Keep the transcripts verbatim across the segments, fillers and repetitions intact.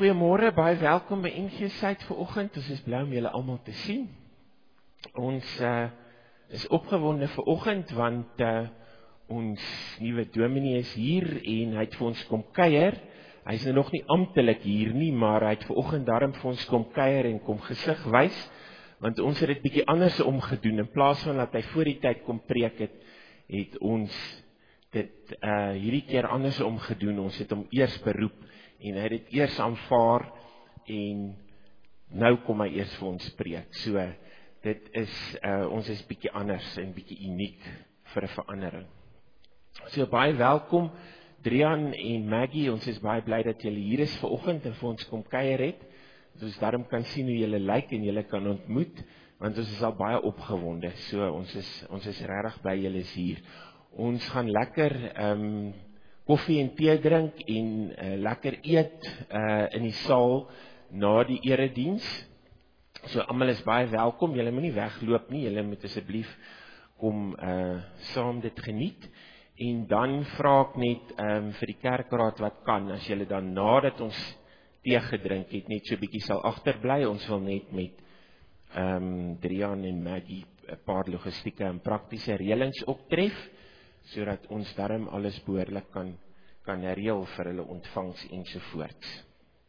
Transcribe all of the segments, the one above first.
Goeiemôre, baie welkom by N G Suid vanoggend. Ons is bly om julle almal te sien. Ons uh, is opgewonde vanoggend want uh, ons nuwe dominee is hier en hy het vir ons kom kuier. Hy is nou nog nie amptelik hier nie, maar hy het vanoggend daarom vir ons kom kuier en kom gesig wys, want ons het dit bietjie anders omgedoen. In plaas van dat hy voor die tyd kom preek het, het ons dit uh, hierdie keer anders omgedoen. Ons het hom eers beroep en hy het dit eers aanvaar en nou kom hy eers vir ons preek. So, dit is, uh, ons is bietjie anders en bietjie uniek vir 'n verandering. So, baie welkom, Drian en Maggie, ons is baie bly dat julle hier is vanoggend en vir ons kom kuier het. Dat ons daarom kan sien hoe julle lyk en julle kan ontmoet, want ons is al baie opgewonde. So, ons is, ons is regtig bly julle is hier. Ons gaan lekker um, koffie en tee drink en uh, lekker eet uh, in die saal na die erediens. So almal is baie welkom, julle moet nie wegloop nie, julle moet asseblief kom uh, saam dit geniet. En dan vra ek net um, vir die kerkraad wat kan, as julle dan nadat ons tee gedrink het, net so bietjie sal agterbly. Ons wil net met um, Drian en Maggie 'n paar logistieke en praktiese reëlings optref, sodat ons daarom alles behoorlik kan, kan reël vir hulle ontvangs ensovoorts.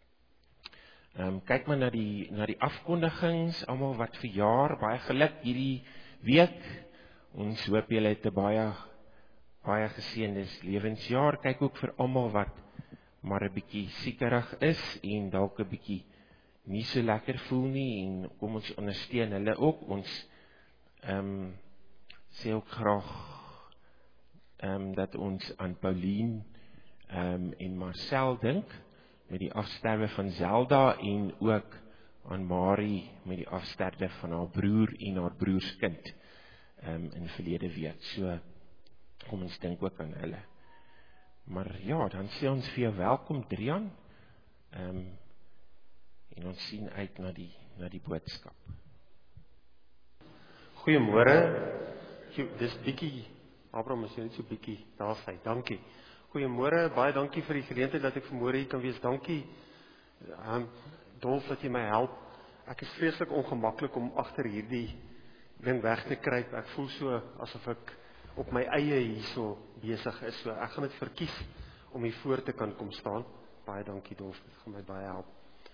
Um, kyk maar na die, na die afkondigings, almal wat verjaar, baie geluk hierdie week. Ons hoop julle het 'n baie, baie geseënde lewensjaar. Kyk ook vir almal wat maar 'n bietjie siekerig is en dalk 'n bietjie nie so lekker voel nie, en kom ons ondersteun hulle ook. Ons um, sê ook graag Um, dat ons aan Pauline um, en Marcel dink met die afsterwe van Zelda en ook aan Marie met die afsterwe van haar broer en haar broerskind um, in verlede week. So kom ons dink ook aan hulle. Maar ja, dan sê ons vir jou welkom, Drian, um, en ons sien uit na die, na die boodskap. Goeiemôre. Dis bietjie Abraham, is jy net so bietjie, daar sy, dankie. Goeiemôre, baie dankie vir die geleentheid dat ek vanmôre hier kan wees, dankie, um, Dolf, dat jy my help. Ek is vreeslik ongemaklik om agter hierdie ding weg te kruip, ek voel so asof ek op my eie hierso besig is, so ek gaan dit verkies om hier voor te kan kom staan. Baie dankie, Dolf, dit gaan my baie help.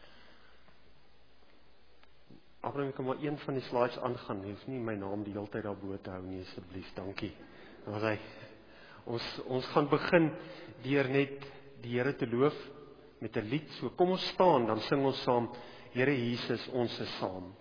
Abraham, ek kan maar een van die slides aangaan, jy hoef nie my naam die hele tyd daarbo te hou nie, asseblief, dankie. Alright. Ons, ons gaan begin deur net die Here te loof met 'n lied. So kom ons staan, dan sing ons saam, Here Jesus, ons is saam.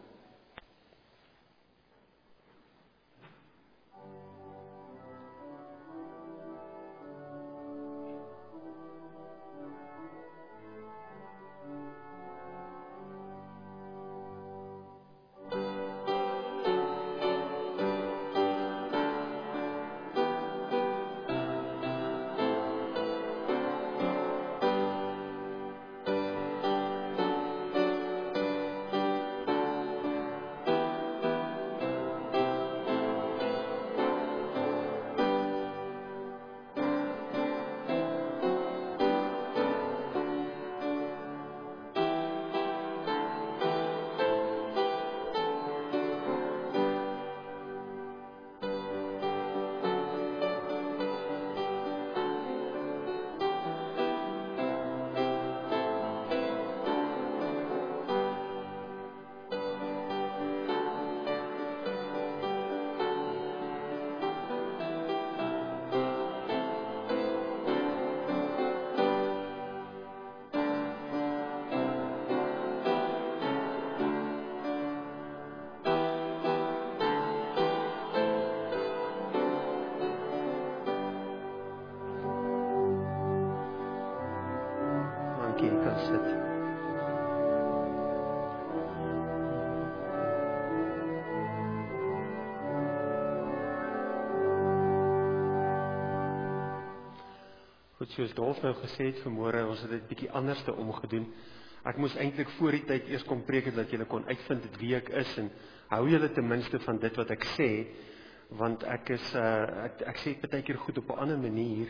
Goed, soos Dolf nou gesê het vanmôre, ons het dit bietjie anders te omgedoen. Ek moes eintlik voor die tyd eers kom preek het, dat julle kon uitvind dit wie ek is, en hou julle ten minste van dit wat ek sê, want ek is, uh, ek, ek sê partykeer goed op 'n ander manier,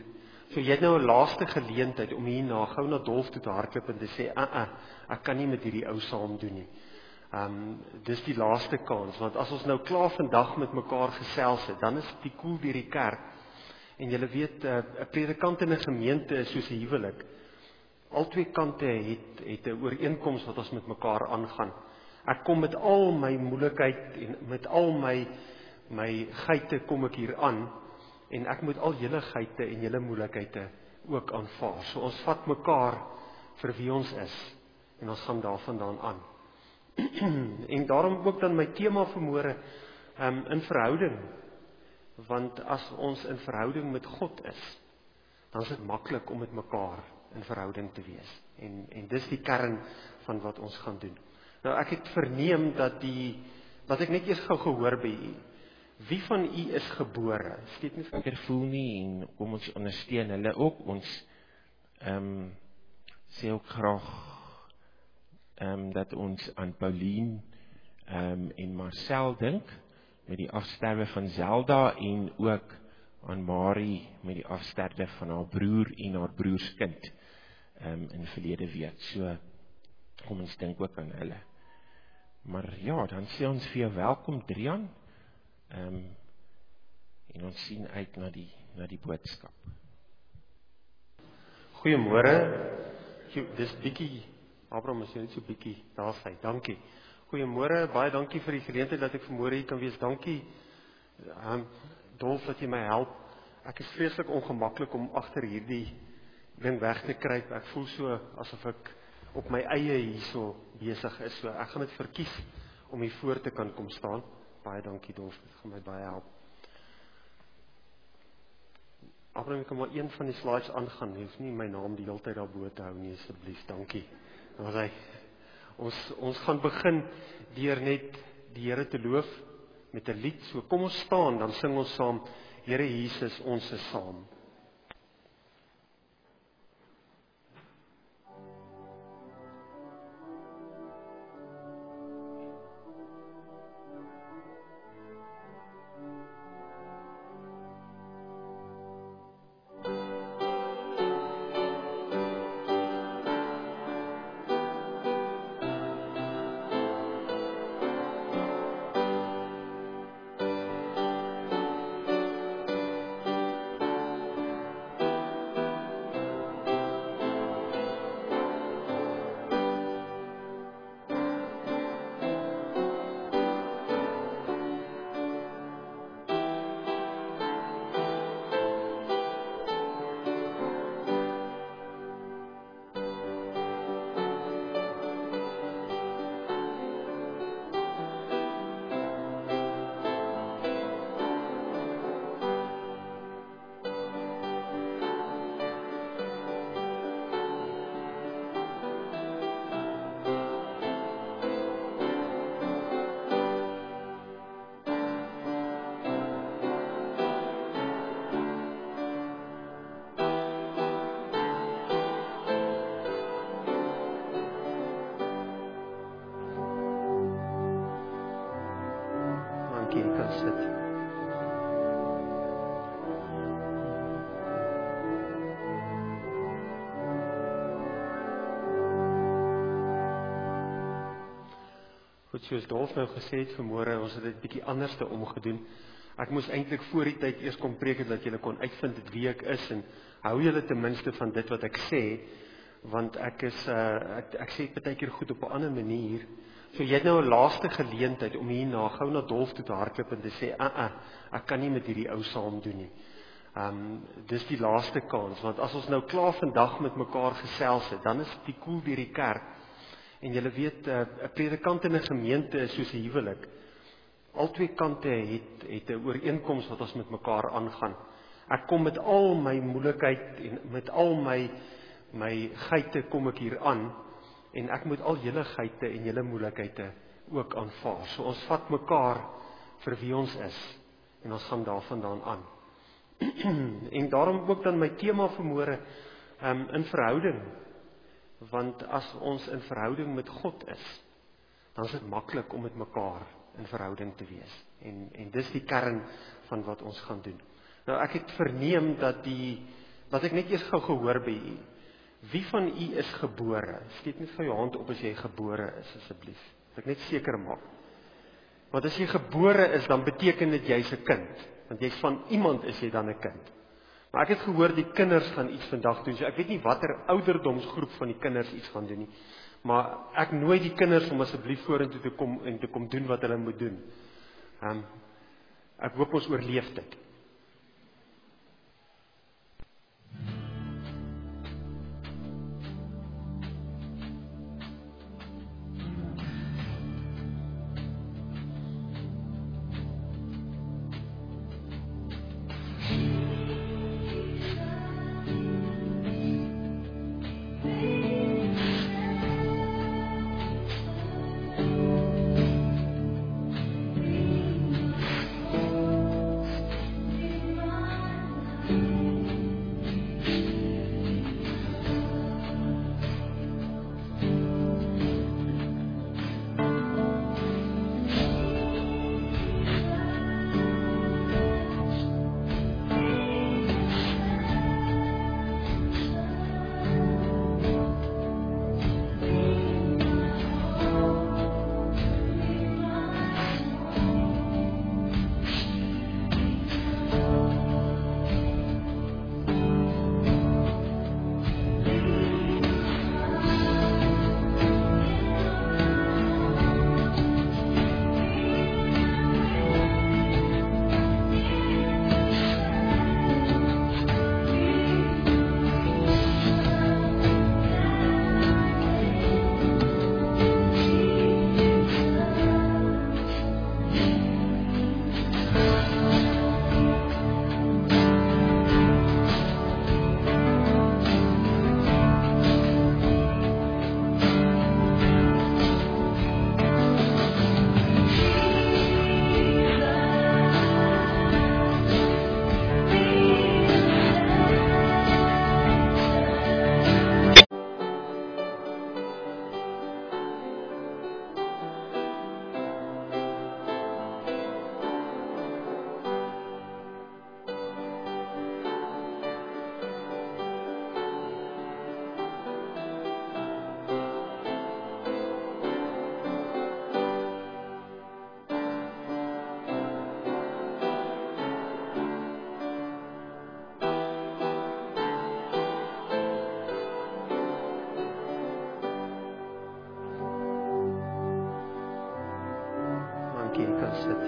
So jy het nou 'n laaste geleentheid om hierna gou na Dolf toe te hardloop en te sê, "Ag, uh, uh, ek kan nie met hierdie ou saam doen nie." Um, dis die laaste kans, want as ons nou klaar vandag met mekaar gesels het, dan is die koel deur die kerk. En julle weet, 'n uh, predikant in 'n gemeente is soos 'n huwelik. Albei kante het het 'n ooreenkoms wat ons met mekaar aangaan. Ek kom met al my moeilikheid en met al my my geite kom ek hier aan en ek moet al julle geite en julle moeilikhede ook aanvaar. So ons vat mekaar vir wie ons is en ons gaan daarvandaan aan. En daarom ook dan my tema vanmôre um, in verhouding. Want as ons in verhouding met God is, dan is dit maklik om met mekaar in verhouding te wees. En en dis die kern van wat ons gaan doen. Nou ek het verneem dat die wat ek net eers gou gehoor by u. Wie van u is gebore? Steek nie Ek voel nie en kom ons ondersteun hulle ook. Ons ehm um, sê ook graag ehm um, dat ons aan Pauline ehm um, en Marcel dink met die afsterwe van Zelda en ook aan Marie met die afsterwe van haar broer en haar broerskind um, in verlede week. So kom ons dink ook aan hulle. Maar ja, dan sê ons vir jou welkom Drian. Um, en ons sien uit na die na die boodskap. Goeiemôre. Dis bietjie Abraham is jy net so bietjie daar sy. Dankie. Goeiemôre, baie dankie vir die geleentheid dat ek vanmôre hier kan wees. Dankie. Um, Dolf dat jy my help. Ek is vreeslik ongemaklik om agter hierdie ding weg te kruip. Ek voel so asof ek op my eie hierso besig is. So ek gaan dit verkies om hier voor te kan kom staan. Baie dankie Dolf, dit gaan my baie help. Abraham, ek kan maar een van die slides aangaan. Jy hoef nie my naam die hele tyd daarbo te hou nie, asseblief. Dankie. Alright. Ons ons gaan begin deur net die Here te loof met 'n lied. So kom ons staan, dan sing ons saam. Here Jesus, ons is saam. Dankie, jy kan sit. Goed, soos Dolf nou gesê het vanmôre, ons het dit bietjie anders te omgedoen. Ek moes eintlik voor die tyd eers kom preek dat julle kon uitvind wie ek is en hou julle ten minste van dit wat ek sê, want ek is uh, ek, ek sê baie keer goed op 'n ander manier. So jy het nou 'n laaste geleentheid om hierna gou na Dolf toe te hardloop en te sê, "Ag, uh, uh, ek kan nie met hierdie ou saam doen nie." Um, dis die laaste kans, want as ons nou klaar vandag met mekaar gesels het, dan is die koel deur die kerk. En julle weet, 'n uh, predikant in 'n gemeente is soos 'n huwelik. Albei kante het het 'n ooreenkoms wat ons met mekaar aangaan. Ek kom met al my moeilikheid en met al my my geite kom ek hier aan en ek moet al julle geite en julle moeilikhede ook aanvaar. So ons vat mekaar vir wie ons is en ons gaan daarvandaan aan. En daarom ook dan my tema vanmôre um, in verhouding. Want as ons in verhouding met God is, dan is dit maklik om met mekaar in verhouding te wees. En en dis die kern van wat ons gaan doen. Nou ek het verneem dat die wat ek net eers gou gehoor by u. Wie van u is gebore? Steek net vir jou hand op as jy gebore is, asseblief. Dat ek net seker maak. Want as jy gebore is, dan beteken dit jy's 'n kind. Want jy's van iemand is jy dan 'n kind. Maar ek het gehoor die kinders gaan iets vandag doen. So ek weet nie watter ouderdomsgroep van die kinders iets gaan doen nie. Maar ek nooi die kinders om asseblief vorentoe te kom en te kom doen wat hulle moet doen. Um, ek hoop ons oorleef dit. Dankie, jy kan sit.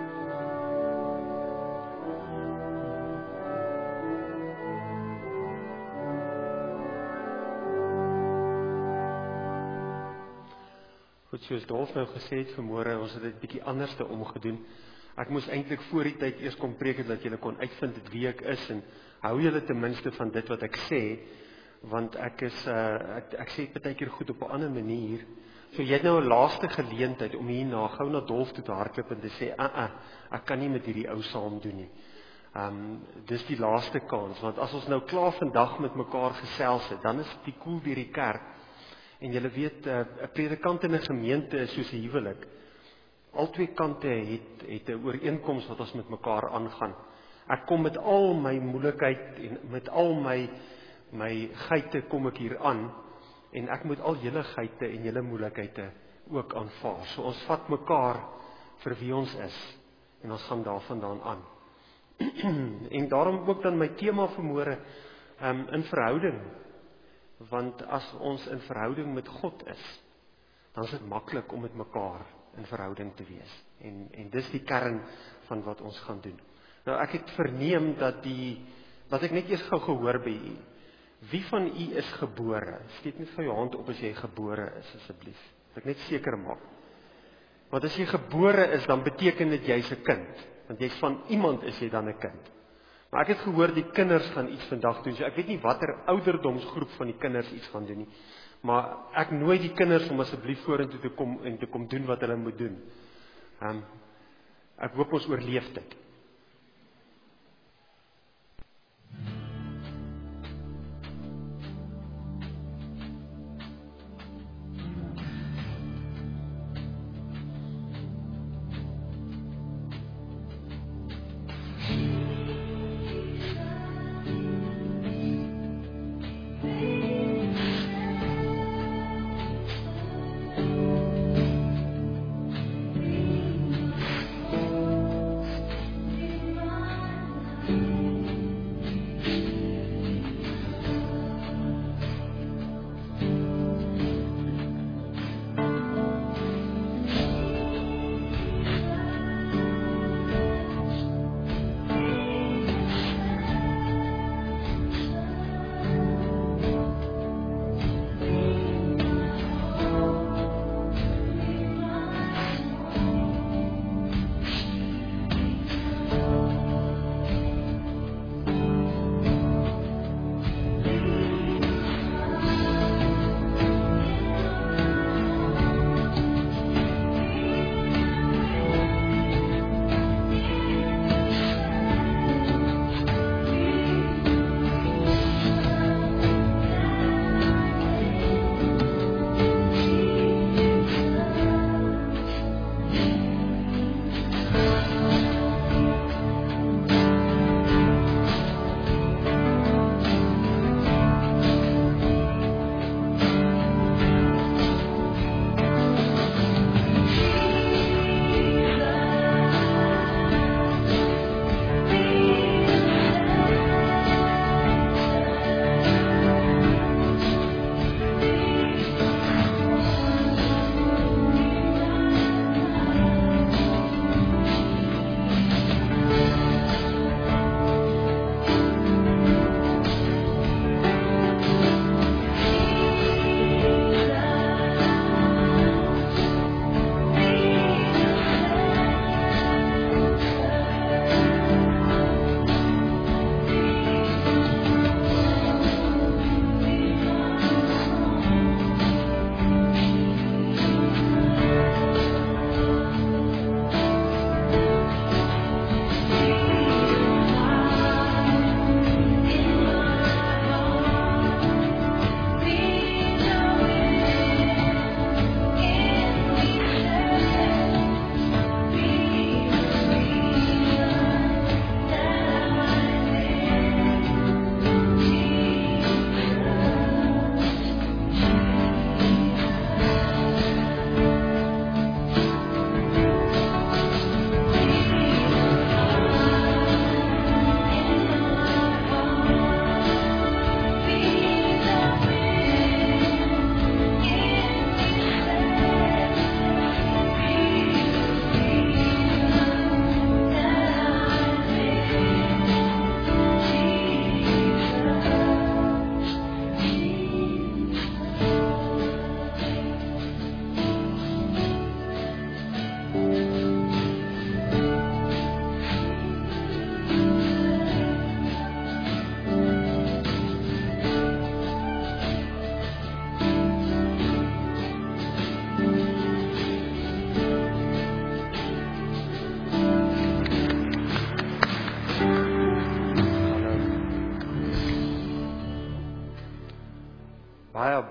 Goed, soos Dolf nou gesê het vanmôre, ons het dit bietjie anders te omgedoen. Ek moes eintlik voor die tyd eers kom preek dat julle kon uitvind dit wie ek is en hou julle ten minste van dit wat ek sê, want ek is uh, ek, ek sê baie keer goed op 'n ander manier. So jy het nou 'n laaste geleentheid om hier na gou na Dolf toe te hardloop en te sê, "Ag, uh, uh, ek kan nie met hierdie ou saam doen nie." Um dis die laaste kans, want as ons nou klaar vandag met mekaar gesels het, dan is die koel deur die kerk. En julle weet, 'n uh, predikant in 'n gemeente is soos 'n huwelik. Albei kante het het 'n ooreenkoms wat ons met mekaar aangaan. Ek kom met al my moeilikheid en met al my my geite kom ek hier aan en ek moet al julle geite en julle moeilikhede ook aanvaar. So ons vat mekaar vir wie ons is en ons gaan daarvandaan aan. En daarom ook dan my tema vanmôre um, in verhouding. Want as ons in verhouding met God is, dan is dit maklik om met mekaar in verhouding te wees. En en dis die kern van wat ons gaan doen. Nou ek het verneem dat die wat ek net eers gou gehoor by u. Wie van u is gebore? Steek net vir jou hand op as jy gebore is asseblief. Dat ek net seker maak. Want as jy gebore is, dan beteken dit jy's 'n kind. Want jy's van iemand is jy dan 'n kind. Maar ek het gehoor die kinders gaan iets vandag doen. So ek weet nie watter ouderdomsgroep van die kinders iets gaan doen nie. Maar ek nooi die kinders om asseblief vorentoe te kom en te kom doen wat hulle moet doen. Um, ek hoop ons oorleef dit.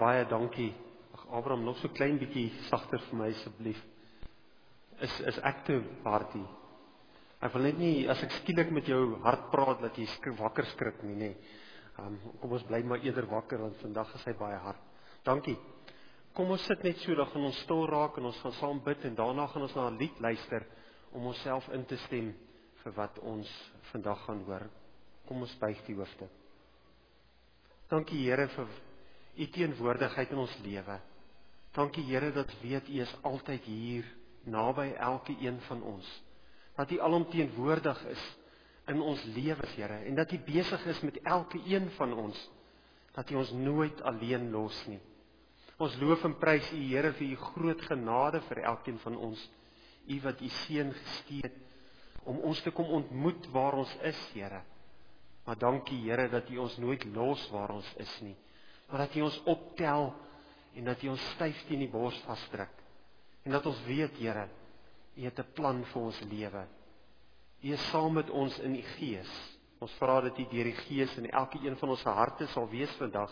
baie dankie. Ag Abraham, nog so klein bietjie sagter vir my asseblief. Is is ek te hard hier? Ek wil net nie as ek skielik met jou hard praat dat jy skrik, wakker skrik nie, nê. Um, kom ons bly maar eerder wakker want vandag is hy baie hard. Dankie. Kom ons sit net so, dan gaan ons stil raak en ons gaan saam bid en daarna gaan ons na 'n lied luister om onsself in te stem vir wat ons vandag gaan hoor. Kom ons buig die hoofde. Dankie Here vir U teenwoordigheid in ons lewe. Dankie Here dat weet U is altyd hier naby elke een van ons. Dat U alomteenwoordig is in ons lewens, Here, en dat U besig is met elke een van ons. Dat U ons nooit alleen los nie. Ons loof en prys U Here vir U groot genade vir elkeen van ons. U wat U seun gestuur het om ons te kom ontmoet waar ons is, Here. Maar dankie Here dat U ons nooit los waar ons is nie. Maar dat U ons optel en dat U ons styf teen die bors vasdruk. En dat ons weet, Here, U het 'n plan vir ons lewe. U is saam met ons in U Gees. Ons vra dat U deur die Gees in elke een van ons harte sal wees vandag.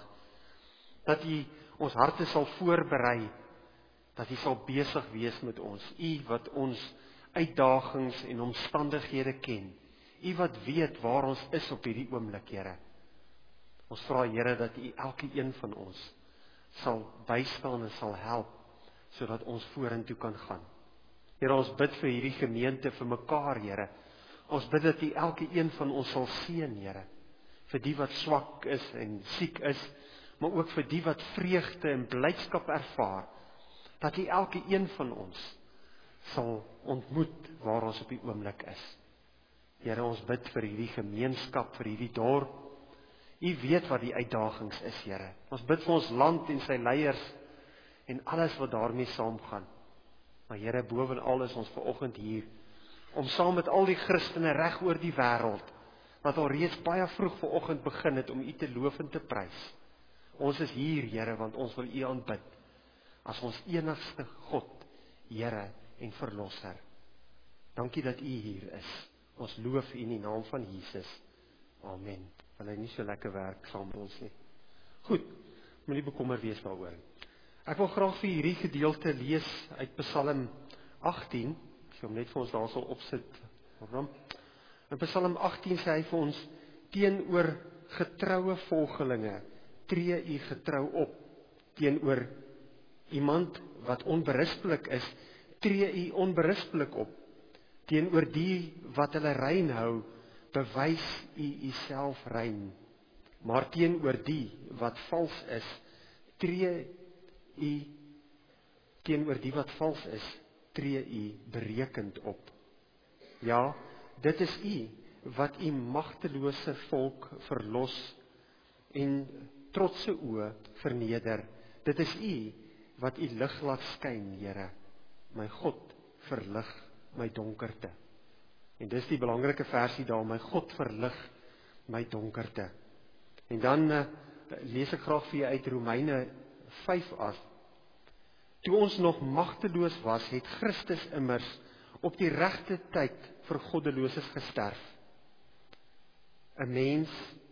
Dat U ons harte sal voorberei. Dat U sal besig wees met ons. U wat ons uitdagings en omstandighede ken. U wat weet waar ons is op hierdie oomblik, Here. Ons vra, Here, dat U elke een van ons sal bystaan en sal help, sodat ons vorentoe kan gaan. Here, ons bid vir hierdie gemeente, vir mekaar, Here. Ons bid dat U elke een van ons sal seën, Here. Vir die wat swak is en siek is, maar ook vir die wat vreugde en blydskap ervaar. Dat U elke een van ons sal ontmoet waar ons op die oomblik is. Here, ons bid vir hierdie gemeenskap, vir hierdie dorp. U weet wat die uitdagings is, Here. Ons bid vir ons land en sy leiers en alles wat daarmee saamgaan. Maar Here, bovenal is ons vanoggend hier om saam met al die Christene reg oor die wêreld wat al reeds baie vroeg vanoggend begin het om U te loof en te prys. Ons is hier, Here, want ons wil U aanbid as ons enigste God, Here en Verlosser. Dankie dat U hier is. Ons loof U in die naam van Jesus. Amen. Want hy nie so lekker werk saam met ons nie. Goed, moenie bekommer wees daaroor. Ek wil graag vir hierdie gedeelte lees uit Psalm agttien. As jy hom net vir ons daar sal opsit. In Psalm agttien sê hy vir ons, teenoor getroue volgelinge, tree U getrou op. Teenoor iemand wat onberispelik is, tree U onberispelik op. Teenoor die wat hulle rein hou, bewys U Uself rein. Maar teenoor die wat vals is, tree U teenoor die wat vals is, tree U berekend op. Ja, dit is U wat U magtelose volk verlos en trotse oë verneder. Dit is U wat U lig laat skyn, Here. My God, verlig my donkerte. En dis die belangrike versie daar, my God verlig my donkerte. En dan uh, lees ek graag vir jy uit Romeine vyf af. Toe ons nog magteloos was, het Christus immers op die regte tyd vir goddeloses gesterf. 'n Mens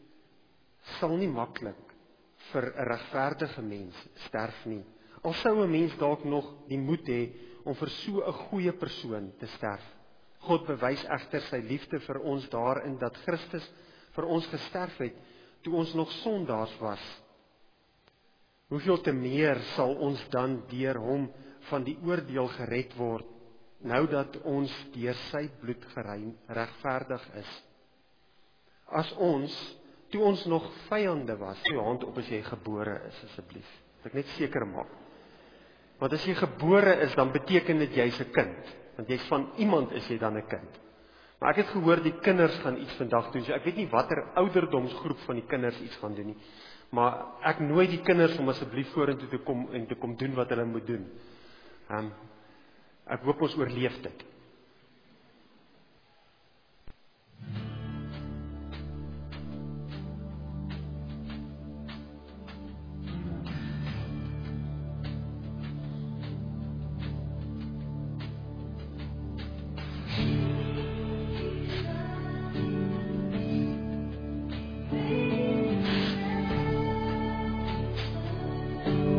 sal nie maklik vir 'n regverdige mens sterf nie. Al sou 'n mens dalk nog die moed hê om vir so 'n goeie persoon te sterf. God bewys egter sy liefde vir ons daarin dat Christus vir ons gesterf het toe ons nog sondaars was. Hoeveel te meer sal ons dan deur hom van die oordeel gered word, nou dat ons deur sy bloed gerein regverdig is. As ons, toe ons nog vyande was, jou hand op as jy gebore is, asseblief. Ek net seker maak. Want as jy gebore is, dan beteken dit jy's 'n kind. Want jy's van iemand is jy dan 'n kind. Maar ek het gehoor die kinders gaan iets vandag doen, so ek weet nie watter ouderdomsgroep van die kinders iets gaan doen nie. Maar ek nooi die kinders om asseblief vorentoe te kom en te kom doen wat hulle moet doen. Um, ek hoop ons oorleef dit. Thank you.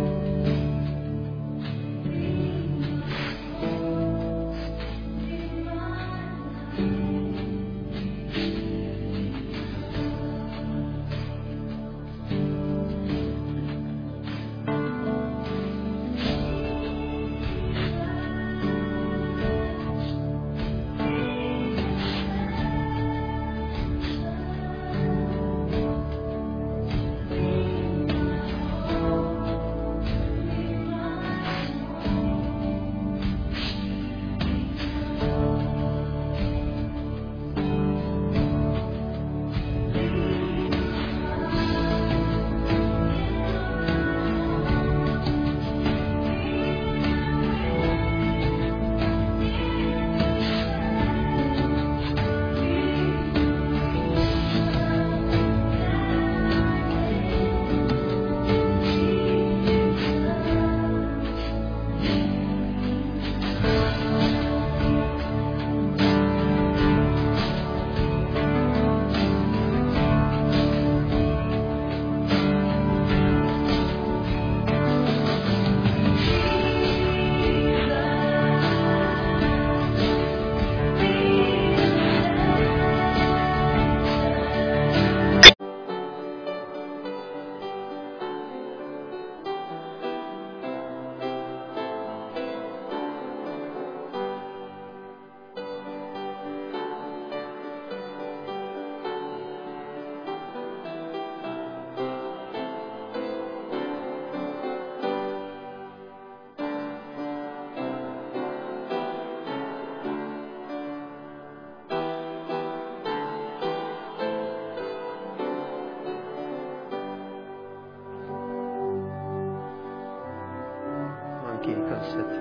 kan sit.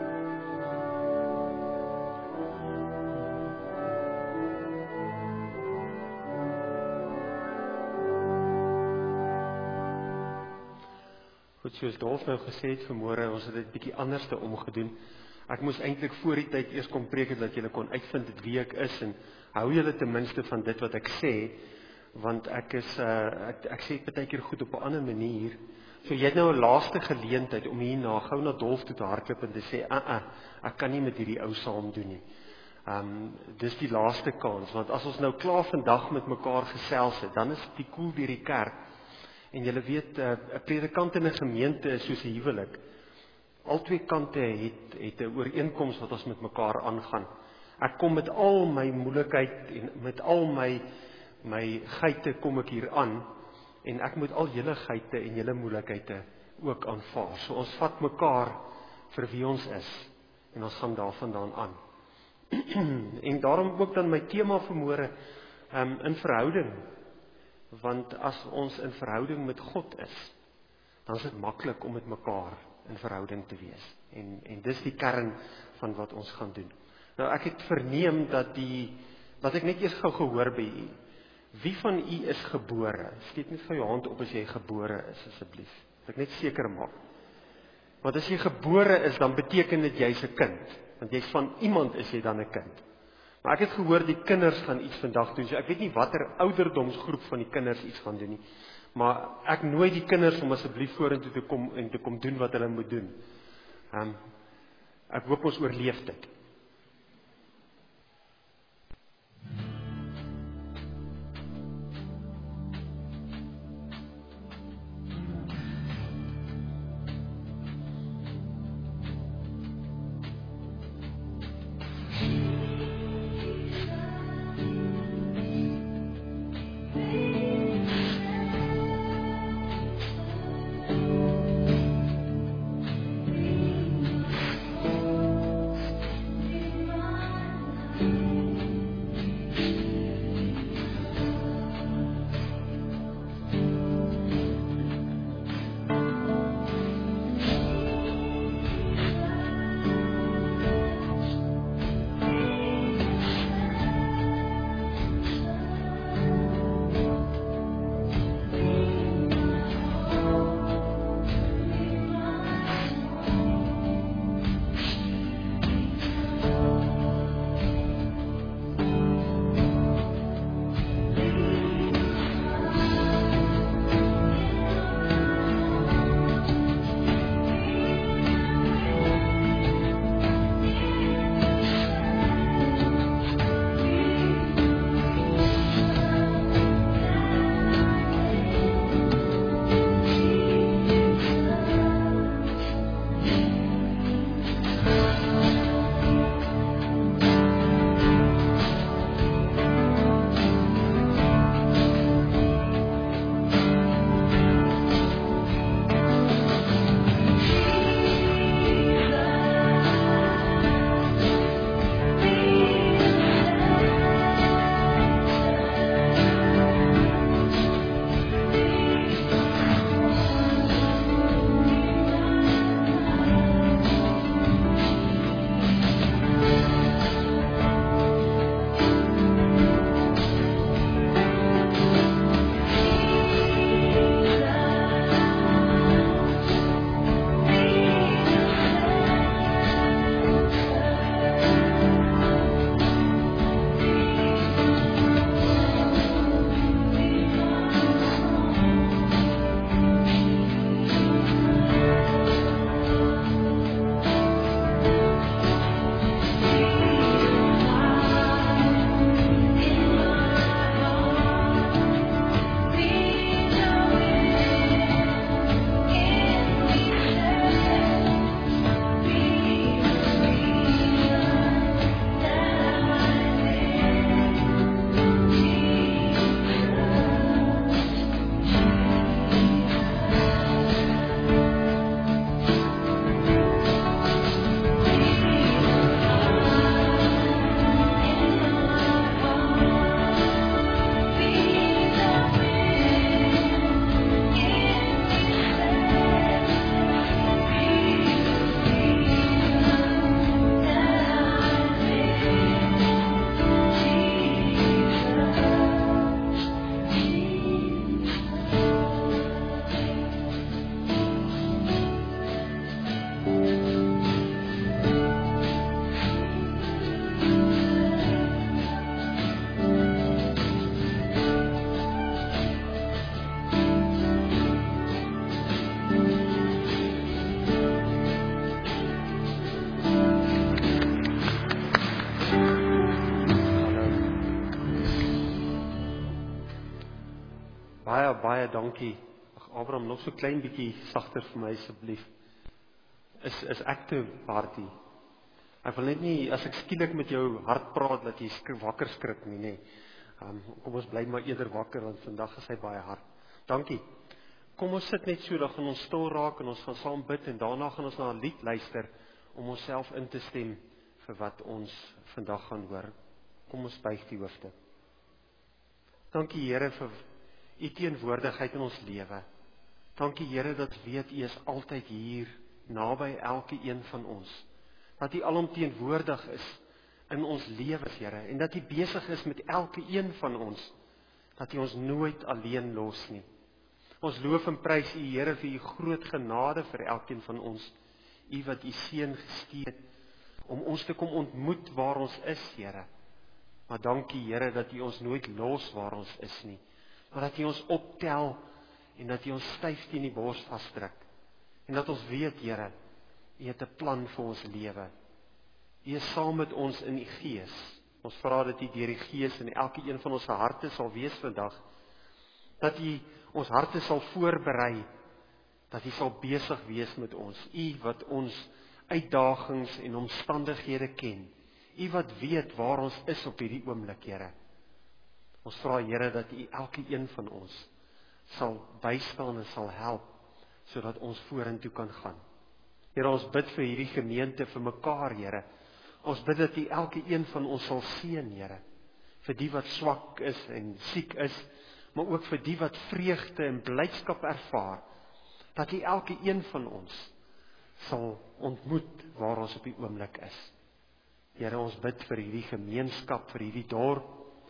Goed, soos Dolf nou gesê het vanmôre, ons het dit bietjie anderste omgedoen. Ek moes eintlik voor die tyd eers kom preek dat julle kon uitvind wie ek is en hou julle ten minste van dit wat ek sê, want ek is uh, ek, ek sê baie keer goed op 'n ander manier. So jy het nou 'n laaste geleentheid om hierna gou na Dolf toe te hardloop en te sê, "Ag, uh, uh, ek kan nie met hierdie ou saam doen nie." Um dis die laaste kans, want as ons nou klaar vandag met mekaar gesels het, dan is die koel deur die kerk. En julle weet, 'n uh, predikant in 'n gemeente is soos 'n huwelik. Albei kante het het 'n ooreenkoms wat ons met mekaar aangaan. Ek kom met al my moeilikheid en met al my my geite kom ek hier aan en ek moet al julle geite en julle moeilikhede ook aanvaar. So ons vat mekaar vir wie ons is en ons gaan daarvandaan aan. En daarom ook dan my tema vanmôre um, in verhouding. Want as ons in verhouding met God is, dan is dit maklik om met mekaar in verhouding te wees. En en dis die kern van wat ons gaan doen. Nou ek het verneem dat die wat ek net eers gou gehoor by u. Wie van u is gebore? Steek net vir jou hand op as jy gebore is asseblief. Dat ek net seker maak. Want as jy gebore is, dan beteken dit jy's 'n kind. Want jy's van iemand is jy dan 'n kind. Maar ek het gehoor die kinders gaan iets vandag doen. So ek weet nie watter ouderdomsgroep van die kinders iets gaan doen nie. Maar ek nooi die kinders om asseblief vorentoe te kom en te kom doen wat hulle moet doen. Um, ek hoop ons oorleef dit. baie baie dankie. Ag Abraham, nog so klein bietjie sagter vir my asseblief. Is is ek te hard hier? Ek wil net nie as ek skielik met jou hard praat dat jy skrik, wakker skrik nie, nê. Um, kom ons bly maar eerder wakker want vandag is hy baie hard. Dankie. Kom ons sit net so, dan gaan ons stil raak en ons gaan saam bid en daarna gaan ons na 'n lied luister om onsself in te stem vir wat ons vandag gaan hoor. Kom ons buig die hoofde. Dankie Here vir U teenwoordigheid in ons lewe. Dankie Here dat weet U is altyd hier naby elke een van ons. Dat U alomteenwoordig is in ons lewens, Here, en dat U besig is met elke een van ons, dat U ons nooit alleen los nie. Ons loof en prys U, Here, vir U groot genade vir elkeen van ons, U wat U seun gestuur het, om ons te kom ontmoet waar ons is, Here. Maar dankie, Here, dat U ons nooit los waar ons is nie, maar dat U ons optel, en dat U ons styf teen die bors vasdruk, en dat ons weet, Here, U het 'n plan vir ons lewe. U is saam met ons in U Gees. Ons vra dat U deur die Gees in elke een van ons harte sal wees vandag. Dat U ons harte sal voorberei. Dat U sal besig wees met ons. U wat ons uitdagings en omstandighede ken. U wat weet waar ons is op hierdie oomblik, Here. Ons vra, Here, dat U elke een van ons sal bystaan en sal help, sodat ons vorentoe kan gaan. Here, ons bid vir hierdie gemeente, vir mekaar, Here. Ons bid dat U elke een van ons sal seën, Here. Vir die wat swak is en siek is, maar ook vir die wat vreugde en blydskap ervaar. Dat U elke een van ons sal ontmoet waar ons op die oomblik is. Here, ons bid vir hierdie gemeenskap, vir hierdie dorp.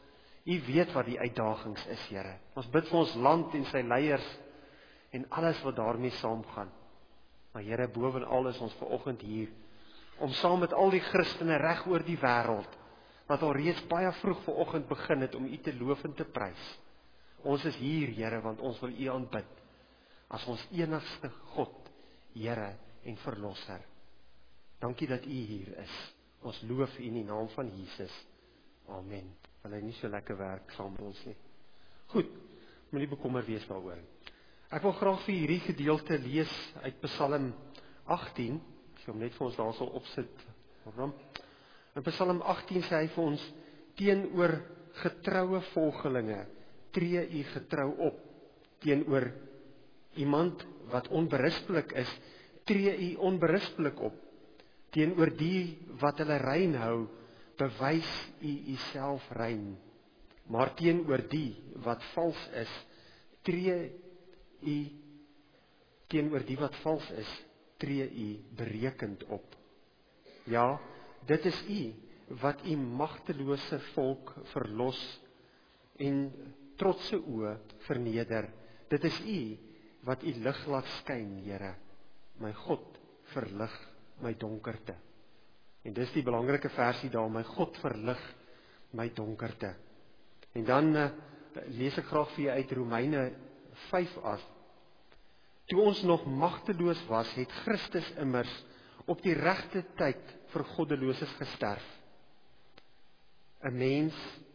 U weet wat die uitdagings is, Here. Ons bid vir ons land en sy leiers en alles wat daarmee saamgaan. Maar Here, bovenal is ons vanoggend hier om saam met al die Christene reg oor die wêreld, wat al reeds baie vroeg vanoggend begin het om U te loof en te prys. Ons is hier, Here, want ons wil U aanbid as ons enigste God, Here en Verlosser. Dankie dat U hier is. Ons loof U in die naam van Jesus. Amen. Want hy nie so lekker werk saam met ons nie. Goed, moenie bekommer wees daaroor. Ek wil graag vir hierdie gedeelte lees uit Psalm agttien. Ek gaan net vir ons daar sal opsit. In Psalm agttien sê hy vir ons, teenoor getroue volgelinge, tree U getrou op. Teenoor iemand wat onberispelik is, tree U onberispelik op. Teenoor die wat hulle rein hou, bewys U Uself rein. Maar teenoor die wat vals is, tree U teenoor die wat vals is, tree U berekend op. Ja, dit is U wat U magtelose volk verlos en trotse oë verneder. Dit is U wat U lig laat skyn, Here. My God, verlig my donkerte. En dis die belangrike versie daar, my God verlig my donkerte. En dan uh, lees ek graag vir jy uit Romeine vyf af. Toe ons nog magteloos was, het Christus immers op die regte tyd vir goddeloses gesterf. 'n Mens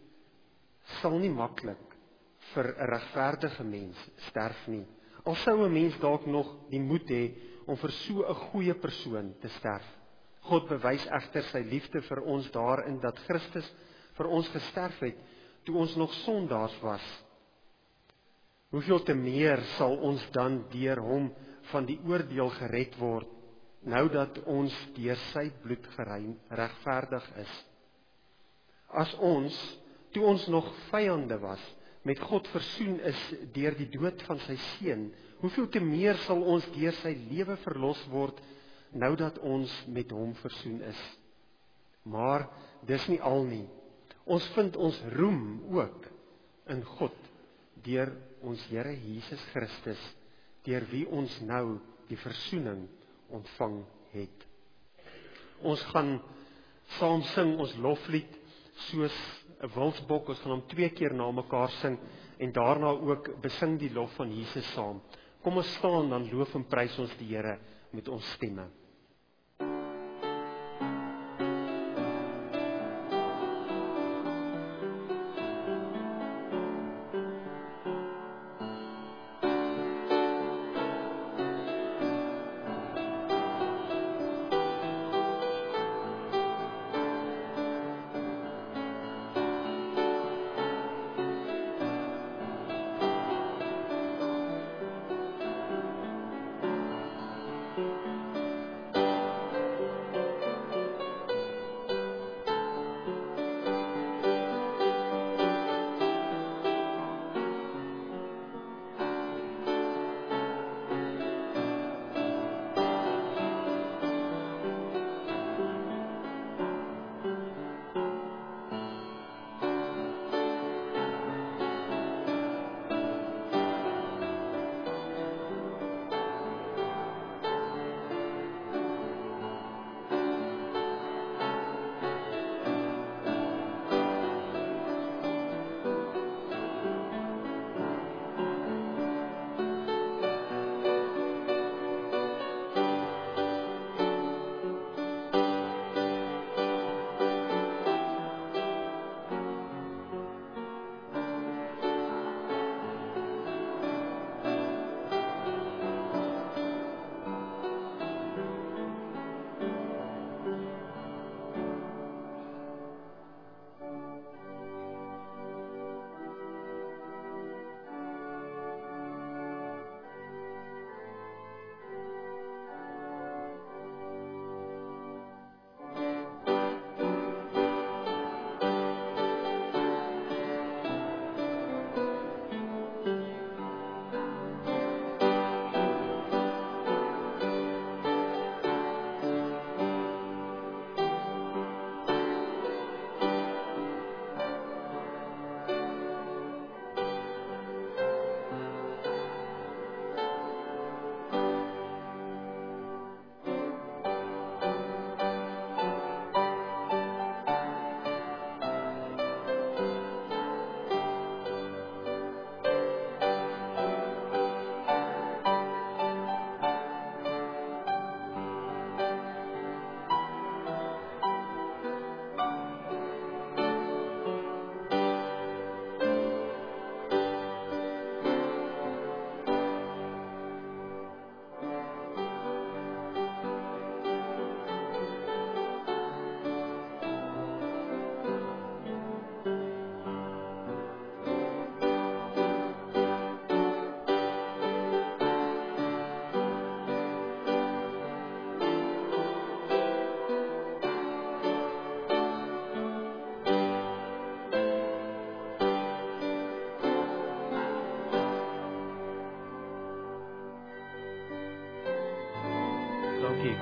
sal nie maklik vir 'n regverdige mens sterf nie. Al sou 'n mens dalk nog die moed hê om vir so 'n goeie persoon te sterf. God bewys egter sy liefde vir ons daarin dat Christus vir ons gesterf het toe ons nog sondaars was. Hoeveel te meer sal ons dan deur hom van die oordeel gered word, nou dat ons deur sy bloed gerein regverdig is. As ons, toe ons nog vyande was, met God versoen is deur die dood van sy seun, hoeveel te meer sal ons deur sy lewe verlos word, nou dat ons met hom versoen is. Maar dis nie al nie. Ons vind ons roem ook in God, deur ons Here Jesus Christus, deur wie ons nou die versoening ontvang het. Ons gaan saam sing ons loflied soos 'n wilsbok, ons gaan hom twee keer na mekaar sing en daarna ook besing die lof van Jesus saam. Kom ons staan, dan loof en prys ons die Here met ons stemme.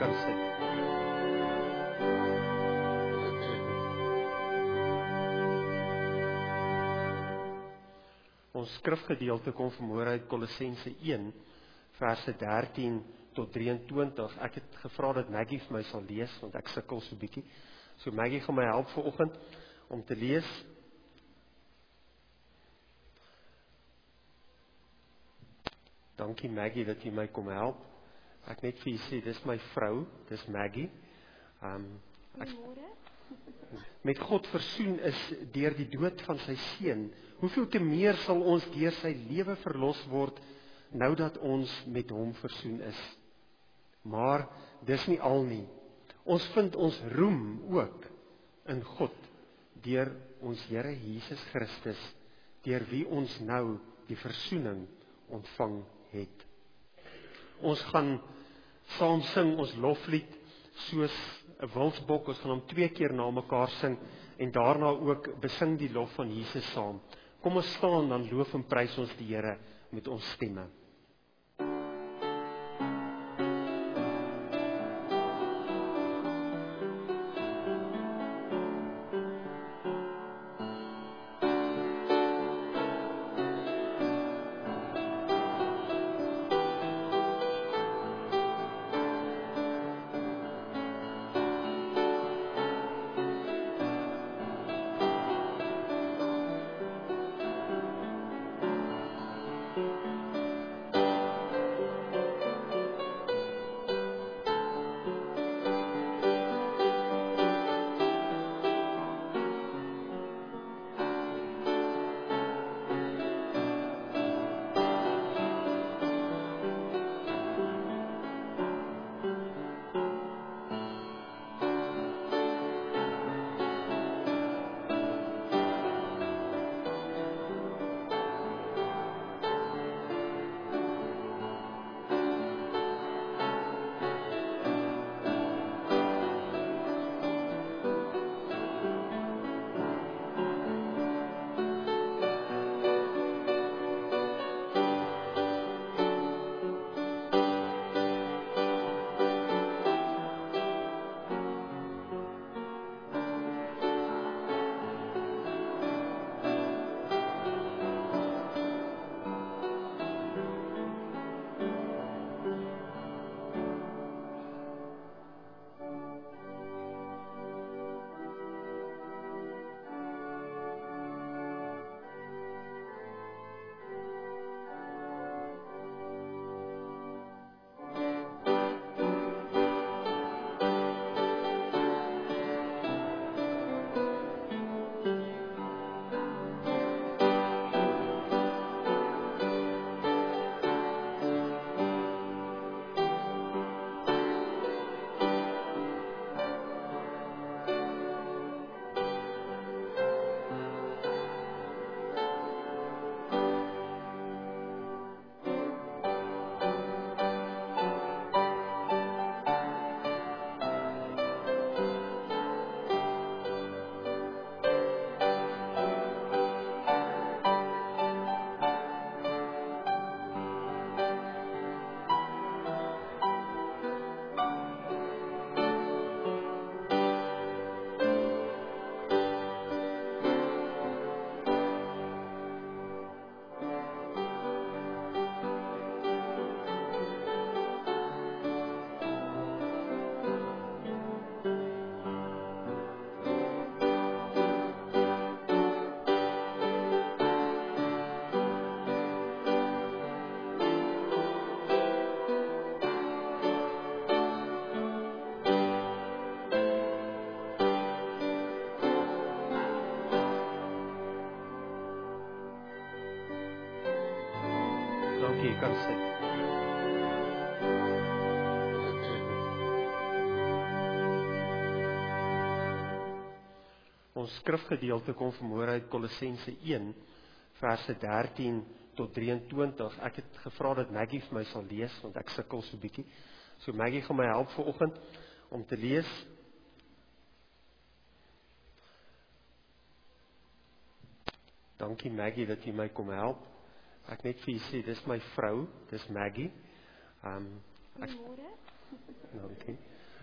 kan sit. Ons skrifgedeelte kom vanmôre uit Kolossense een, verse dertien tot drieëntwintig. Ek het gevra dat Maggie vir my sal lees, want ek sukkel so bietjie. So Maggie gaan my help vanoggend om te lees. Dankie Maggie dat jy my kom help. Ek net vir jy sê, dis my vrou, dis Maggie. Um, ek, met God versoen is deur die dood van sy seun. Hoeveel te meer sal ons deur sy lewe verlos word, nou dat ons met hom versoen is. Maar dis nie al nie. Ons vind ons roem ook in God, deur ons Here Jesus Christus, deur wie ons nou die versoening ontvang het. Ons gaan saam sing ons loflied, soos 'n wilsbok, ons gaan hom twee keer na mekaar sing, en daarna ook besing die lof van Jesus saam. Kom ons staan, dan loof en prys ons die Here met ons stemme. Dankie, jy kan sit. Ons skrifgedeelte kom vanmôre uit Kolossense een, verse dertien tot drieëntwintig. Ek het gevra dat Maggie vir my sal lees, want ek sukkel so bietjie. So Maggie gaan my help vanoggend om te lees. Dankie Maggie dat jy my kom help. Ek net vir jy sê, dis my vrou, dis Maggie. Um, ek, dankie.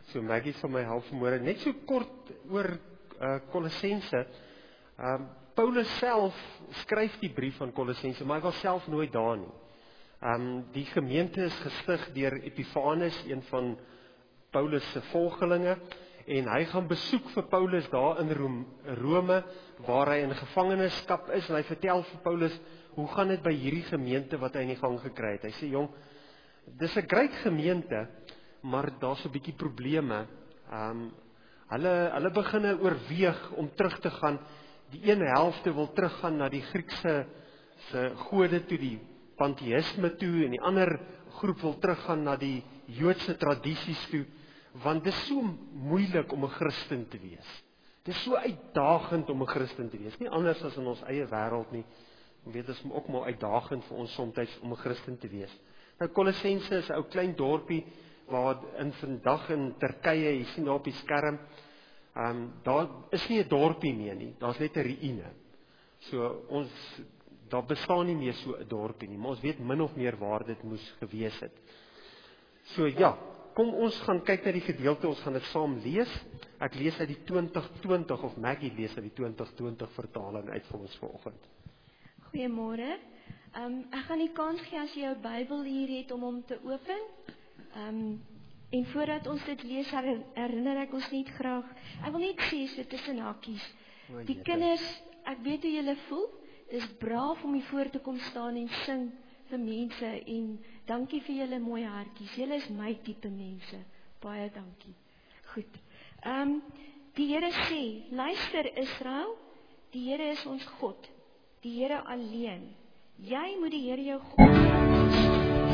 So Maggie sal my help vanmôre. Net so kort oor uh, Kolossense. Um, Paulus self skryf die brief aan Kolossense, maar hy was self nooit daar nie. Um, die gemeente is gestig deur Epiphanes, een van Paulus se volgelinge, en hy gaan besoek vir Paulus daar in Rome, waar hy in gevangenskap is, en hy vertel vir Paulus, hoe gaan dit by hierdie gemeente wat hy in die gang gekry het? Hy sê, jong, dis 'n groot gemeente, maar daar's 'n bietjie probleme. Um, hulle, hulle begin oorweeg om terug te gaan. Die een helfte wil teruggaan na die Griekse se gode toe, die pantheïsme toe, en die ander groep wil teruggaan na die Joodse tradisies toe, want dit is so moeilik om 'n Christen te wees. Dit is so uitdagend om 'n Christen te wees. Nie anders as in ons eie wêreld nie. Jy weet, dit is ook maar uitdagend vir ons soms om 'n Christen te wees. Nou Kolossense is 'n ou klein dorpie waar in vandag in Turkye, jy sien daar op die skerm, um, daar is nie 'n dorpie meer nie, daar's net 'n ruïne. So ons daar bestaan nie meer so 'n dorpie nie, maar ons weet min of meer waar dit moes gewees het. So ja, kom ons gaan kyk na die gedeelte, ons gaan dit saam lees. Ek lees uit die twintig twintig, of Maggie lees uit die twintig twintig vertaling uit vir ons vanoggend. Goeiemôre. Um, ek gaan die kans gee as jy jou Bybel hier het om hom te open. Um, en voordat ons dit lees, herinner ek ons net graag, ek wil net sê so tussen hakies, die kinders, ek weet hoe julle voel, dis braaf om hier voor te kom staan en sing vir mense, en dankie vir julle mooi hartjies, julle is my tipe mense, baie dankie. Goed, um, die Here sê, luister Israel, die Here is ons God, die Here alleen, jy moet die Here jou God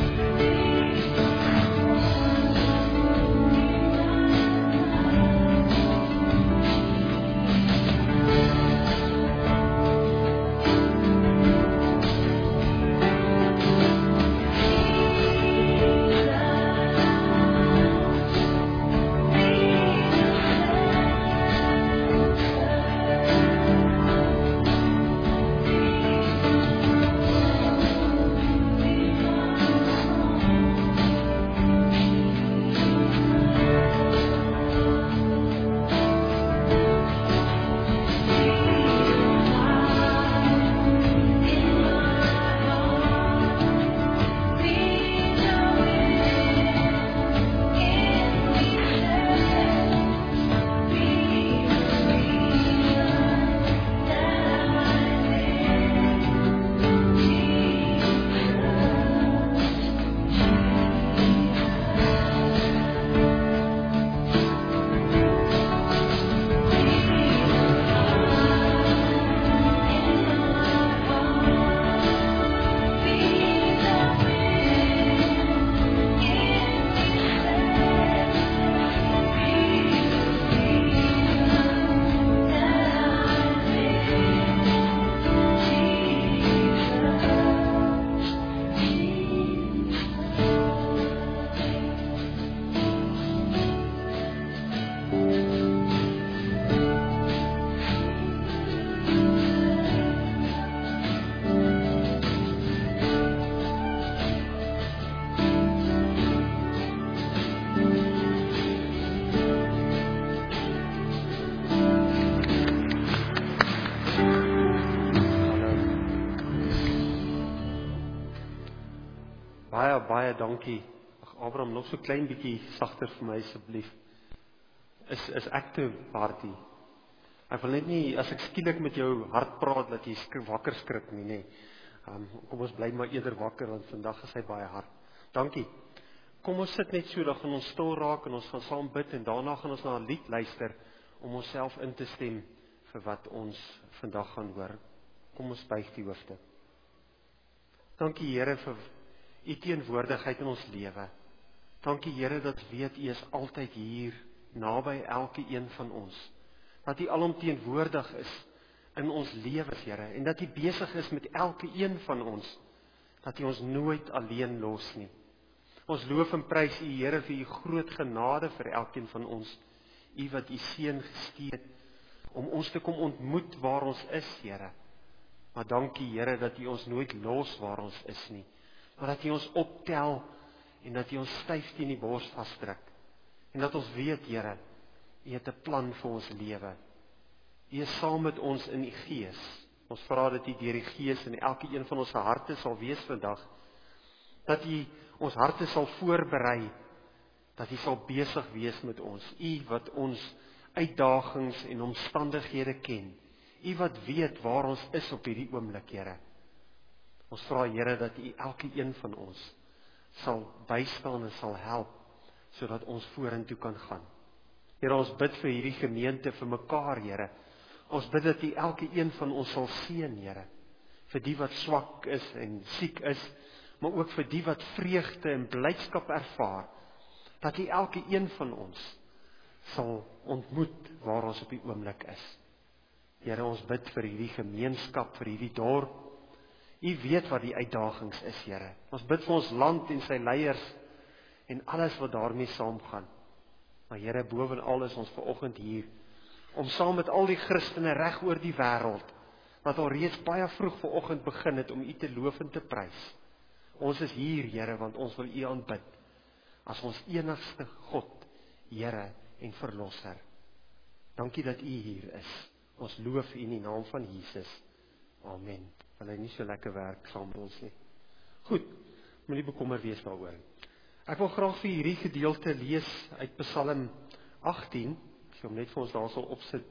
Baie, baie dankie. Ag Abraham, nog so klein bietjie sagter vir my asseblief. Is is ek te hard hier? Ek wil net nie, as ek skielik met jou hard praat, dat jy skrik, wakker skrik nie, nê. Um, kom ons bly maar eerder wakker, want vandag is hy baie hard. Dankie. Kom ons sit net so, dan gaan ons stil raak, en ons gaan saam bid, en daarna gaan ons na 'n lied luister, om onsself in te stem, vir wat ons vandag gaan hoor. Kom ons buig die hoofde. Dankie Here vir U teenwoordigheid in ons lewe. Dankie Here dat weet U is altyd hier, naby elke een van ons. Dat U alomteenwoordig is in ons lewens, Here, en dat U besig is met elke een van ons, dat U ons nooit alleen los nie. Ons loof en prys U, Here, vir U groot genade vir elkeen van ons, U wat U seun gestuur het, om ons te kom ontmoet waar ons is, Here. Maar dankie, Here, dat U ons nooit los waar ons is nie, maar dat U ons optel, en dat U ons styf teen die bors vasdruk, En dat ons weet, Here, U het 'n plan vir ons lewe. U is saam met ons in U Gees. Ons vra dat U deur die Gees in elke een van ons harte sal wees vandag. Dat U ons harte sal voorberei. Dat U sal besig wees met ons. U wat ons uitdagings en omstandighede ken. U wat weet waar ons is op hierdie oomblik, Here. Ons vra, Here, dat U elke een van ons sal bystaan en sal help, sodat ons vorentoe kan gaan. Here, ons bid vir hierdie gemeente, vir mekaar, Here. Ons bid dat U elke een van ons sal seën, Here. Vir die wat swak is en siek is, maar ook vir die wat vreugde en blydskap ervaar. Dat U elke een van ons sal ontmoet waar ons op die oomblik is. Here, ons bid vir hierdie gemeenskap, vir hierdie dorp. U weet wat die uitdagings is, Here. Ons bid vir ons land en sy leiers en alles wat daarmee saamgaan. Maar Here, bovenal is ons vanoggend hier om saam met al die Christene reg oor die wêreld, wat al reeds baie vroeg vanoggend begin het om U te loof en te prys. Ons is hier, Here, want ons wil U aanbid as ons enigste God, Here en Verlosser. Dankie dat U hier is. Ons loof U in die naam van Jesus. Amen. Want hy nie so lekker werk saam met ons nie. Goed, moet nie bekommer wees daaroor. Ek wil graag vir hierdie gedeelte lees uit Psalm agttien. Ek sal hom net vir ons daar sal opsit.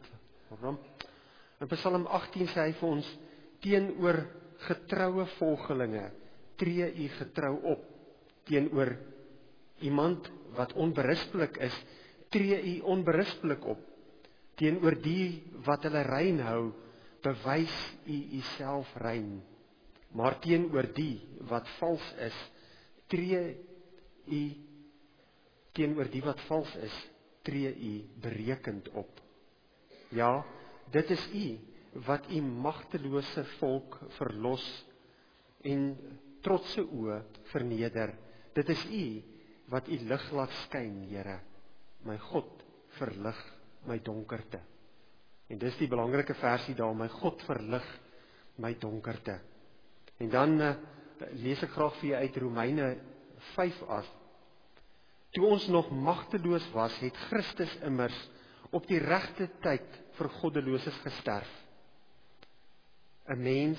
In Psalm agttien sê hy vir ons, teenoor getroue volgelinge, tree U getrou op. Teenoor iemand wat onberispelik is, tree U onberispelik op. Teenoor die wat hulle rein hou, bewys U Uself rein. Maar teenoor die wat vals is, tree U teenoor die wat vals is, tree U berekend op. Ja, dit is U wat U magtelose volk verlos en trotse oë verneder. Dit is U wat U lig laat skyn, Here. My God, verlig my donkerte. En dis die belangrike versie daar, my God verlig my donkerte. En dan uh, lees ek graag vir jy uit Romeine vyf af. Toe ons nog magteloos was, het Christus immers op die regte tyd vir goddeloses gesterf. 'n Mens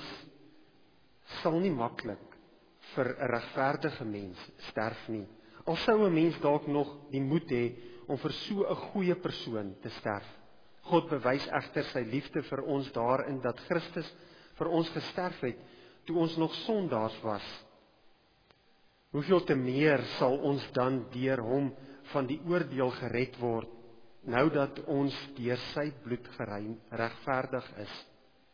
sal nie maklik vir 'n regverdige mens sterf nie. Al sou 'n mens dalk nog die moed hê om vir so 'n goeie persoon te sterf. God bewys egter sy liefde vir ons daarin dat Christus vir ons gesterf het toe ons nog sondaars was. Hoeveel te meer sal ons dan deur hom van die oordeel gered word, nou dat ons deur sy bloed gerein regverdig is.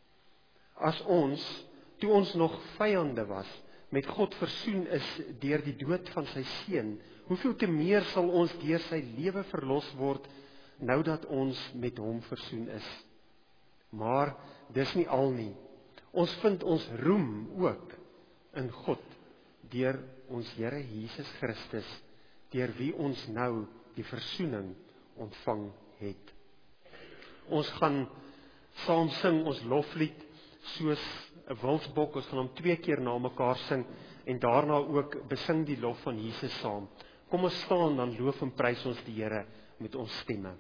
As ons, toe ons nog vyande was, met God versoen is deur die dood van sy seun, hoeveel te meer sal ons deur sy lewe verlos word, nou dat ons met hom versoen is. Maar dis nie al nie. Ons vind ons roem ook in God, deur ons Here Jesus Christus, deur wie ons nou die versoening ontvang het. Ons gaan saam sing ons loflied soos 'n wilsbok. Ons gaan hom twee keer na mekaar sing en daarna ook besing die lof van Jesus saam. Kom ons staan, dan loof en prys ons die Here met ons stemme.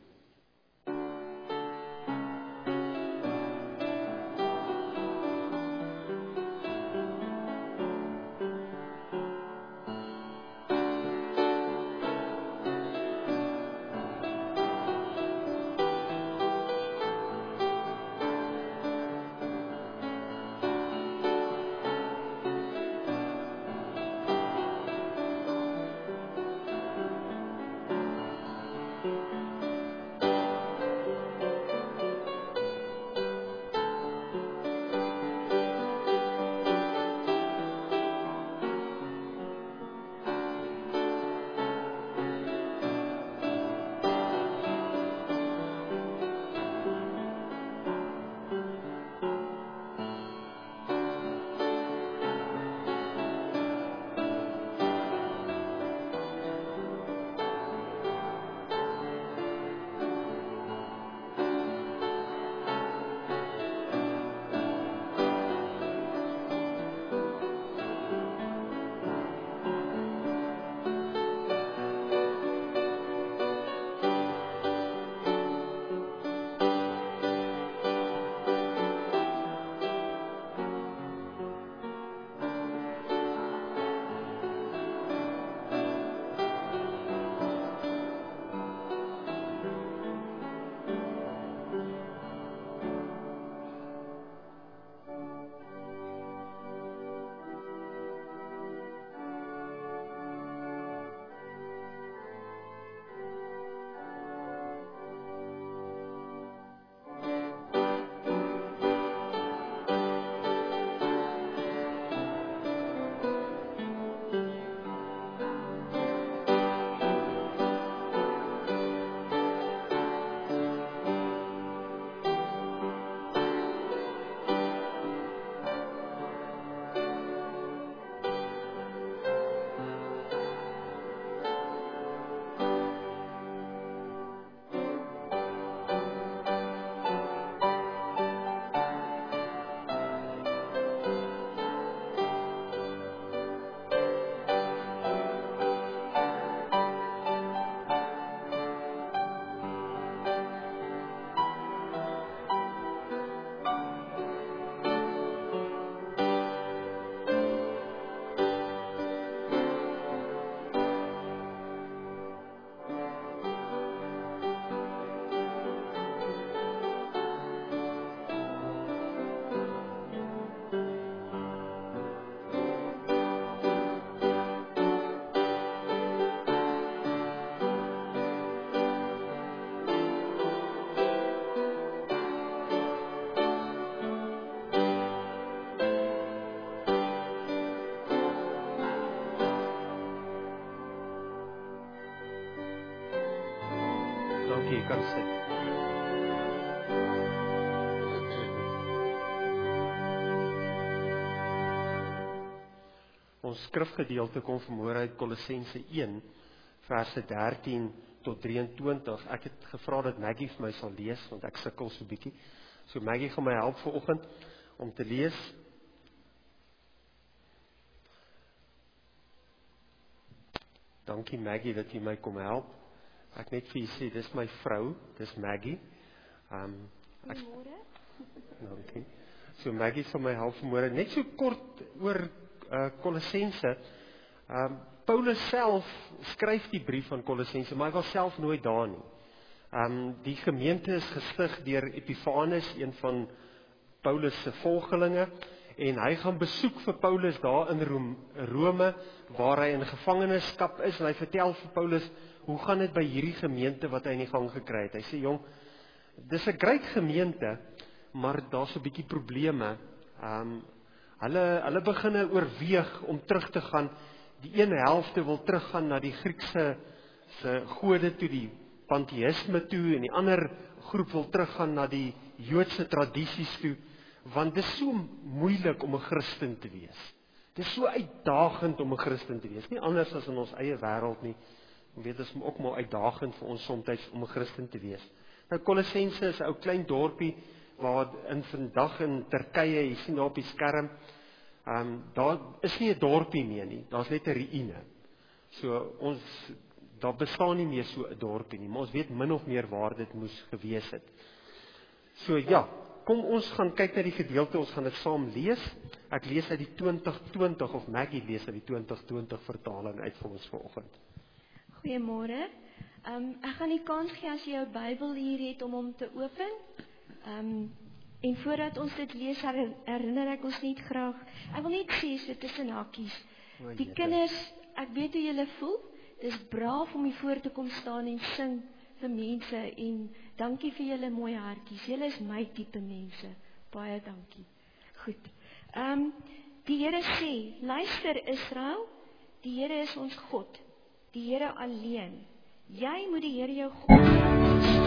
kan sit. Ons skrifgedeelte kom vanmôre uit Kolossense een, verse dertien tot drieëntwintig. Ek het gevra dat Maggie vir my sal lees, want ek sukkel so bietjie. So Maggie gaan my help vanoggend om te lees. Dankie Maggie dat jy my kom help. Ek net vir jy sê, dis my vrou, dis Maggie. Um, ek, Dankie. So Maggie sal my help vanmôre. Net so kort oor uh, Kolossense. Um, Paulus self skryf die brief van Kolossense, maar hy was self nooit daar nie. Um, die gemeente is gestig deur Epiphanes, een van Paulus se volgelinge, en hy gaan besoek vir Paulus daar in Rome, waar hy in gevangenskap is, en hy vertel vir Paulus, hoe gaan dit by hierdie gemeente wat hy in die gang gekry het? Hy sê, jong, dis 'n groot gemeente, maar daar's 'n bietjie probleme. Um, hulle, hulle begin oorweeg om terug te gaan. Die een helfte wil teruggaan na die Griekse se gode toe, die pantheïsme toe, en die ander groep wil teruggaan na die Joodse tradisies toe, want dit is so moeilik om 'n Christen te wees. Dit is so uitdagend om 'n Christen te wees, nie anders as in ons eie wêreld nie. Ek weet, dit is ook maar uitdagend vir ons soms om 'n Christen te wees. Nou Kolossense is 'n ou klein dorpie waar in vandag in Turkye, jy sien daar op die skerm, um, daar is nie 'n dorpie meer nie, daar's net 'n ruïne. So ons daar bestaan nie meer so 'n dorpie nie, maar ons weet min of meer waar dit moes gewees het. So ja, kom ons gaan kyk na die gedeelte, ons gaan dit saam lees. Ek lees uit die twintig twintig, of Maggie lees uit die twintig twintig vertaling uit vir ons vanoggend. Goeiemôre. Um, ek gaan die kans gee as jy jou Bybel hier het om hom te open. Um, en voordat ons dit lees, herinner ek ons net graag. Ek wil net sê, so tussen hakies. Die kinders, ek weet hoe julle voel. Dis braaf om hier voor te kom staan en sing vir mense, en dankie vir julle mooi hartjies. Julle is my tipe mense. Baie dankie. Goed. Um, die Here sê, luister Israel, die Here is ons God, die Here alleen. Jy moet die Here jou God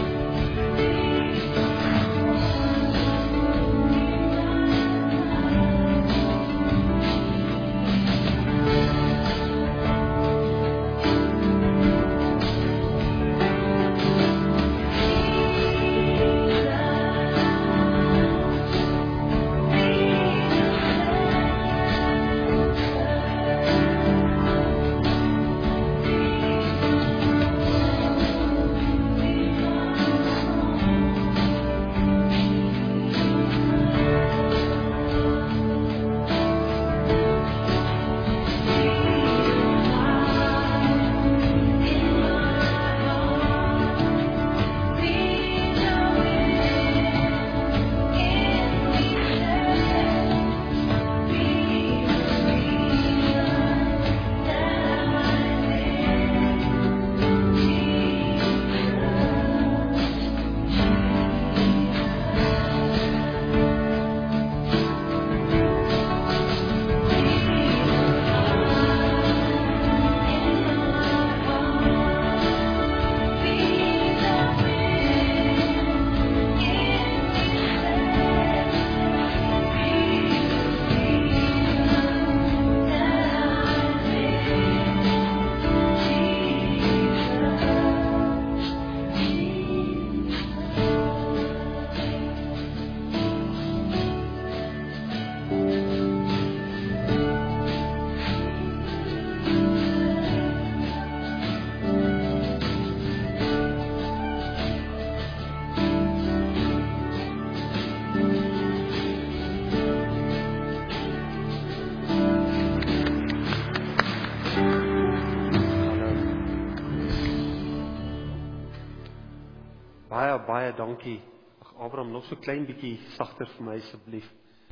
Baie, baie dankie. Ag Abraham, nog so klein bietjie sagter vir my asseblief.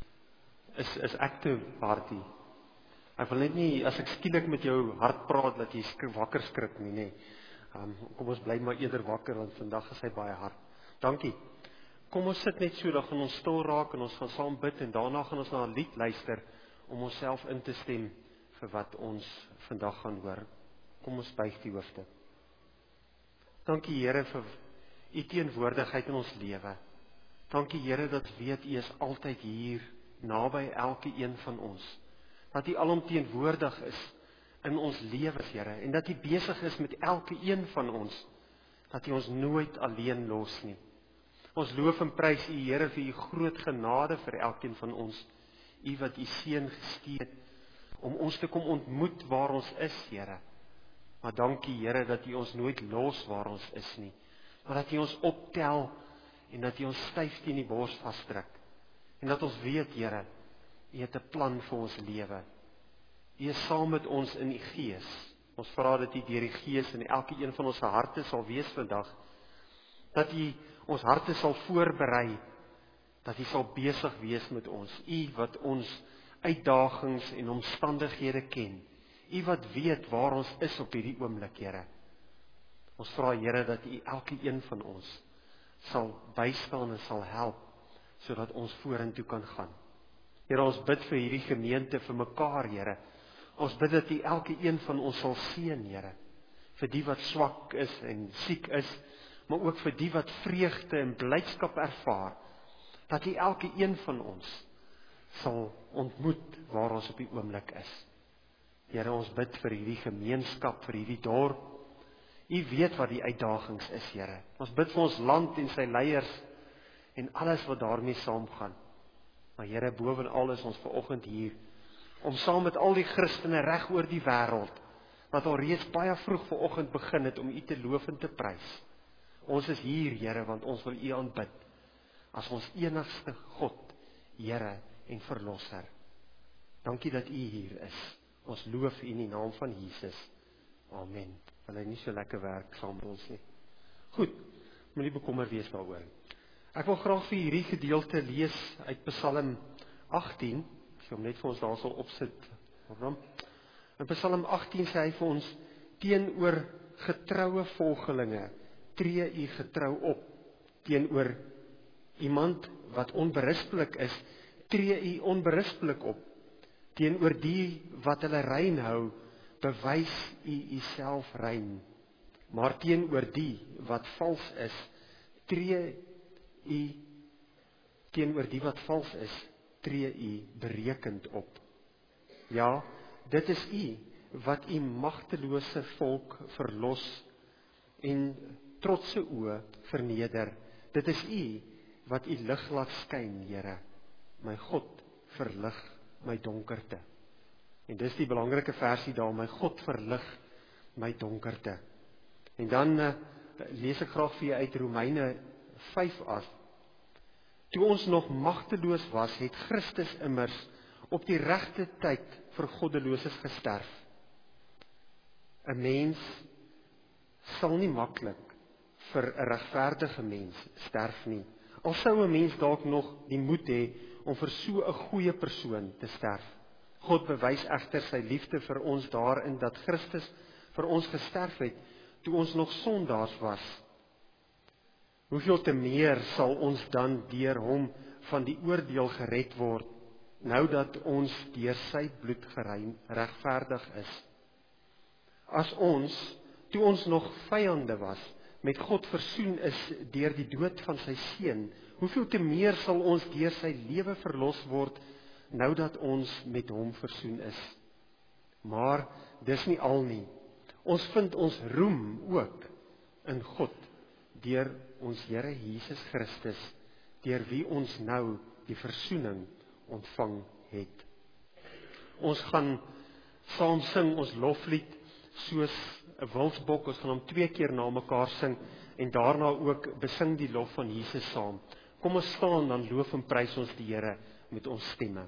Is is ek te hard hier? Ek wil net nie as ek skielik met jou hard praat dat jy skrik, wakker skrik nie, nê. Um, kom ons bly maar eerder wakker want vandag is hy baie hard. Dankie. Kom ons sit net so, dan gaan ons stil raak en ons gaan saam bid en daarna gaan ons na 'n lied luister om onsself in te stem vir wat ons vandag gaan hoor. Kom ons buig die hoofde. Dankie Here vir U teenwoordigheid in ons lewe. Dankie Here dat weet U is altyd hier, naby elke een van ons. Dat U alomteenwoordig is in ons lewens, Here, en dat U besig is met elke een van ons, dat U ons nooit alleen los nie. Ons loof en prys U, Here, vir U groot genade vir elkeen van ons, U wat U seun gestuur het, om ons te kom ontmoet waar ons is, Here. Maar dankie, Here, dat U ons nooit los waar ons is nie, maar dat U ons optel, en dat U ons styf teen die bors vasdruk, en dat ons weet, Here, U het 'n plan vir ons lewe. U is saam met ons in U Gees. Ons vra dat U deur die Gees in elke een van ons harte sal wees vandag, dat U ons harte sal voorberei, dat U sal besig wees met ons, U wat ons uitdagings en omstandighede ken, U wat weet waar ons is op hierdie oomblik, Here. Ons vra, Here, dat U elke een van ons sal bystaan en sal help, sodat ons vorentoe kan gaan. Here, ons bid vir hierdie gemeente, vir mekaar, Here. Ons bid dat U elke een van ons sal seën, Here, vir die wat swak is en siek is, maar ook vir die wat vreugde en blydskap ervaar, dat U elke een van ons sal ontmoet waar ons op die oomblik is. Here, ons bid vir hierdie gemeenskap, vir hierdie dorp. U weet wat die uitdagings is, Here. Ons bid vir ons land en sy leiers en alles wat daarmee saamgaan. Maar Here, bovenal is ons vanoggend hier om saam met al die Christene reg oor die wêreld, wat al reeds baie vroeg vanoggend begin het om U te loof en te prys. Ons is hier, Here, want ons wil U aanbid as ons enigste God, Here en Verlosser. Dankie dat U hier is. Ons loof U in die naam van Jesus. Amen. Want hy nie so lekker werk saam met ons nie. Goed, moenie bekommer wees daaroor. Ek wil graag vir hierdie gedeelte lees uit Psalm agttien. Ek gaan net vir ons daar sal opsit. In Psalm agttien sê hy vir ons, teenoor getroue volgelinge, tree U getrou op. Teenoor iemand wat onberispelik is, tree U onberispelik op. Teenoor die wat hulle rein hou, bewys U Uself rein. Maar teenoor die wat vals is, tree U teenoor die wat vals is, tree U berekend op. Ja, dit is U wat U magtelose volk verlos en trotse oë verneder. Dit is U wat U lig laat skyn, Here. My God, verlig my donkerte. En dis die belangrike versie daar, my God verlig my donkerte. En dan uh, lees ek graag vir jy uit Romeine vyf af. Toe ons nog magteloos was, het Christus immers op die regte tyd vir goddeloses gesterf. 'n Mens sal nie maklik vir 'n regverdige mens sterf nie. Al sou 'n mens dalk nog die moed hê om vir so 'n goeie persoon te sterf. God bewys egter sy liefde vir ons daarin dat Christus vir ons gesterf het, toe ons nog sondaars was. Hoeveel te meer sal ons dan deur hom van die oordeel gered word, nou dat ons deur sy bloed gerein regverdig is. As ons, toe ons nog vyande was, met God versoen is deur die dood van sy seun, hoeveel te meer sal ons deur sy lewe verlos word, nou dat ons met hom versoen is. Maar dis nie al nie. Ons vind ons roem ook in God, deur ons Here Jesus Christus, deur wie ons nou die versoening ontvang het. Ons gaan saam sing ons loflied soos 'n wilsbok. Ons gaan hom twee keer na mekaar sing en daarna ook besing die lof van Jesus saam. Kom ons staan, dan loof en prys ons die Here met ons stemme.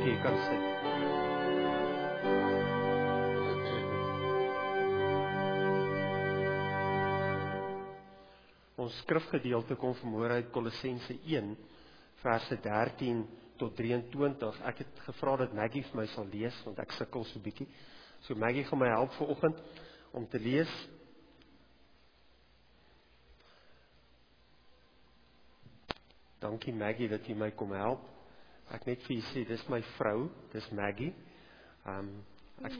Dankie, jy kan sit. Ons skrifgedeelte kom vanmôre uit Kolossense een, verse dertien tot drieëntwintig. Ek het gevra dat Maggie vir my sal lees, want ek sukkel so bietjie. So Maggie gaan my help vanoggend om te lees. Dankie Maggie dat jy my kom help. Ek net vir jy sê, dis my vrou, dis Maggie. Um, ek,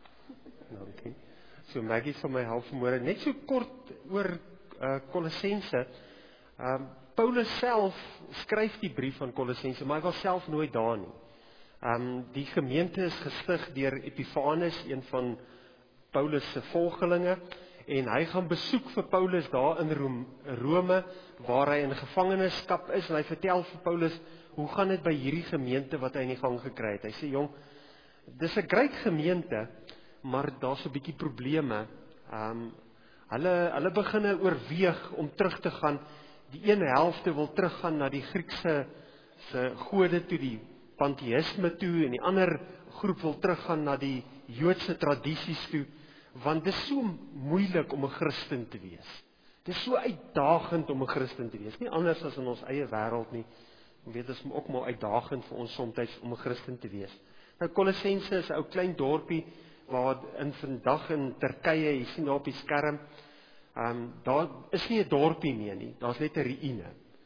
Dankie. So Maggie sal my help vanmôre. Net so kort oor uh, Kolossense. Um, Paulus self skryf die brief van Kolossense, maar hy was self nooit daar nie. Um, die gemeente is gestig deur Epiphanes, een van Paulus se volgelinge, en hy gaan besoek vir Paulus daar in Rome, waar hy in gevangenskap is, en hy vertel vir Paulus, hoe gaan dit by hierdie gemeente wat hy in die gang gekry het? Hy sê, jong, dis 'n groot gemeente, maar daar's 'n bietjie probleme. Um, hulle, hulle begin oorweeg om terug te gaan. Die een helfte wil teruggaan na die Griekse se gode toe, die pantheïsme toe, en die ander groep wil teruggaan na die Joodse tradisies toe, want dit is so moeilik om 'n Christen te wees. Dit is so uitdagend om 'n Christen te wees, nie anders as in ons eie wêreld nie. Ek weet, dit is ook maar uitdagend vir ons soms om 'n Christen te wees. Nou Kolossense is 'n ou klein dorpie waar in vandag in Turkye, jy sien daar op die skerm, Um, daar is nie 'n dorpie meer nie, daar's net 'n ruïne.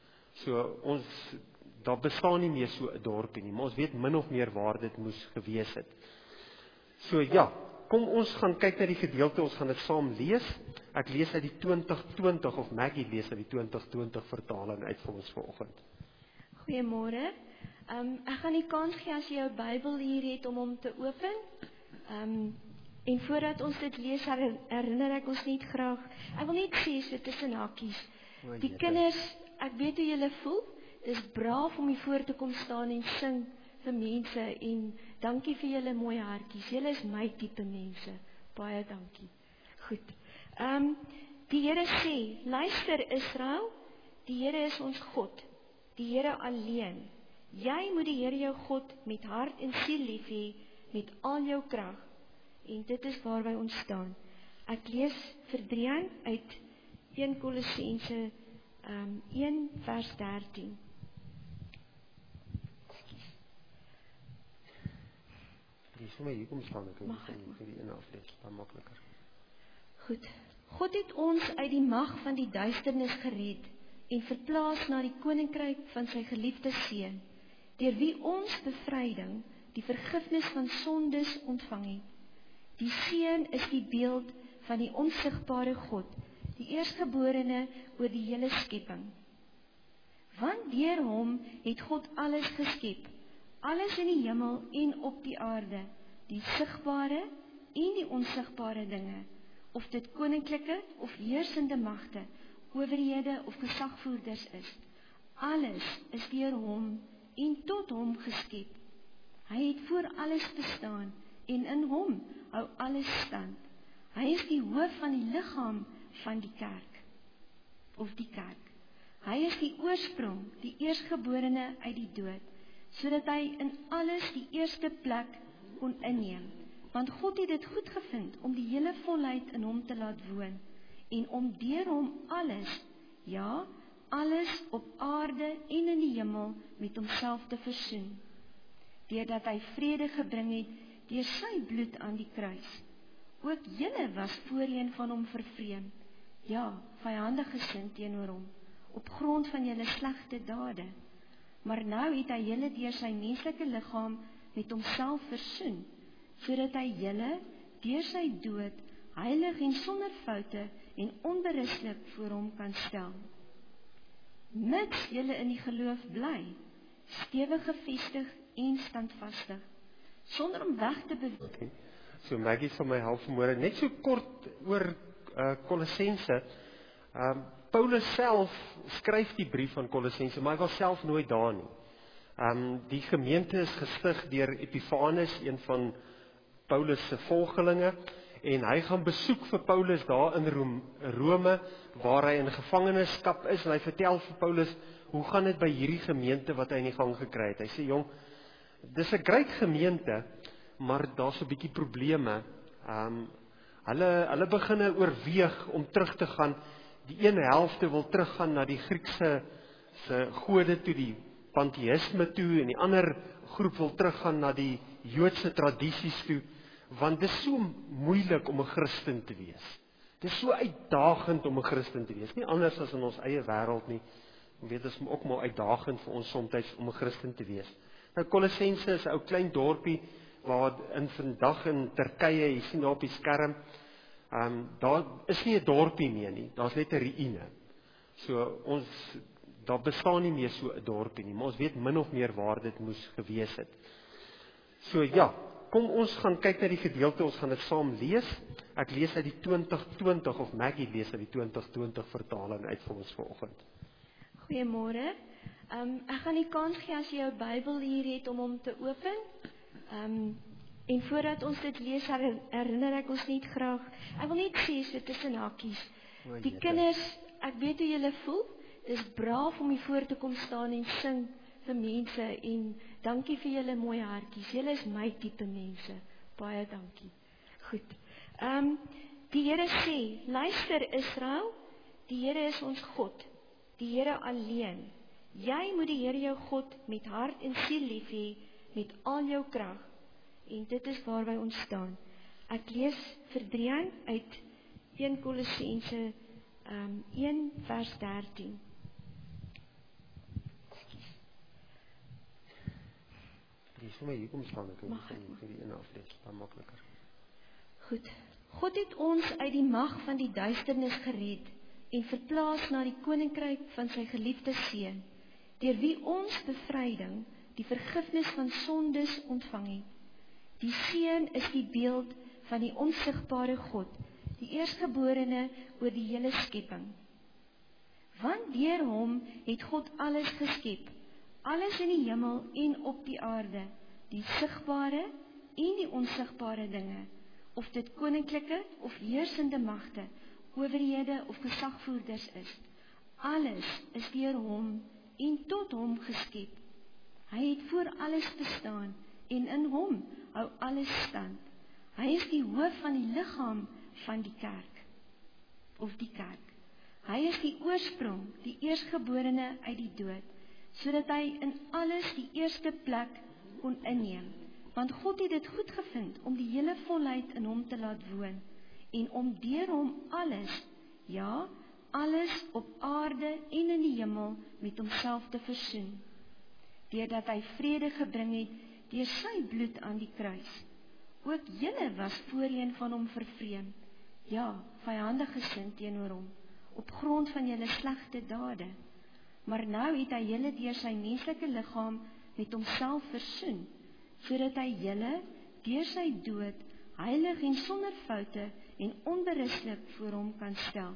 So ons, daar bestaan nie meer so 'n dorpie nie, maar ons weet min of meer waar dit moes gewees het. So ja, kom ons gaan kyk na die gedeelte, ons gaan dit saam lees. Ek lees uit die twintig twintig, of Maggie lees uit die twintig twintig vertaling uit vir ons vanoggend. Goeiemôre. Um, ek gaan die kans gee as jy jou Bybel hier het om hom te open. Um, En voordat ons dit lees, herinner ek ons net graag, ek wil net sê, so tussen hakies, die kinders, ek weet hoe julle voel, dis braaf om hier voor te kom staan en sing vir mense, en dankie vir julle mooi hartjies, julle is my tipe mense, baie dankie. Goed, um, die Here sê, luister Israel, die Here is ons God, die Here alleen, jy moet die Here jou God met hart en siel lief hê, met al jou krag. En dit is waar wij ons staan. Ek lees vir Drian uit een Kolossense um, een vers dertien. Die is vir my hier kom staan, ek kan die ene aflees, dan makliker. Goed. God het ons uit die mag van die duisternis gered en verplaas na die koninkryk van sy geliefde seun, deur wie ons bevryding, die vergifnis van sondes ontvang het. Die seun is die beeld van die onsigbare God, die eerstgeborene oor die hele skepping. Want deur hom het God alles geskep, alles in die hemel en op die aarde, die sigbare en die onsigbare dinge, of dit koninklike of heersende magte, owerhede of gesagvoerders is. Alles is deur hom en tot hom geskep. Hy het voor alles bestaan en in hom hou alles stand. Hy is die hoof van die liggaam van die kerk, of die kerk. Hy is die oorsprong, die eerstgeborene uit die dood, sodat hy in alles die eerste plek kon inneem. Want God het dit goed gevind om die hele volheid in hom te laat woon, en om deur hom alles, ja, alles op aarde en in die hemel met homself te versoen, deurdat hy vrede gebring het deur sy bloed aan die kruis. Ook julle was voorheen van hom vervreemd, ja, vyandig gesind teenoor hom, op grond van julle slegte dade. Maar nou het hy julle deur sy menslike liggaam met homself versoen, sodat hy julle deur sy dood heilig en sonder foute en onberispelik voor hom kan stel. Mits julle in die geloof bly, stewig gefestig en standvastig, sonder om weg te beweeg. Okay. So Maggie sal my help vanmôre. Net so kort oor uh, Kolossense. Um, Paulus self skryf die brief van Kolossense, maar hy was self nooit daar nie. Um, die gemeente is gestig deur Epiphanes, een van Paulus se volgelinge, en hy gaan besoek vir Paulus daar in Rome, waar hy in gevangenskap is, en hy vertel vir Paulus, hoe gaan dit by hierdie gemeente wat hy in die gang gekry het? Hy sê, jong, dis 'n groot gemeente, maar daar's 'n bietjie probleme. Um, hulle, hulle begin oorweeg om terug te gaan. Die een helfte wil teruggaan na die Griekse se gode toe, die pantheïsme toe, en die ander groep wil teruggaan na die Joodse tradisies toe, want dit is so moeilik om 'n Christen te wees. Dit is so uitdagend om 'n Christen te wees, nie anders as in ons eie wêreld nie. Ek weet, dit is ook maar uitdagend vir ons soms om 'n Christen te wees. Nou Kolossense is 'n ou klein dorpie waar in vandag in Turkye, jy sien daar op die skerm, um, daar is nie 'n dorpie meer nie, daar's net 'n ruïne. So ons daar bestaan nie meer so 'n dorpie nie, maar ons weet min of meer waar dit moes gewees het. So ja, kom ons gaan kyk na die gedeelte, ons gaan dit saam lees. Ek lees uit die twintig twintig, of Maggie lees uit die twintig twintig vertaling uit vir ons vanoggend. Goeiemôre. Um, ek gaan die kans gee as jy jou Bybel hier het om hom te open. Um, en voordat ons dit lees, herinner ek ons net graag. Ek wil net sê so tussen hakies. Die kinders, ek weet hoe julle voel. Dis braaf om hier voor te kom staan en sing vir mense, en dankie vir julle mooi hartjies. Julle is my tipe mense. Baie dankie. Goed. Um, die Here sê, luister Israel, die Here is ons God, die Here alleen. Jy moet die Here jou God met hart en siel lief hê, met al jou krag. En dit is waarby ons staan. Ek lees vir Drian uit een Kolossense um, een vers dertien. Die is vir my hier kom staan, ek kan vir die ene aflees, dan makliker. Goed. God het ons uit die mag van die duisternis gered en verplaas na die koninkryk van sy geliefde seun, deur wie ons bevryding, die vergifnis van sondes ontvang het. Die seun is die beeld van die onsigbare God, die eerstgeborene oor die hele skepping. Want deur hom het God alles geskep, alles in die hemel en op die aarde, die sigbare en die onsigbare dinge, of dit koninklike of heersende magte, owerhede of gesagvoerders is. Alles is deur hom en tot hom geskep. Hy het voor alles bestaan en in hom hou alles stand. Hy is die hoof van die liggaam van die kerk, of die kerk. Hy is die oorsprong, die eerstgeborene uit die dood, sodat hy in alles die eerste plek kon inneem. Want God het dit goed gevind om die hele volheid in hom te laat woon, en om deur hom alles, ja, alles op aarde en in die hemel met homself te versoen, deurdat hy vrede gebring het deur sy bloed aan die kruis. Ook julle was voorheen van hom vervreemd, ja, vyandig gesind teenoor hom, op grond van julle slegte dade. Maar nou het hy julle deur sy menslike liggaam met homself versoen, sodat hy julle deur sy dood heilig en sonder foute en onberispelik voor hom kan stel.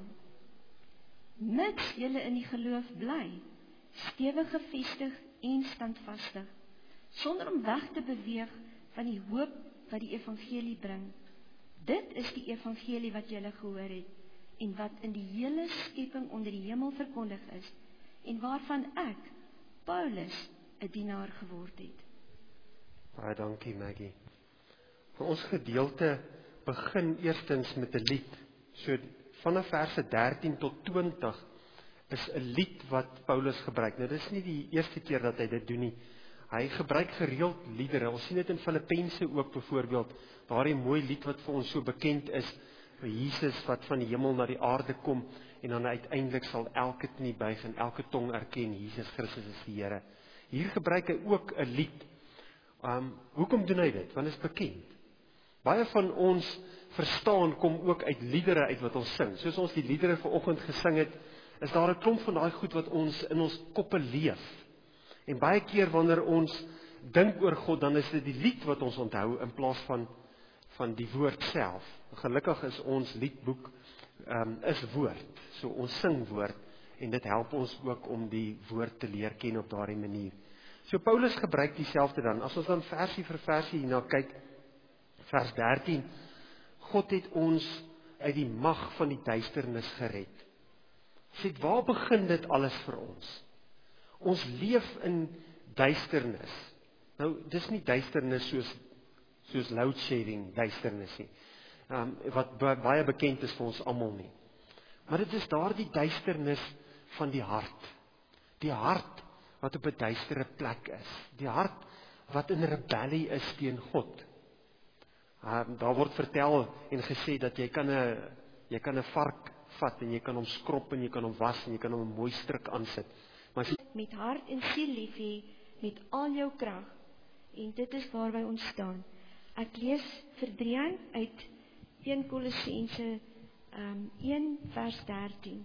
Mits julle in die geloof bly, stewig gefestig en standvastig, sonder om weg te beweeg van die hoop wat die evangelie bring. Dit is die evangelie wat julle gehoor het, en wat in die hele skepping onder die hemel verkondig is, en waarvan ek, Paulus, 'n dienaar geword het. Baie dankie Maggie. Vir ons gedeelte begin eerstens met 'n lied. So vanaf verse dertien tot twintig is 'n lied wat Paulus gebruik. Nou dis nie die eerste keer dat hy dit doen nie. Hy gebruik gereeld liedere. Ons sien dit in Filippense ook byvoorbeeld, daardie mooi lied wat vir ons so bekend is, vir Jesus wat van die hemel na die aarde kom, en dan uiteindelik sal elke knie buig en elke tong erken Jesus Christus is die Here. Hier gebruik hy ook 'n lied. Um, hoekom doen hy dit? Want dit is bekend. Baie van ons verstaan kom ook uit liedere uit wat ons sing. Soos ons die liedere vanoggend gesing het, is daar 'n klomp van daai goed wat ons in ons koppe leef. En baie keer wanneer ons dink oor God, dan is dit die lied wat ons onthou in plaas van van die woord self. Gelukkig is ons liedboek um, is woord. So ons sing woord en dit help ons ook om die woord te leer ken op daardie manier. So Paulus gebruik dieselfde dan. As ons dan versie vir versie hierna kyk, vers dertien, God het ons uit die mag van die duisternis gered. Sê, waar begin dit alles vir ons? Ons leef in duisternis. Nou, dis nie duisternis soos soos load shedding duisternis nie. Um, wat baie bekend is vir ons almal nie. Maar dit is daardie duisternis van die hart. Die hart wat op 'n duistere plek is. Die hart wat in rebellie is teen God. Um, daar word vertel en gesê dat jy kan 'n jy kan 'n vark vat en jy kan hom skrop en jy kan hom was en jy kan hom 'n mooi stryk aansit. Maar as jy met hart en siel lief hê, met al jou krag. En dit is waarby ons staan. Ek lees vir Drian uit eerste Kolossense um, een vers dertien.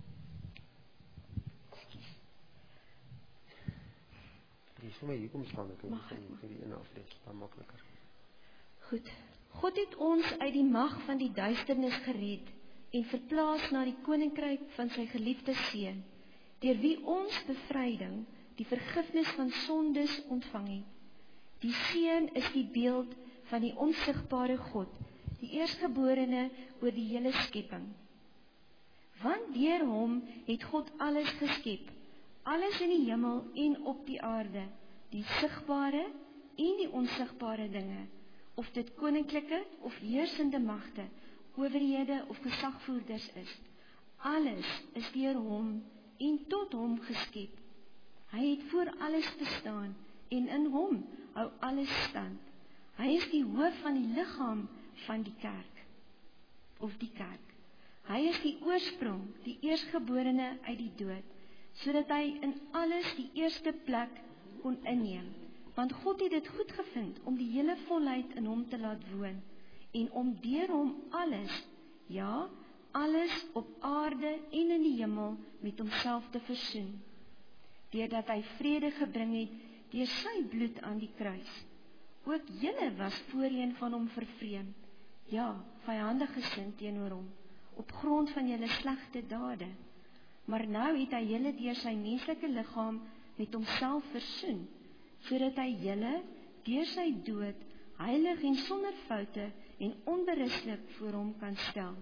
Jy sê my hier kom staan ek Mag ek kan hierdie ene aflees, baie makliker. Goed. God het ons uit die mag van die duisternis gered en verplaas na die koninkryk van sy geliefde seun, deur wie ons bevryding, die vergifnis van sondes ontvang het. Die seun is die beeld van die onsigbare God, die eerstgeborene oor die hele skepping. Want deur hom het God alles geskep, alles in die hemel en op die aarde, die sigbare en die onsigbare dinge, of dit koninklike of heersende magte, owerhede of gesagvoerders is. Alles is deur hom en tot hom geskep. Hy het voor alles bestaan en in hom hou alles stand. Hy is die hoof van die liggaam van die kerk, of die kerk. Hy is die oorsprong, die eerstgeborene uit die dood, sodat hy in alles die eerste plek kon inneem. Want God het dit goed gevind om die hele volheid in hom te laat woon, en om deur hom alles, ja, alles op aarde en in die hemel met homself te versoen, deurdat hy vrede gebring het deur sy bloed aan die kruis. Ook julle was voorheen van hom vervreemd, ja, vyandig gesind teenoor hom, op grond van julle slegte dade. Maar nou het hy julle deur sy menslike liggaam met homself versoen, sodat hy julle deur sy dood heilig en sonder foute en onberispelik voor hom kan stel.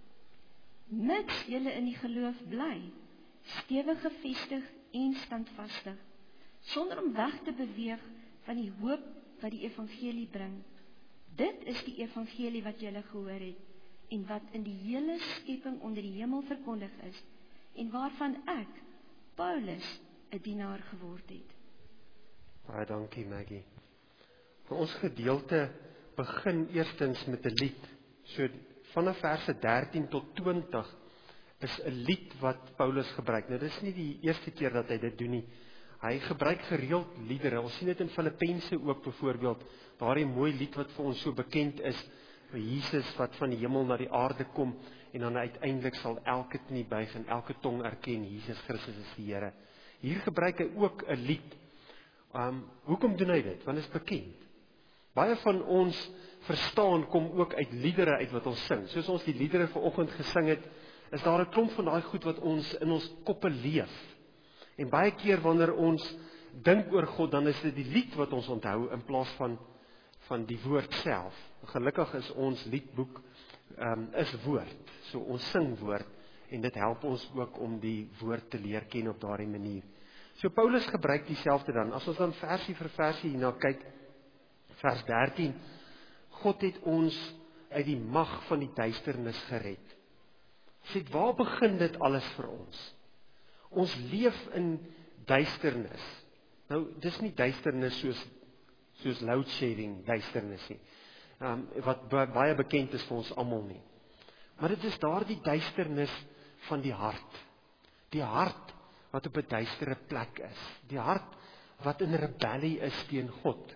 Mits julle in die geloof bly, stewig gefestig en standvastig, sonder om weg te beweeg van die hoop wat die evangelie bring. Dit is die evangelie wat julle gehoor het, en wat in die hele skepping onder die hemel verkondig is, en waarvan ek, Paulus, 'n dienaar geword het. Baie dankie Maggie. Ons gedeelte begin eerstens met 'n lied. So vanaf verse dertien tot twintig is 'n lied wat Paulus gebruik. Nou dis nie die eerste keer dat hy dit doen nie. Hy gebruik gereeld liedere. Ons sien dit in Filippense ook byvoorbeeld. Daardie mooi lied wat vir ons so bekend is, vir Jesus wat van die hemel na die aarde kom en dan uiteindelik sal elke knie buig en elke tong erken Jesus Christus is die Here. Hier gebruik hy ook 'n lied. Um, hoekom doen hy dit? Want dit is bekend. Baie van ons verstaan kom ook uit liedere uit wat ons sing. Soos ons die liedere vanoggend gesing het, is daar 'n klomp van daai goed wat ons in ons koppe leef. En baie keer wanneer ons dink oor God, dan is dit die lied wat ons onthou in plaas van van die woord self. Gelukkig is ons liedboek um, is woord. So ons sing woord en dit help ons ook om die woord te leer ken op daardie manier. So Paulus gebruik dieselfde dan. As ons dan versie vir versie hierna kyk, vers dertien, God het ons uit die mag van die duisternis gered. Sê, waar begin dit alles vir ons? Ons leef in duisternis. Nou, dis nie duisternis soos soos load shedding duisternis nie. Um, wat baie bekend is vir ons almal nie. Maar dit is daardie duisternis van die hart. Die hart wat op 'n duistere plek is. Die hart wat in rebellie is teen God.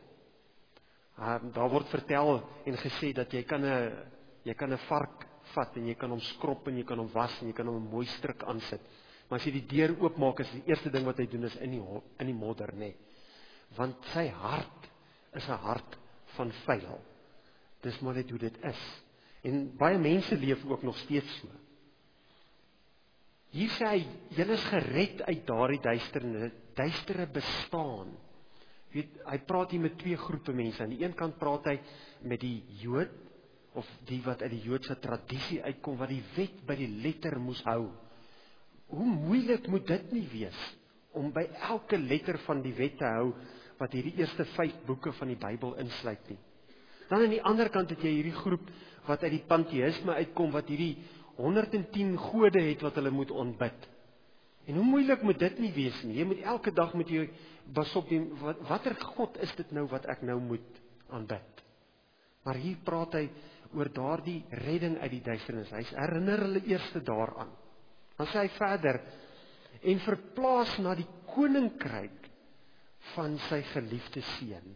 Um, daar word vertel en gesê dat jy kan 'n jy kan 'n vark vat en jy kan hom skrop en jy kan hom was en jy kan hom 'n mooi stryk aansit. Maar as jy die deur oopmaak, is die eerste ding wat hy doen is in die in die modder, nê. Want sy hart is 'n hart van vuil. Dis maar net hoe dit is. En baie mense leef ook nog steeds so. Hier sê hy, julle is gered uit daardie duistere, duistere bestaan. Weet, hy praat hier met twee groepe mense. Aan die een kant praat hy met die Jood, of die wat uit die Joodse tradisie uitkom, wat die wet by die letter moes hou. Hoe moeilik moet dit nie wees, om by elke letter van die wet te hou, wat hierdie eerste vyf boeke van die Bybel insluit nie. Dan aan die ander kant het jy hierdie groep, wat uit die pantheïsme uitkom, wat hierdie honderd en tien gode het, wat hulle moet aanbid. En hoe moeilik moet dit nie wees nie, jy moet elke dag met jou, pas op, die, wat, watter God is dit nou, wat ek nou moet aanbid? Maar hier praat hy oor daardie redding uit die duisternis, hy herinner hulle eerste daaraan. Dan sê hy verder, en verplaas na die koninkryk van sy geliefde seun,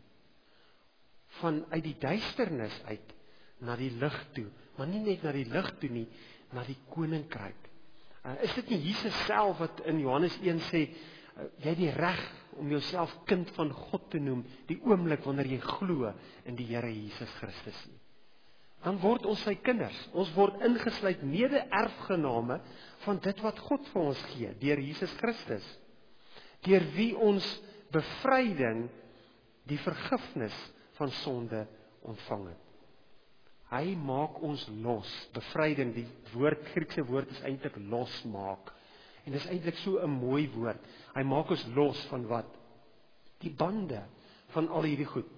van uit die duisternis uit, na die lig toe, maar nie net na die lig toe nie, na die koninkryk. Uh, is dit nie Jesus self wat in Johannes een sê, uh, jy het die reg om jouself kind van God te noem, die oomblik wanneer jy glo in die Here Jesus Christus nie. Dan word ons sy kinders, ons word ingesluit mede-erfgename van dit wat God vir ons gee, deur Jesus Christus, deur wie ons bevryding, die vergifnis van sonde ontvang het. Hy maak ons los, bevryding, die woord, Griekse woord is eintlik losmaak, en dit is eintlik so 'n mooi woord, hy maak ons los van wat? Die bande van al hierdie goed,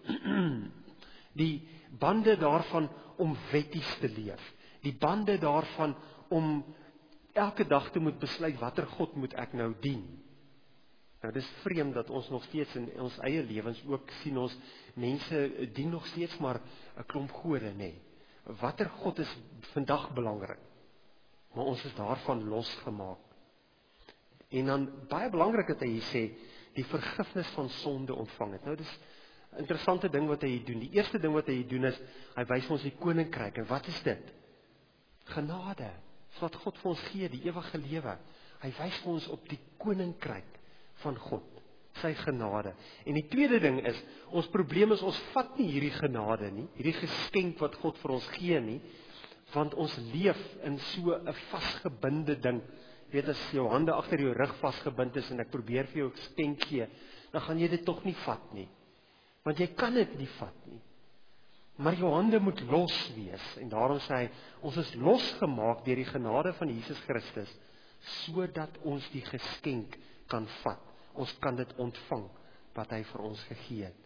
die bande daarvan om wetties te leef, die bande daarvan om elke dag te moet besluit, watter God moet ek nou dien? Nou, dis vreemd dat ons nog steeds in ons eie lewens ook sien ons, mense dien nog steeds maar 'n klomp gode, nee. Watter God is vandag belangrik? Maar ons is daarvan losgemaak. En dan, baie belangrik dat hy sê, die vergifnis van sonde ontvang het. Nou, dis 'n interessante ding wat hy hier doen. Die eerste ding wat hy hier doen is, hy wys ons die koninkryk. En wat is dit? Genade. Dis wat God vir ons gee, die ewige lewe. Hy wys vir ons op die koninkryk van God, sy genade. En die tweede ding is, ons probleem is, ons vat nie hierdie genade nie, hierdie geskenk wat God vir ons gee nie, want ons leef in so 'n vasgebinde ding. Jy weet, as jou hande agter jou rug vasgebind is, en ek probeer vir jou 'n geskenk gee, dan gaan jy dit tog nie vat nie, want jy kan dit nie vat nie. Maar jou hande moet los wees, en daarom sê hy, ons is losgemaak deur die genade van Jesus Christus, sodat ons die geskenk kan vat. Ons kan dit ontvang, wat hy vir ons gegee het.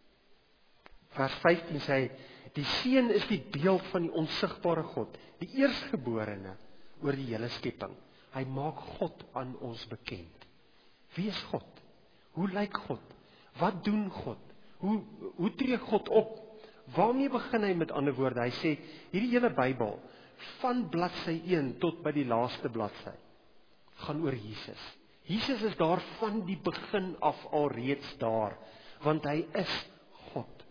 Vers vyftien sê hy, die seun is die beeld van die onsigbare God, die eerstgeborene oor die hele skepping. Hy maak God aan ons bekend. Wie is God? Hoe lyk God? Wat doen God? Hoe, hoe tree God op? Waarmee begin hy met ander woorde? Hy sê, hierdie hele Bybel, van bladsy een tot by die laaste bladsy, gaan oor Jesus. Jesus is daar van die begin af al reeds daar, want hy is God.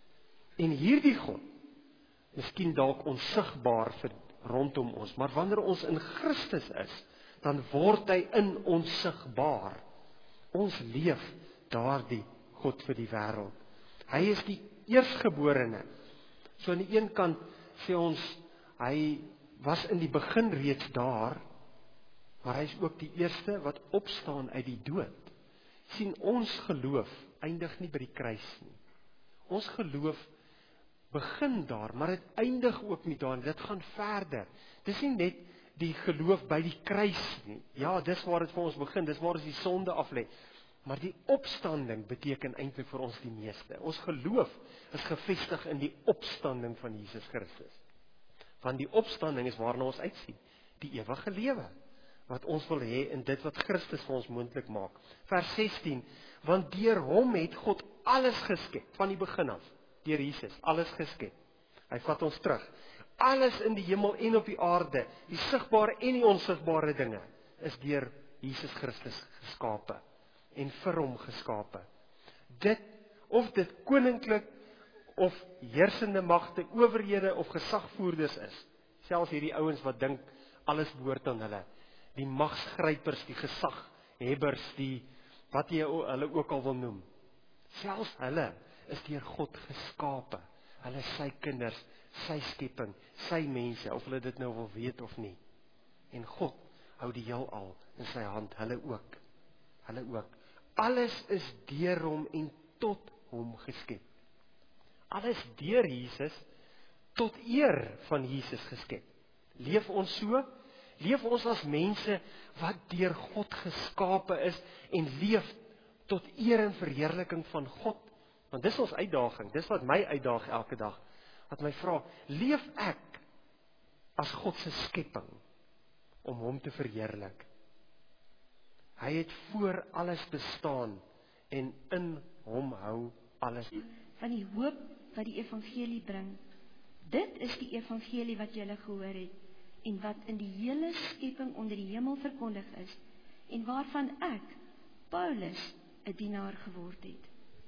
En hierdie God, miskien dalk onsigbaar vir rondom ons, maar wanneer ons in Christus is, dan word hy in ons sigbaar. Ons leef daardie God vir die wêreld. Hy is die eerstgeborene. So aan die een kant sê ons, hy was in die begin reeds daar, maar hy is ook die eerste wat opstaan uit die dood. Sien, ons geloof eindig nie by die kruis nie. Ons geloof begin daar, maar dit eindig ook nie daar nie, dit gaan verder. Dis nie net die geloof by die kruis nie. Ja, dis waar dit vir ons begin, dis waar ons die sonde aflê. Maar die opstanding beteken eintlik vir ons die meeste. Ons geloof is gevestig in die opstanding van Jesus Christus. Want die opstanding is waarna ons uitsien, die ewige lewe, wat ons wil hê in dit wat Christus vir ons moontlik maak. Vers sestien, want deur hom het God alles geskep, van die begin af, deur Jesus, alles geskep. Hy vat ons terug. Alles in die hemel en op die aarde, die sigbare en die onsigbare dinge, is deur Jesus Christus geskape, en vir hom geskape. Dit, of dit koninklik, of heersende magte, owerhede, of gesagvoerders is, selfs hierdie ouens wat dink, alles behoort aan hulle, die magsgrypers, die gesaghebbers, die, wat jy hulle ook al wil noem, selfs hulle is deur God geskape, hulle is sy kinders, sy skepping, sy mense, of hulle dit nou wil weet of nie. En God hou die heelal in sy hand, hulle ook, hulle ook. Alles is deur hom en tot hom geskep. Alles deur Jesus, tot eer van Jesus geskep. Leef ons so? Leef ons as mense wat deur God geskape is en leef tot eer en verheerliking van God? Want dis ons uitdaging, dis wat my uitdaag elke dag. Wat my vra, leef ek as God se skepping om hom te verheerlik? Hy het voor alles bestaan en in hom hou alles. Van die hoop wat die evangelie bring. Dit is die evangelie wat julle gehoor het en wat in die hele skepping onder die hemel verkondig is en waarvan ek, Paulus, 'n dienaar geword het.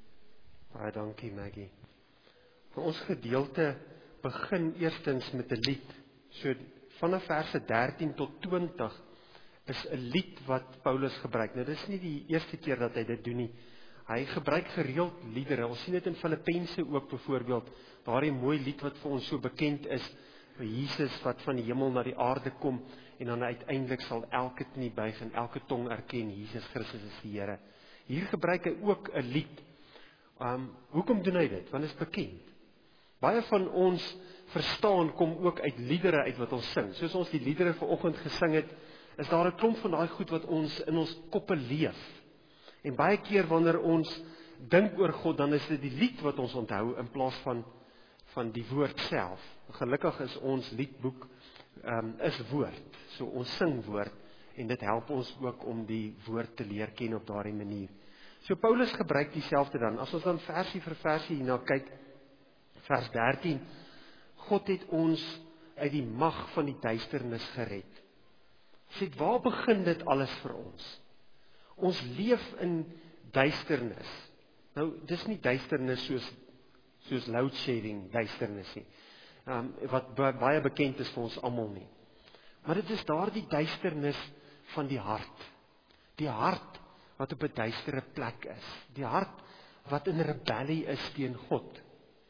Baie dankie, Maggie. Vir ons gedeelte begin eerstens met 'n lied. So vanaf verse dertien tot twintig is 'n lied wat Paulus gebruik. Nou dis nie die eerste keer dat hy dit doen nie. Hy gebruik gereeld liedere. Ons sien dit in Filippense ook byvoorbeeld. Daardie mooi lied wat vir ons so bekend is, vir Jesus wat van die hemel na die aarde kom en dan uiteindelik sal elke knie buig en elke tong erken Jesus Christus is die Here. Hier gebruik hy ook 'n lied. Um, hoekom doen hy dit? Want dit is bekend. Baie van ons verstaan kom ook uit liedere uit wat ons sing. Soos ons die liedere vanoggend gesing het, is daar 'n klomp van daai goed wat ons in ons koppe leef. En baie keer wanneer ons dink oor God, dan is dit die lied wat ons onthou in plaas van van die woord self. Gelukkig is ons liedboek um, is woord. So ons sing woord en dit help ons ook om die woord te leer ken op daardie manier. So Paulus gebruik dieselfde dan. As ons dan versie vir versie hierna kyk, vers dertien, God het ons uit die mag van die duisternis gered. Sê, waar begin dit alles vir ons? Ons leef in duisternis. Nou, dis nie duisternis soos soos load shedding duisternis nie. Um, wat baie bekend is vir ons almal nie. Maar dit is daardie duisternis van die hart. Die hart wat op 'n duistere plek is. Die hart wat in rebellie is teen God.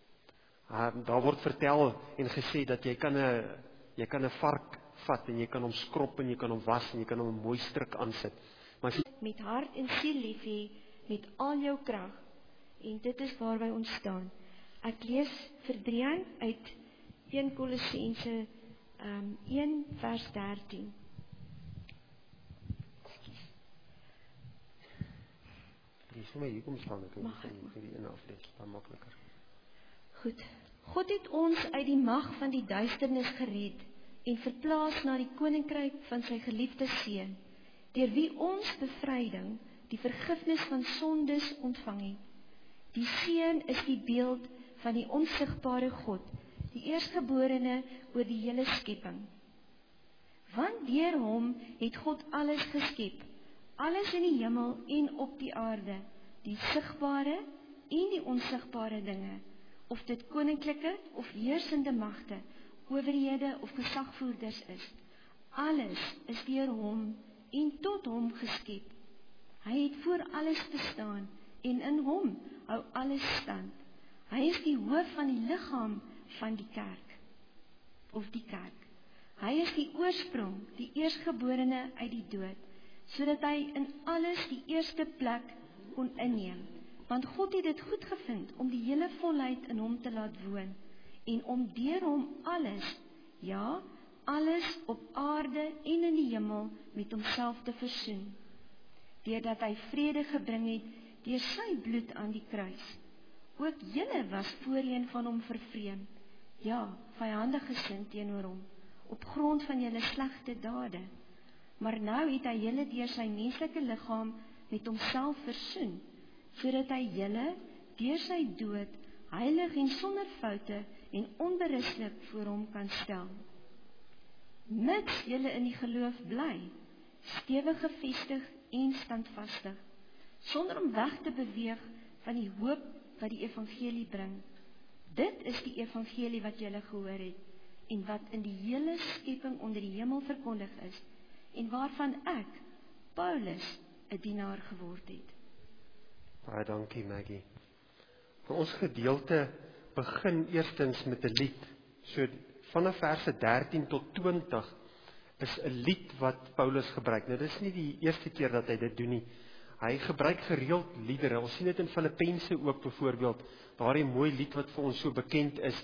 Um, daar word vertel en gesê dat jy kan 'n jy kan 'n vark vat en jy kan hom skrop en jy kan hom was en jy kan hom 'n mooi stryk aansit. Maar jy... met hart en siel lief hê met al jou krag. En dit is waar wij ons staan. Ek lees vir Drian uit een Kolossense um, een vers dertien. Jy sê my hier kom staan ek Mag ek? vir die een aflees, dan makliker. Goed. God het ons uit die mag van die duisternis gered en verplaas na die koninkryk van sy geliefde seun, deur wie ons bevryding, die vergifnis van sondes ontvang het. Die seun is die beeld van die onsigbare God, die eerstgeborene oor die hele skepping. Want deur hom het God alles geskep, alles in die hemel en op die aarde, die sigbare en die onsigbare dinge, of dit koninklike of heersende magte, owerhede of gesagvoerders is. Alles is deur hom en tot hom geskep. Hy het voor alles bestaan en in hom hou alles stand. Hy is die hoof van die liggaam van die kerk, of die kerk. Hy is die oorsprong, die eerstgeborene uit die dood, sodat hy in alles die eerste plek kon inneem. Want God het dit goed gevind om die hele volheid in hom te laat woon, en om deur hom alles, ja, alles op aarde en in die hemel met homself te versoen, deurdat hy vrede gebring het deur sy bloed aan die kruis. Ook julle was voorheen van hom vervreemd, ja, vyandig gesind teenoor hom, op grond van julle slegte dade. Maar nou het hy julle deur sy menslike liggaam met homself versoen, sodat hy julle deur sy dood heilig en sonder foute en onberispelik voor hom kan stel. Mits julle in die geloof bly, stewig gefestig en standvastig, sonder om weg te beweeg van die hoop wat die evangelie bring. Dit is die evangelie wat julle gehoor het, en wat in die hele skepping onder die hemel verkondig is, en waarvan ek, Paulus, 'n dienaar geword het. Baie dankie, Maggie. Vir ons gedeelte begin eerstens met 'n lied. So vanaf verse dertien tot twintig is 'n lied wat Paulus gebruik. Nou dis nie die eerste keer dat hy dit doen nie. Hy gebruik gereeld liedere. Ons sien dit in Filippense ook byvoorbeeld. Daardie mooi lied wat vir ons so bekend is,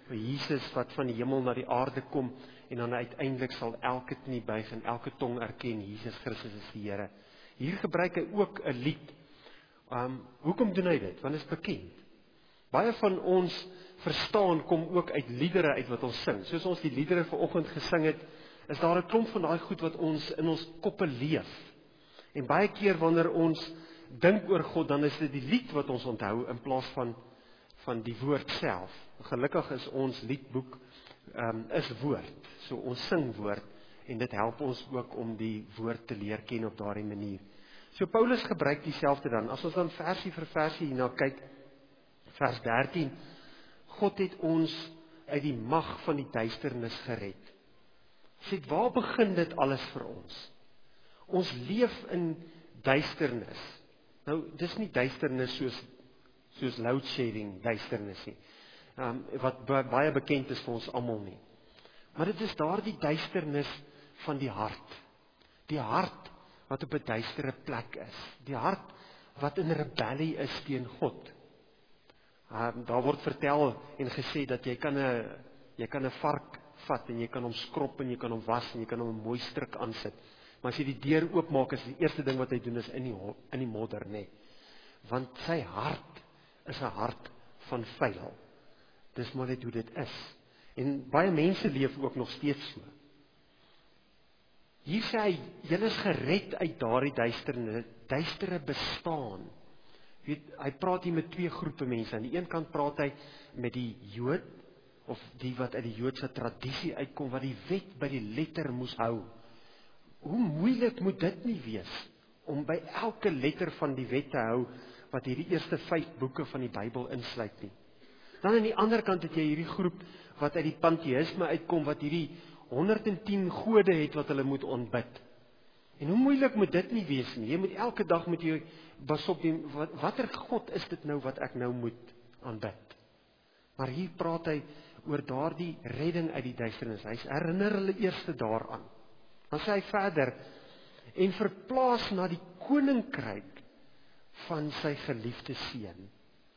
vir Jesus wat van die hemel na die aarde kom, en dan uiteindelik sal elke knie buig en elke tong erken, Jesus Christus is die Here. Hier gebruik hy ook 'n lied. Um, hoekom doen hy dit? Want dit is bekend. Baie van ons verstaan kom ook uit liedere uit wat ons sing. Soos ons die liedere vanoggend gesing het, is daar 'n klomp van daai goed wat ons in ons koppe leef. En baie keer wanneer ons dink oor God, dan is dit die lied wat ons onthou in plaas van van die woord self. Gelukkig is ons liedboek um, is woord. So ons sing woord en dit help ons ook om die woord te leer ken op daardie manier. So Paulus gebruik dieselfde dan. As ons dan versie vir versie hierna kyk, vers dertien, God het ons uit die mag van die duisternis gered. Sê, waar begin dit alles vir ons? Ons leef in duisternis. Nou, dis nie duisternis soos soos load shedding duisternis nie. Um, wat baie bekend is vir ons almal nie. Maar dit is daardie duisternis van die hart. Die hart wat op 'n duistere plek is. Die hart wat in rebellie is teen God. Um, daar word vertel en gesê dat jy kan 'n jy kan 'n vark vat en jy kan hom skrop en jy kan hom was en jy kan hom 'n mooi stryk aansit. Maar as jy die deur oopmaak, is die eerste ding wat hy doen is in die in die modder, nê. Nee. Want sy hart is 'n hart van vuil. Dis maar net hoe dit is. En baie mense leef ook nog steeds so. Hier sê hy, julle is gered uit daardie duistere, duistere bestaan. Weet, hy praat hier met twee groepe mense. Aan die een kant praat hy met die Jood, of die wat uit die Joodse tradisie uitkom, wat die wet by die letter moes hou. Hoe moeilik moet dit nie wees, om by elke letter van die wet te hou, wat hierdie eerste vyf boeke van die Bybel insluit nie. Dan aan die ander kant het jy hierdie groep, wat uit die panteïsme uitkom, wat hierdie honderd en tien gode het, wat hulle moet ontbid. En hoe moeilik moet dit nie wees nie, jy moet elke dag met jou bas op die, wat, watter God is dit nou, wat ek nou moet aanbid? Maar hier praat hy oor daardie redding uit die duisternis, hy herinner hulle eerste daaraan. Dan sê hy verder, en verplaas na die koninkryk van sy geliefde seun.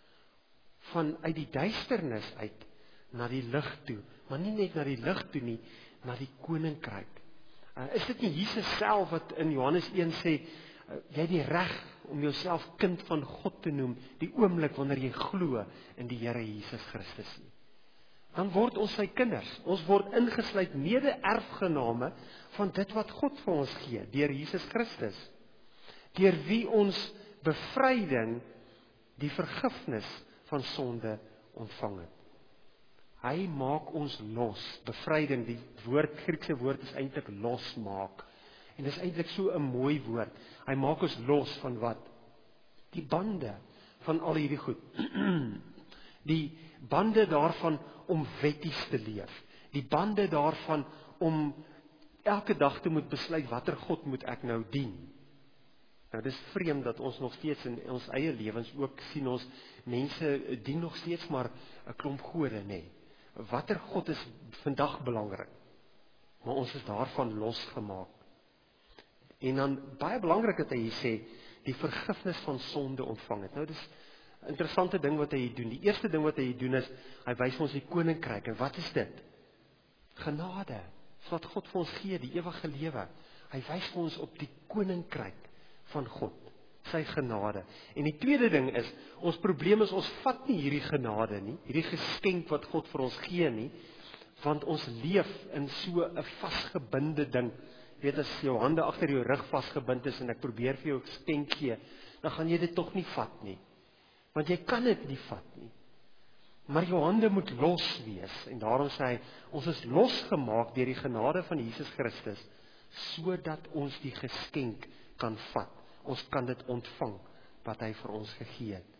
Van uit die duisternis uit, na die lig toe. Maar nie net na die lig toe nie, na die koninkryk. Uh, is dit nie Jesus self wat in Johannes een sê, uh, jy het die reg om jouself kind van God te noem, die oomblik wanneer jy glo in die Here Jesus Christus nie. Dan word ons sy kinders, ons word ingesluit mede-erfgename van dit wat God vir ons gee, deur Jesus Christus. Deur wie ons bevryding, die vergifnis van sonde ontvang het. Hy maak ons los, bevryding, die woord, Griekse woord is eintlik losmaak. En dis eintlik so 'n mooi woord. Hy maak ons los van wat? Die bande van al hierdie goed. Die bande daarvan om wetties te leef. Die bande daarvan om elke dag te moet besluit watter God moet ek nou dien. Nou dis vreemd dat ons nog steeds in ons eie lewens ook sien ons mense dien nog steeds maar 'n klomp gode, nê. Nee. Watter God is vandag belangrik? Maar ons is daarvan losgemaak. En dan baie belangrik dat hy hier sê, die vergifnis van sonde ontvang het. Nou dis 'n interessante ding wat hy hier doen. Die eerste ding wat hy hier doen is, hy wys ons die koninkryk. En wat is dit? Genade. Dis wat God vir ons gee, die ewige lewe. Hy wys vir ons op die koninkryk van God, sy genade. En die tweede ding is, ons probleem is, ons vat nie hierdie genade nie, hierdie geskenk wat God vir ons gee nie, want ons leef in so 'n vasgebinde ding. Jy weet, as jou hande agter jou rug vasgebind is, en ek probeer vir jou 'n geskenk gee, dan gaan jy dit tog nie vat nie, want jy kan dit nie vat nie. Maar jou hande moet los wees, en daarom sê hy, ons is losgemaak deur die genade van Jesus Christus, sodat ons die geskenk kan vat. Ons kan dit ontvang, wat hy vir ons gegee het.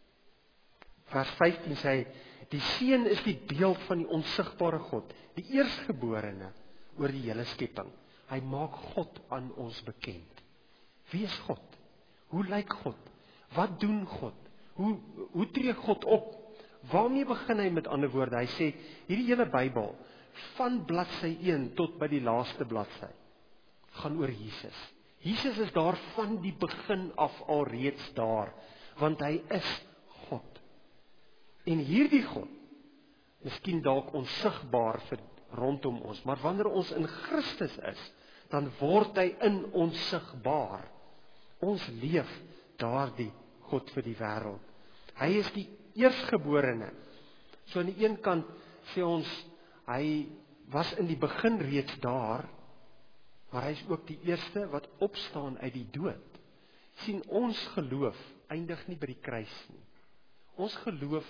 Vers vyftien sê hy, die seun is die beeld van die onsigbare God, die eerstgeborene oor die hele skepping. Hy maak God aan ons bekend. Wie is God? Hoe lyk God? Wat doen God? Hoe, hoe tree God op? Waarmee begin hy met ander woorde? Hy sê, hierdie hele Bybel, van bladsy een tot by die laaste bladsy, gaan oor Jesus. Jesus is daar van die begin af al reeds daar, want hy is God. En hierdie God, miskien dalk onsigbaar vir rondom ons, maar wanneer ons in Christus is, dan word hy in ons sigbaar. Ons leef daardie God vir die wêreld. Hy is die eerstgeborene. So aan die een kant sê ons, hy was in die begin reeds daar, maar hy is ook die eerste wat opstaan uit die dood. Sien, ons geloof eindig nie by die kruis nie. Ons geloof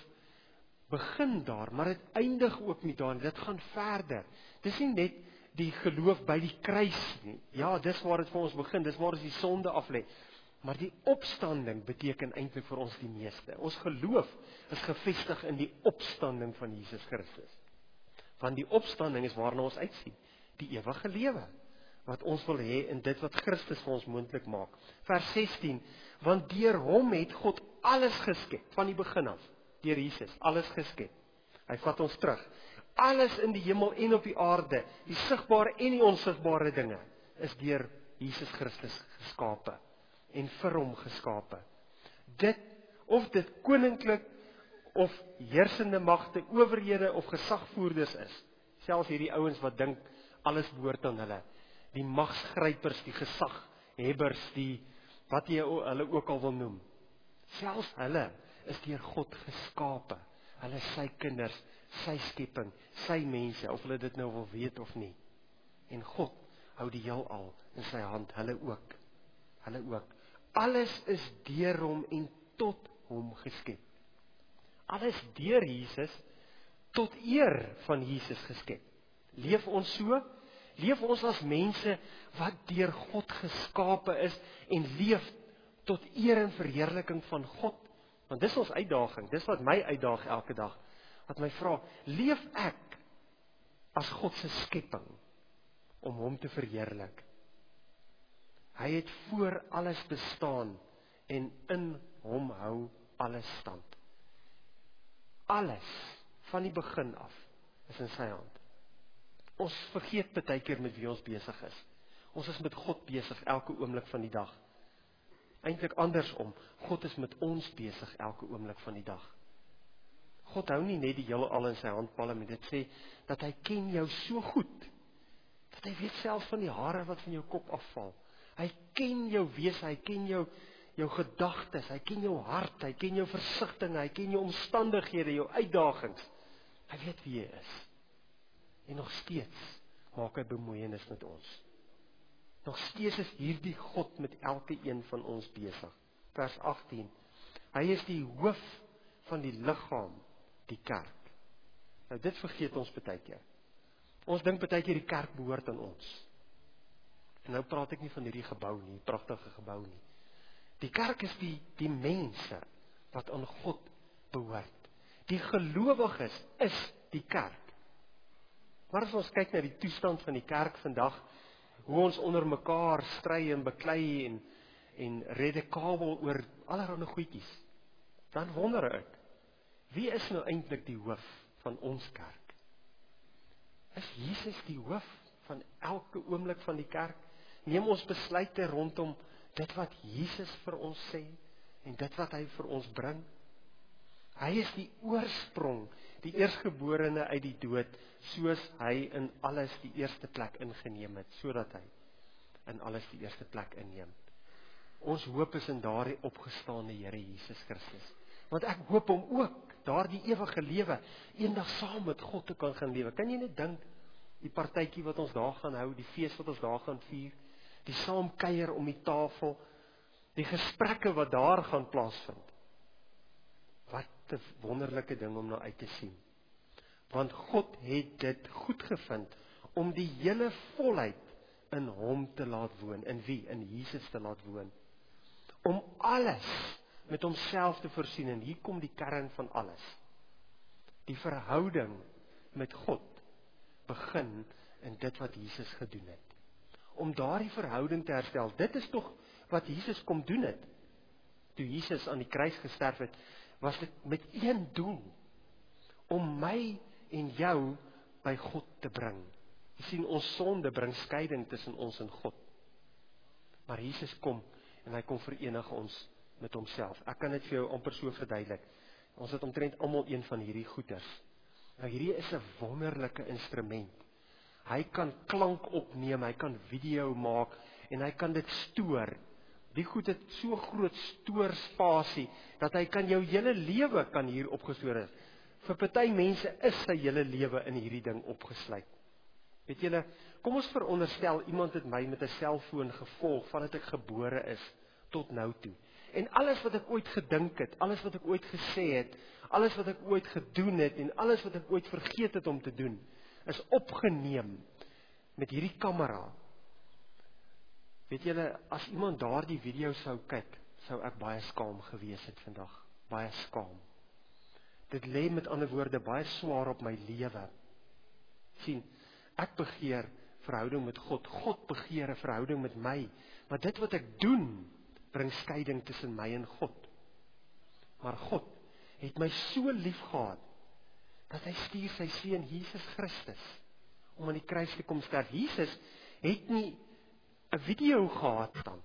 begin daar, maar dit eindig ook nie daar nie. Dit gaan verder. Dis nie net die geloof by die kruis nie. Ja, dis waar dit vir ons begin, dis waar ons die sonde aflê. Maar die opstanding beteken eintlik vir ons die meeste. Ons geloof is gevestig in die opstanding van Jesus Christus. Want die opstanding is waarna ons uitsien, die ewige lewe, wat ons wil hê in dit wat Christus vir ons moontlik maak. Vers sestien, want deur hom het God alles geskep, van die begin af, deur Jesus, alles geskep. Hy vat ons terug. Alles in die hemel en op die aarde, die sigbare en die onsigbare dinge, is deur Jesus Christus geskape en vir hom geskape. Dit, of dit koninklik, of heersende magte, owerhede of gesagvoerders is, selfs hierdie ouens wat dink, alles behoort aan hulle, die magsgrypers, die gesaghebbers, die, wat jy hulle ook al wil noem, selfs hulle is deur God geskape, hulle is sy kinders, sy skepping, sy mense, of hulle dit nou wil weet of nie, en God hou die heelal in sy hand, hulle ook, hulle ook, alles is deur hom en tot hom geskep, alles deur Jesus, tot eer van Jesus geskep. Leef ons so? Leef ons as mense wat deur God geskape is en leef tot eer en verheerliking van God? Want dis ons uitdaging, dis wat my uitdaag elke dag. Wat my vra, leef ek as God se skepping om hom te verheerlik? Hy het voor alles bestaan en in hom hou alles stand. Alles, van die begin af, is in sy hand. Ons vergeet baie keer met wie ons besig is. Ons is met God besig elke oomblik van die dag. Eintlik andersom, God is met ons besig elke oomblik van die dag. God hou nie net die heelal in sy handpalm, maar dit sê dat hy ken jou so goed, dat hy weet selfs van die hare wat van jou kop afval. Hy ken jou wese, hy ken jou jou gedagtes, hy ken jou hart, hy ken jou versigtinge, hy ken jou omstandighede, jou uitdagings. Hy weet wie jy is. En nog steeds maak hy bemoeienis met ons. Nog steeds is hierdie God met elke een van ons besig. Vers agttien. Hy is die hoof van die liggaam, die kerk. Nou dit vergeet ons baie keer. Ons dink baie keer die kerk behoort aan ons. En nou praat ek nie van hierdie gebou nie, pragtige gebou nie. Die kerk is die, die mense wat aan God behoort. Die gelowiges is die kerk. Maar as ons kyk na die toestand van die kerk vandag, hoe ons onder mekaar stry en beklei en, en redekabel oor allerhande goedjies, dan wonder ek, wie is nou eintlik die hoof van ons kerk? Is Jesus die hoof van elke oomblik van die kerk? Neem ons besluite rondom dit wat Jesus vir ons sê, en dit wat hy vir ons bring. Hy is die oorsprong, die eerstgeborene uit die dood, soos hy in alles die eerste plek ingeneem het, sodat hy in alles die eerste plek inneem. Ons hoop is in daardie opgestaande Here Jesus Christus. Want ek hoop om ook daardie ewige lewe eendag saam met God te kan gaan lewe. Kan jy net dink, die partytjie wat ons daar gaan hou, die fees wat ons daar gaan vier, die saam kuier om die tafel, die gesprekke wat daar gaan plaasvind. Wat 'n wonderlike ding om na uit te sien. Want God het dit goed gevind om die hele volheid in hom te laat woon. In wie? In Jesus te laat woon. Om alles met homself te voorsien. En hier kom die kern van alles. Die verhouding met God begin in dit wat Jesus gedoen het. Om daardie verhouding te herstel. Dit is tog wat Jesus kom doen het. Toe Jesus aan die kruis gesterf het, was dit met een doel. Om my en jou by God te bring. Jy sien, ons sonde bring skeiding tussen ons en God. Maar Jesus kom en hy kom verenig ons met homself. Ek kan dit vir jou amper so verduidelik. Ons het omtrent almal een van hierdie goeters. Nou hierdie is 'n wonderlike instrument. Hy kan klank opneem, hy kan video maak en hy kan dit stoor. Die goed het so groot stoorspasie dat hy kan jou hele lewe kan hier opgestoor is. Vir party mense is sy hele lewe in hierdie ding opgesluit. Weet julle, kom ons veronderstel iemand het my met 'n selfoon gevolg vandat ek gebore is tot nou toe. En alles wat ek ooit gedink het, alles wat ek ooit gesê het, alles wat ek ooit gedoen het en alles wat ek ooit vergeet het om te doen, is opgeneem met hierdie kamera. Weet julle, as iemand daardie video sou kyk, sou ek baie skaam gewees het vandag. Baie skaam. Dit lê met ander woorde baie swaar op my lewe. Sien, ek begeer verhouding met God. God begeer 'n verhouding met my. Maar dit wat ek doen, bring skeiding tussen my en God. Maar God het my so lief gehad, dat hy stuur sy seun Jesus Christus, om aan die kruis te kom sterf. Jesus het nie 'n video gehad dan.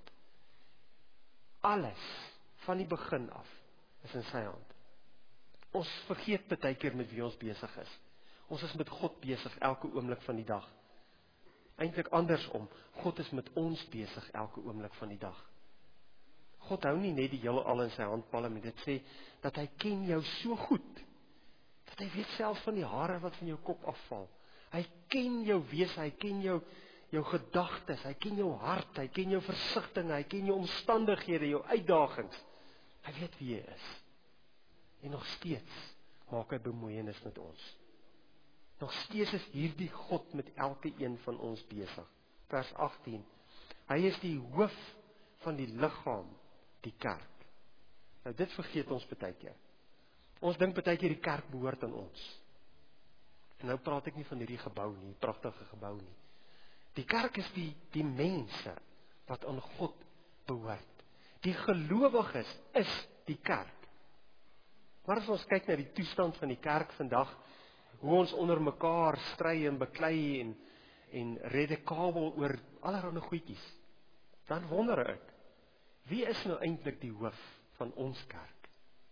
Alles, van die begin af, is in sy hand. Ons vergeet baie keer met wie ons besig is. Ons is met God besig elke oomblik van die dag. Eintlik andersom, God is met ons besig elke oomblik van die dag. God hou nie net die heelal in sy handpalm, maar dit sê dat hy ken jou so goed, dat hy weet selfs van die hare wat van jou kop afval. Hy ken jou wese, hy ken jou jou gedagtes, hy ken jou hart, hy ken jou versigtinge, hy ken jou omstandighede, jou uitdagings. Hy weet wie jy is. En nog steeds maak hy bemoeienis met ons. Nog steeds is hierdie God met elke een van ons besig. Vers agttien. Hy is die hoof van die liggaam, die kerk. Nou dit vergeet ons baie keer. Ons dink baie keer die kerk behoort aan ons. En nou praat ek nie van hierdie gebou nie, pragtige gebou nie. Die kerk is die, die mense wat aan God behoort. Die gelowiges is die kerk. Maar as ons kyk na die toestand van die kerk vandag, hoe ons onder mekaar stry en beklei en, en redekabel oor allerlei goedjies, dan wonder ek, wie is nou eintlik die hoof van ons kerk?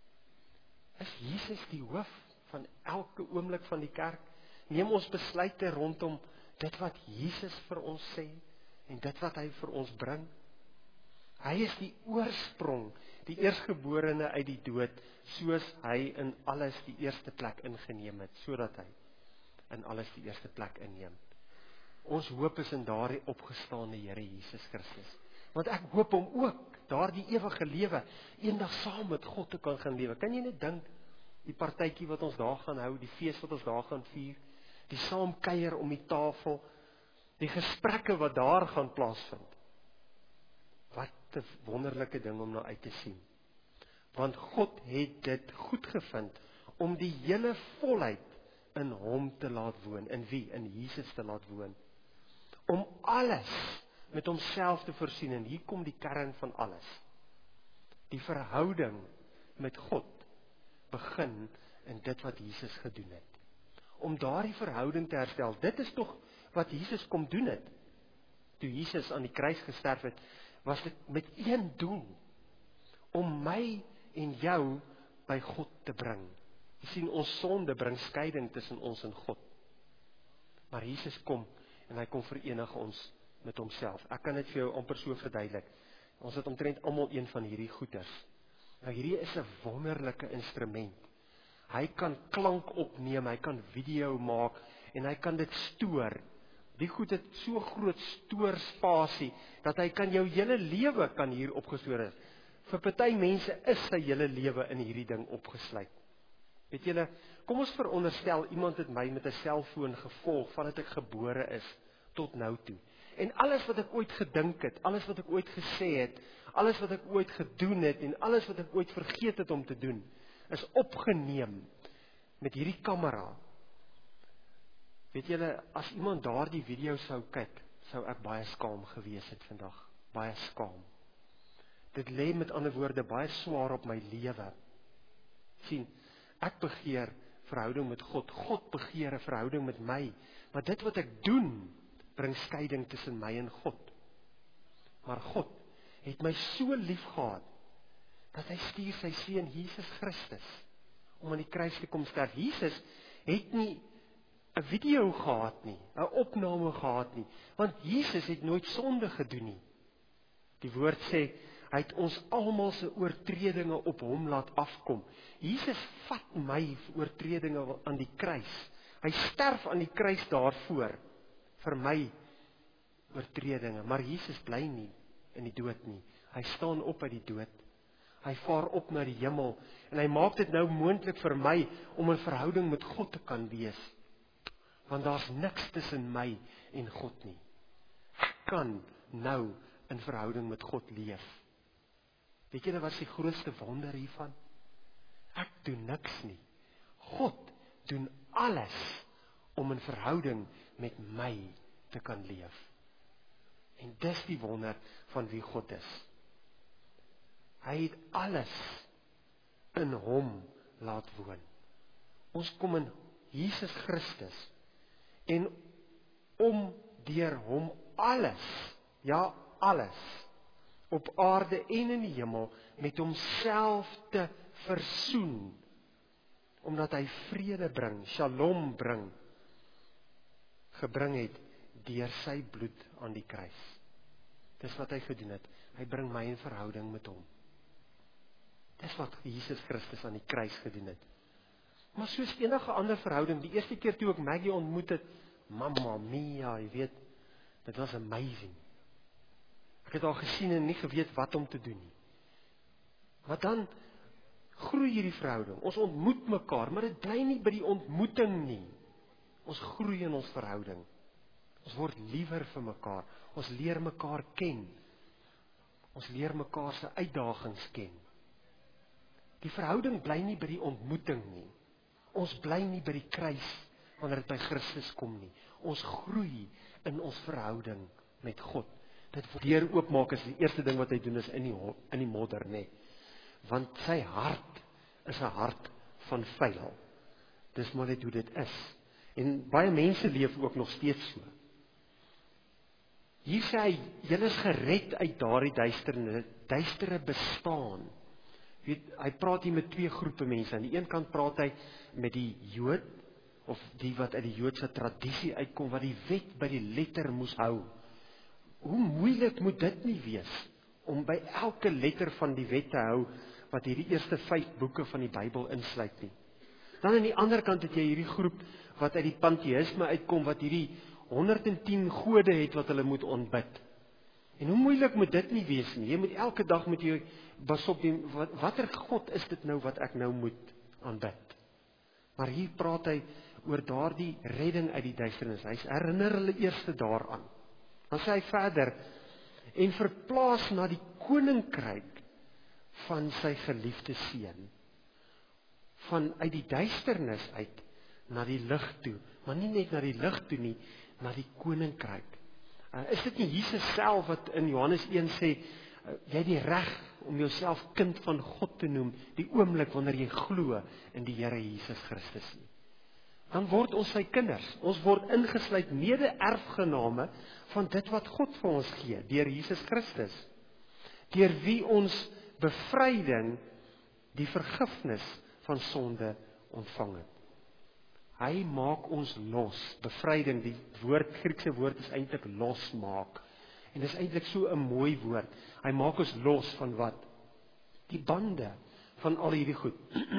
Is Jesus die hoof van elke oomblik van die kerk? Neem ons besluite rondom dit wat Jesus vir ons sê en dit wat hy vir ons bring? Hy is die oorsprong, die eerstgeborene uit die dood, soos hy in alles die eerste plek ingeneem het, sodat hy in alles die eerste plek inneem. Ons hoop is in daardie opgestaande Here Jesus Christus. Want ek hoop hom ook, daardie ewige lewe, eendag saam met God te kan gaan lewe. Kan jy net dink, die partytjie wat ons daar gaan hou, die fees wat ons daar gaan vier, die saam kuier om die tafel, die gesprekke wat daar gaan plaasvind. Wat 'n wonderlike ding om na uit te sien. Want God het dit goed gevind om die hele volheid in hom te laat woon. In wie? In Jesus te laat woon. Om alles met homself te voorsien. En hier kom die kern van alles. Die verhouding met God begin in dit wat Jesus gedoen het. Om daardie verhouding te herstel. Dit is tog wat Jesus kom doen het. Toe Jesus aan die kruis gesterf het, was dit met een doel, om my en jou by God te bring. Jy sien, ons sonde bring skeiding tussen ons en God. Maar Jesus kom, en hy kom verenig ons met homself. Ek kan dit vir jou amper so verduidelik. Ons het omtrent almal een van hierdie goeders. Nou hierdie is 'n wonderlike instrument. Hy kan klank opneem, hy kan video maak, en hy kan dit stoor. Die goed het so groot stoorspasie, dat hy kan jou hele lewe kan hier opgestoor is. Vir party mense is sy hele lewe in hierdie ding opgesluit. Weet julle, kom ons veronderstel, iemand het my met 'n selfoon gevolg, vandat ek gebore is, tot nou toe. En alles wat ek ooit gedink het, alles wat ek ooit gesê het, alles wat ek ooit gedoen het, en alles wat ek ooit vergeet het om te doen, is opgeneem met hierdie kamera. Weet julle, as iemand daardie video sou kyk, sou ek baie skaam gewees het vandag. Baie skaam. Dit lê met ander woorde baie swaar op my lewe. Sien, ek begeer verhouding met God. God begeer 'n verhouding met my. Maar dit wat ek doen, bring skeiding tussen my en God. Maar God het my so lief gehad, dat hy stuur sy seun Jesus Christus, om aan die kruis te kom sterf. Jesus het nie 'n video gehad nie, 'n opname gehad nie, want Jesus het nooit sonde gedoen nie. Die woord sê, hy het ons almal se oortredinge op hom laat afkom. Jesus vat my oortredinge aan die kruis. Hy sterf aan die kruis daarvoor, vir my oortredinge, maar Jesus bly nie in die dood nie. Hy staan op uit die dood. Hy vaar op na die hemel, en hy maak dit nou moontlik vir my, om 'n verhouding met God te kan wees. Want daar's niks tussen my en God nie. Ek kan nou in verhouding met God leef. Weet julle wat is die grootste wonder hiervan? Ek doen niks nie. God doen alles om in verhouding met my te kan leef. En dis die wonder van wie God is. Hy het alles in hom laat woon. Ons kom in Jesus Christus, en om deur hom alles, ja alles, op aarde en in die hemel, met homself te versoen, omdat hy vrede bring, shalom bring, gebring het, deur sy bloed aan die kruis. Dis wat hy gedoen het, hy bring my in verhouding met hom. Dis wat Jesus Christus aan die kruis gedoen het. Maar soos enige ander verhouding, die eerste keer toe ek Maggie ontmoet het, mamma mia, jy weet, dit was amazing. Ek het haar gesien en nie geweet wat om te doen nie. Maar dan groei hierdie verhouding, ons ontmoet mekaar, maar dit bly nie by die ontmoeting nie. Ons groei in ons verhouding. Ons word liewer vir mekaar, ons leer mekaar ken. Ons leer mekaar se uitdagings ken. Die verhouding bly nie by die ontmoeting nie. Ons bly nie by die kruis wanneer dit by Christus kom nie. Ons groei in ons verhouding met God. Dit word deur oopmaak is die eerste ding wat hy doen is in die, in die modder, nê. Want sy hart is 'n hart van vuil. Dis maar net hoe dit is. En baie mense leef ook nog steeds so. Hier sê hy, julle is gered uit daardie duistere, duistere bestaan. Weet, hy praat hier met twee groepe mense. Aan die een kant praat hy met die Jood, of die wat uit die Joodse tradisie uitkom, wat die wet by die letter moes hou. Hoe moeilik moet dit nie wees, om by elke letter van die wet te hou, wat hierdie eerste vyf boeke van die Bybel insluit nie. Dan aan die ander kant het jy hierdie groep, wat uit die pantheïsme uitkom, wat hierdie honderd en tien gode het, wat hulle moet ontbid. En hoe moeilik moet dit nie wees nie, jy moet elke dag met jou, pas op, die, wat, watter God is dit nou, wat ek nou moet aanbid? Maar hier praat hy oor daardie redding uit die duisternis, hy herinner hulle eerste daaraan. Dan sê hy verder, en verplaas na die koninkryk van sy geliefde seun, van uit die duisternis uit, na die lig toe, maar nie net na die lig toe nie, na die koninkryk. Uh, is dit nie Jesus self wat in Johannes een sê, uh, jy het die reg om jouself kind van God te noem, die oomblik wanneer jy glo in die Here Jesus Christus nie. Dan word ons sy kinders, ons word ingesluit mede-erfgename van dit wat God vir ons gee, deur Jesus Christus, deur wie ons bevryding, die vergifnis van sonde ontvang het. Hy maak ons los, bevryding, die woord, Griekse woord is eintlik losmaak, en dit is eintlik so 'n mooi woord, hy maak ons los van wat? Die bande van al hierdie goed,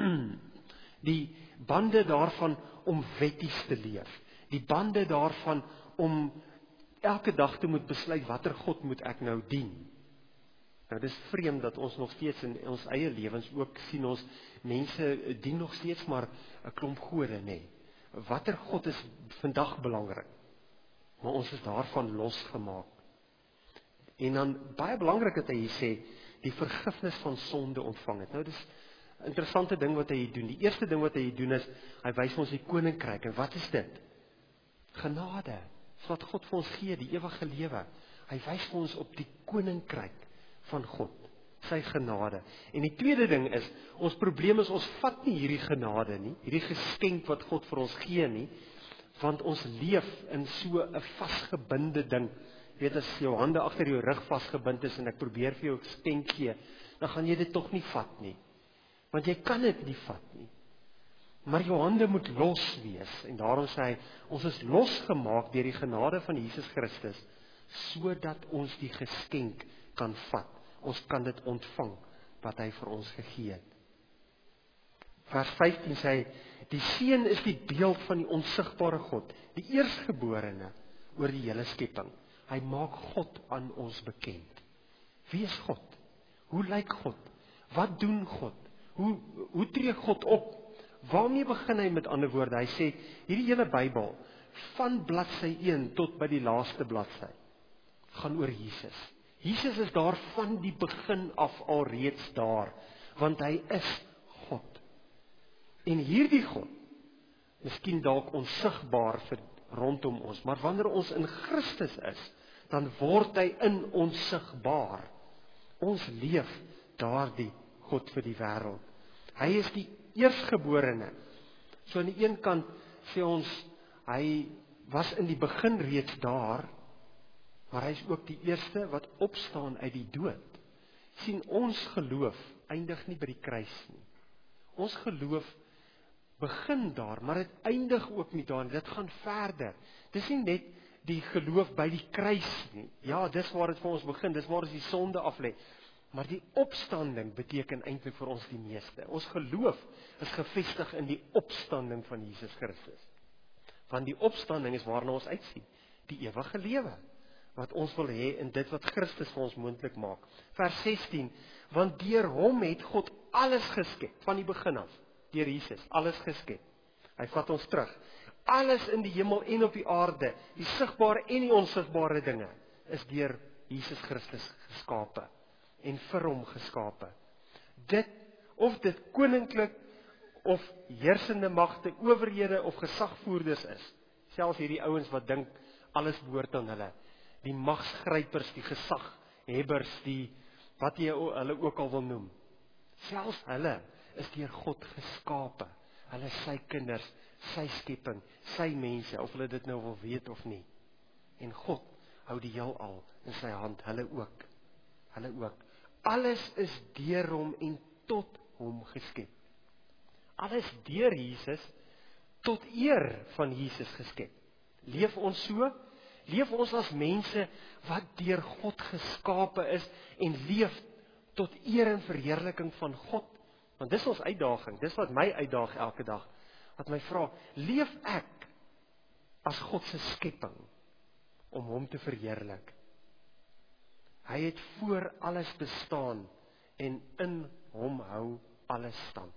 die bande daarvan om wetties te leef, die bande daarvan om elke dag te moet besluit, watter God moet ek nou dien? Nou, dit is vreemd dat ons nog steeds in ons eie lewens ook sien ons, mense dien nog steeds maar 'n klomp gode, nee. Watter God is vandag belangrik? Maar ons is daarvan losgemaak. En dan, baie belangrik dat hy hier sê, die vergifnis van sonde ontvang het. Nou, dit is 'n interessante ding wat hy hier doen. Die eerste ding wat hy hier doen is, hy wys ons die koninkryk. En wat is dit? Genade. Dis wat God vir ons gee, die ewige lewe. Hy wys vir ons op die koninkryk van God, sy genade. En die tweede ding is, ons probleem is, ons vat nie hierdie genade nie, hierdie geskenk wat God vir ons gee nie, want ons leef in so 'n vasgebinde ding. Jy weet, as jou hande agter jou rug vasgebind is, en ek probeer vir jou 'n geskenk gee, dan gaan jy dit tog nie vat nie, want jy kan dit nie vat nie. Maar jou hande moet los wees. En daarom sê hy, ons is losgemaak deur die genade van Jesus Christus, sodat ons die geskenk kan vat. Ons kan dit ontvang, wat hy vir ons gegee het. Vers vyftien sê hy, die Seun is die beeld van die onsigbare God, die eerstgeborene oor die hele skepping. Hy maak God aan ons bekend. Wie is God? Hoe lyk God? Wat doen God? Hoe, hoe tree God op? Waarmee begin hy met ander woorde? Hy sê, hierdie hele Bybel, van bladsy een tot by die laaste bladsy, gaan oor Jesus. Jesus is daar van die begin af alreeds daar, want hy is God. En hierdie God, miskien dalk onsigbaar vir rondom ons, maar wanneer ons in Christus is, dan word hy in ons sigbaar. Ons leef daardie God vir die wêreld. Hy is die eerstgeborene. So aan die een kant sê ons, hy was in die begin reeds daar, maar hy is ook die eerste wat opstaan uit die dood. Sien, ons geloof eindig nie by die kruis nie. Ons geloof begin daar, maar dit eindig ook nie daar, dit gaan verder. Dis nie net die geloof by die kruis nie. Ja, dis waar dit vir ons begin, dis waar ons die sonde aflê. Maar die opstanding beteken eintlik vir ons die meeste. Ons geloof is gefestig in die opstanding van Jesus Christus. Want die opstanding is waarna ons uitsien, die ewige lewe, wat ons wil hê in dit wat Christus vir ons moontlik maak. Vers sestien, want deur hom het God alles geskep, van die begin af, deur Jesus, alles geskep. Hy vat ons terug. Alles in die hemel en op die aarde, die sigbare en die onsigbare dinge, is deur Jesus Christus geskape en vir hom geskape. Dit, of dit koninklik, of heersende magte, owerhede of gesagvoerders is, selfs hierdie ouens wat dink, alles behoort aan hulle, die magsgrypers, die gesaghebbers, die, wat jy hulle ook al wil noem, selfs hulle is deur God geskape, hulle is sy kinders, sy skepping, sy mense, of hulle dit nou wil weet of nie. En God hou die heelal in sy hand, hulle ook, hulle ook. Alles is deur hom en tot hom geskep. Alles deur Jesus, tot eer van Jesus geskep. Leef ons so? Leef ons as mense wat deur God geskape is en leef tot eer en verheerliking van God? Want dis ons uitdaging, dis wat my uitdaag elke dag. Wat my vra, leef ek as God se skepping om hom te verheerlik? Hy het voor alles bestaan en in hom hou alles stand.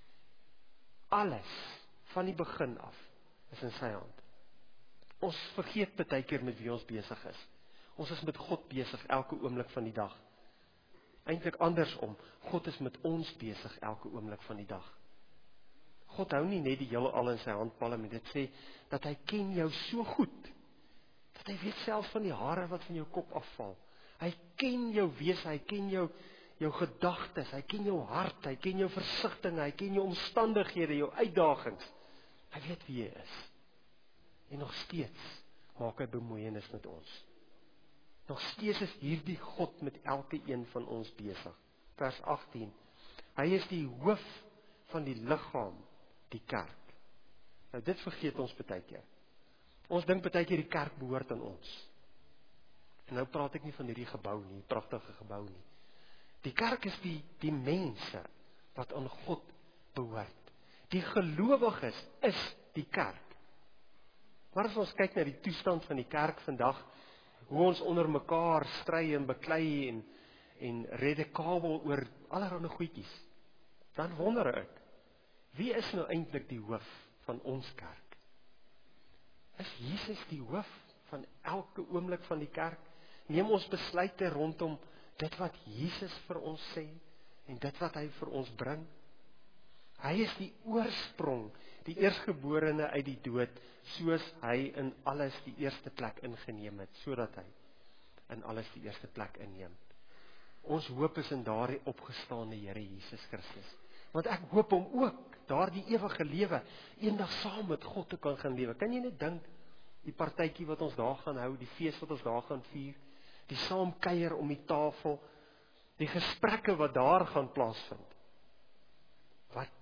Alles, van die begin af, is in sy hand. Ons vergeet baie keer met wie ons besig is. Ons is met God besig elke oomblik van die dag. Eintlik andersom, God is met ons besig elke oomblik van die dag. God hou nie net die hele al in sy handpalm en dit sê, dat hy ken jou so goed, dat hy weet selfs van die hare wat van jou kop afval. Hy ken jou wese, hy ken jou, jou gedagtes, hy ken jou hart, hy ken jou versigtinge, hy ken jou omstandighede, jou uitdagings. Hy weet wie jy is. En nog steeds maak hy bemoeienis met ons. Nog steeds is hierdie God met elke een van ons besig. Vers agttien. Hy is die hoof van die liggaam, die kerk. Nou dit vergeet ons baie keer. Ons dink baie keer die kerk behoort aan ons. En nou praat ek nie van hierdie gebou nie, pragtige gebou nie. Die kerk is die, die mense wat aan God behoort. Die gelowiges is die kerk. Maar as ons kyk na die toestand van die kerk vandag, hoe ons onder mekaar stry en beklei en, en redekabel oor allerhande goedjies, dan wonder ek, wie is nou eintlik die hoof van ons kerk? Is Jesus die hoof van elke oomblik van die kerk? Neem ons besluite rondom dit wat Jesus vir ons sê en dit wat hy vir ons bring. Hy is die oorsprong, die eerstgeborene uit die dood, soos hy in alles die eerste plek ingeneem het, sodat hy in alles die eerste plek inneem. Ons hoop is in daardie opgestaande Here Jesus Christus. Want ek hoop om ook daardie ewige lewe eendag saam met God te kan gaan lewe. Kan jy net dink, die partytjie wat ons daar gaan hou, die fees wat ons daar gaan vier, die saam kuier om die tafel, die gesprekke wat daar gaan plaasvind. Wat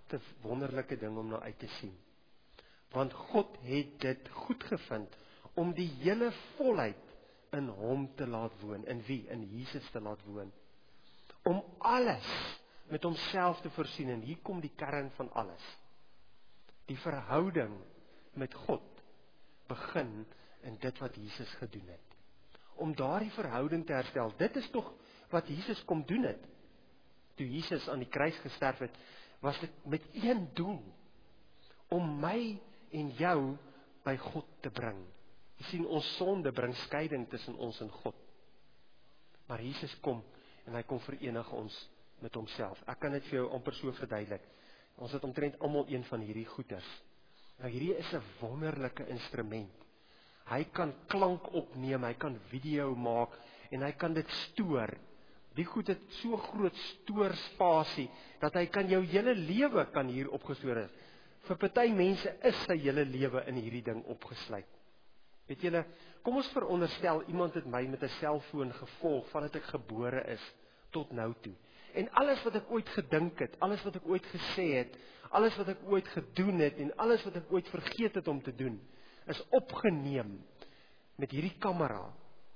te wonderlike ding om na uit te sien. Want God het dit goed gevind om die hele volheid in hom te laat woon. In wie? In Jesus te laat woon. Om alles met homself te voorsien. En hier kom die kern van alles. Die verhouding met God begin in dit wat Jesus gedoen het. Om daardie verhouding te herstel. Dit is tog wat Jesus kom doen het. Toe Jesus aan die kruis gesterf het, was dit met een doel. Om my en jou by God te bring. Jy sien, ons sonde bring skeiding tussen ons en God. Maar Jesus kom en hy kom verenig ons met homself. Ek kan dit vir jou amper so verduidelik. Ons het omtrent almal een van hierdie goeders. Nou hierdie is 'n wonderlike instrument. Hy kan klank opneem, hy kan video maak en hy kan dit stoor. Die goed het so groot stoorspasie dat hy kan jou hele lewe kan hier opgestoor is. Vir party mense is sy hele lewe in hierdie ding opgesluit. Weet julle, kom ons veronderstel iemand het my met 'n selfoon gevolg vandat ek gebore is tot nou toe. En alles wat ek ooit gedink het, alles wat ek ooit gesê het, alles wat ek ooit gedoen het en alles wat ek ooit vergeet het om te doen, is opgeneem met hierdie kamera.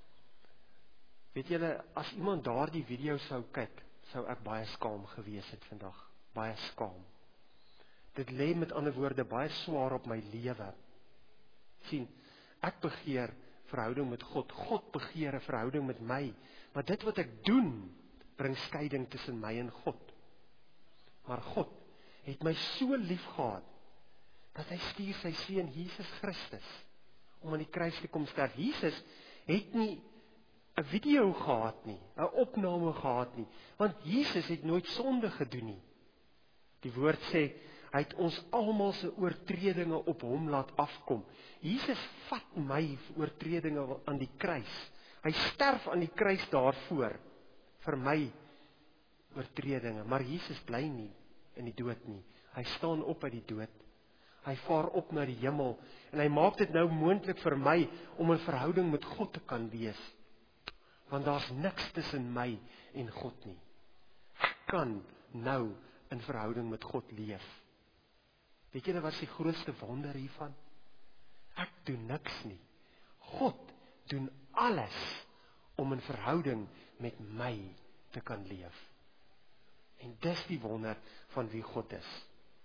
Weet julle, as iemand daardie video sou kyk, sou ek baie skaam gewees het vandag. Baie skaam. Dit lê met ander woorde baie swaar op my lewe. Sien, ek begeer verhouding met God. God begeer 'n verhouding met my. Maar dit wat ek doen, bring skeiding tussen my en God. Maar God het my so lief gehad, dat hy stuur sy seun Jesus Christus, om aan die kruis te kom sterf. Jesus het nie 'n video gehad nie, 'n opname gehad nie, want Jesus het nooit sonde gedoen nie. Die woord sê, hy het ons almal se oortredinge op hom laat afkom. Jesus vat my oortredinge aan die kruis. Hy sterf aan die kruis daarvoor, vir my oortredinge. Maar Jesus bly nie in die dood nie. Hy staan op uit die dood. Hy vaar op na die hemel. En hy maak dit nou moontlik vir my om 'n verhouding met God te kan wees. Want daar's niks tussen my en God nie. Ek kan nou in verhouding met God leef. Weet julle wat is die grootste wonder hiervan? Ek doen niks nie. God doen alles om in verhouding met my te kan leef. En dis die wonder van wie God is.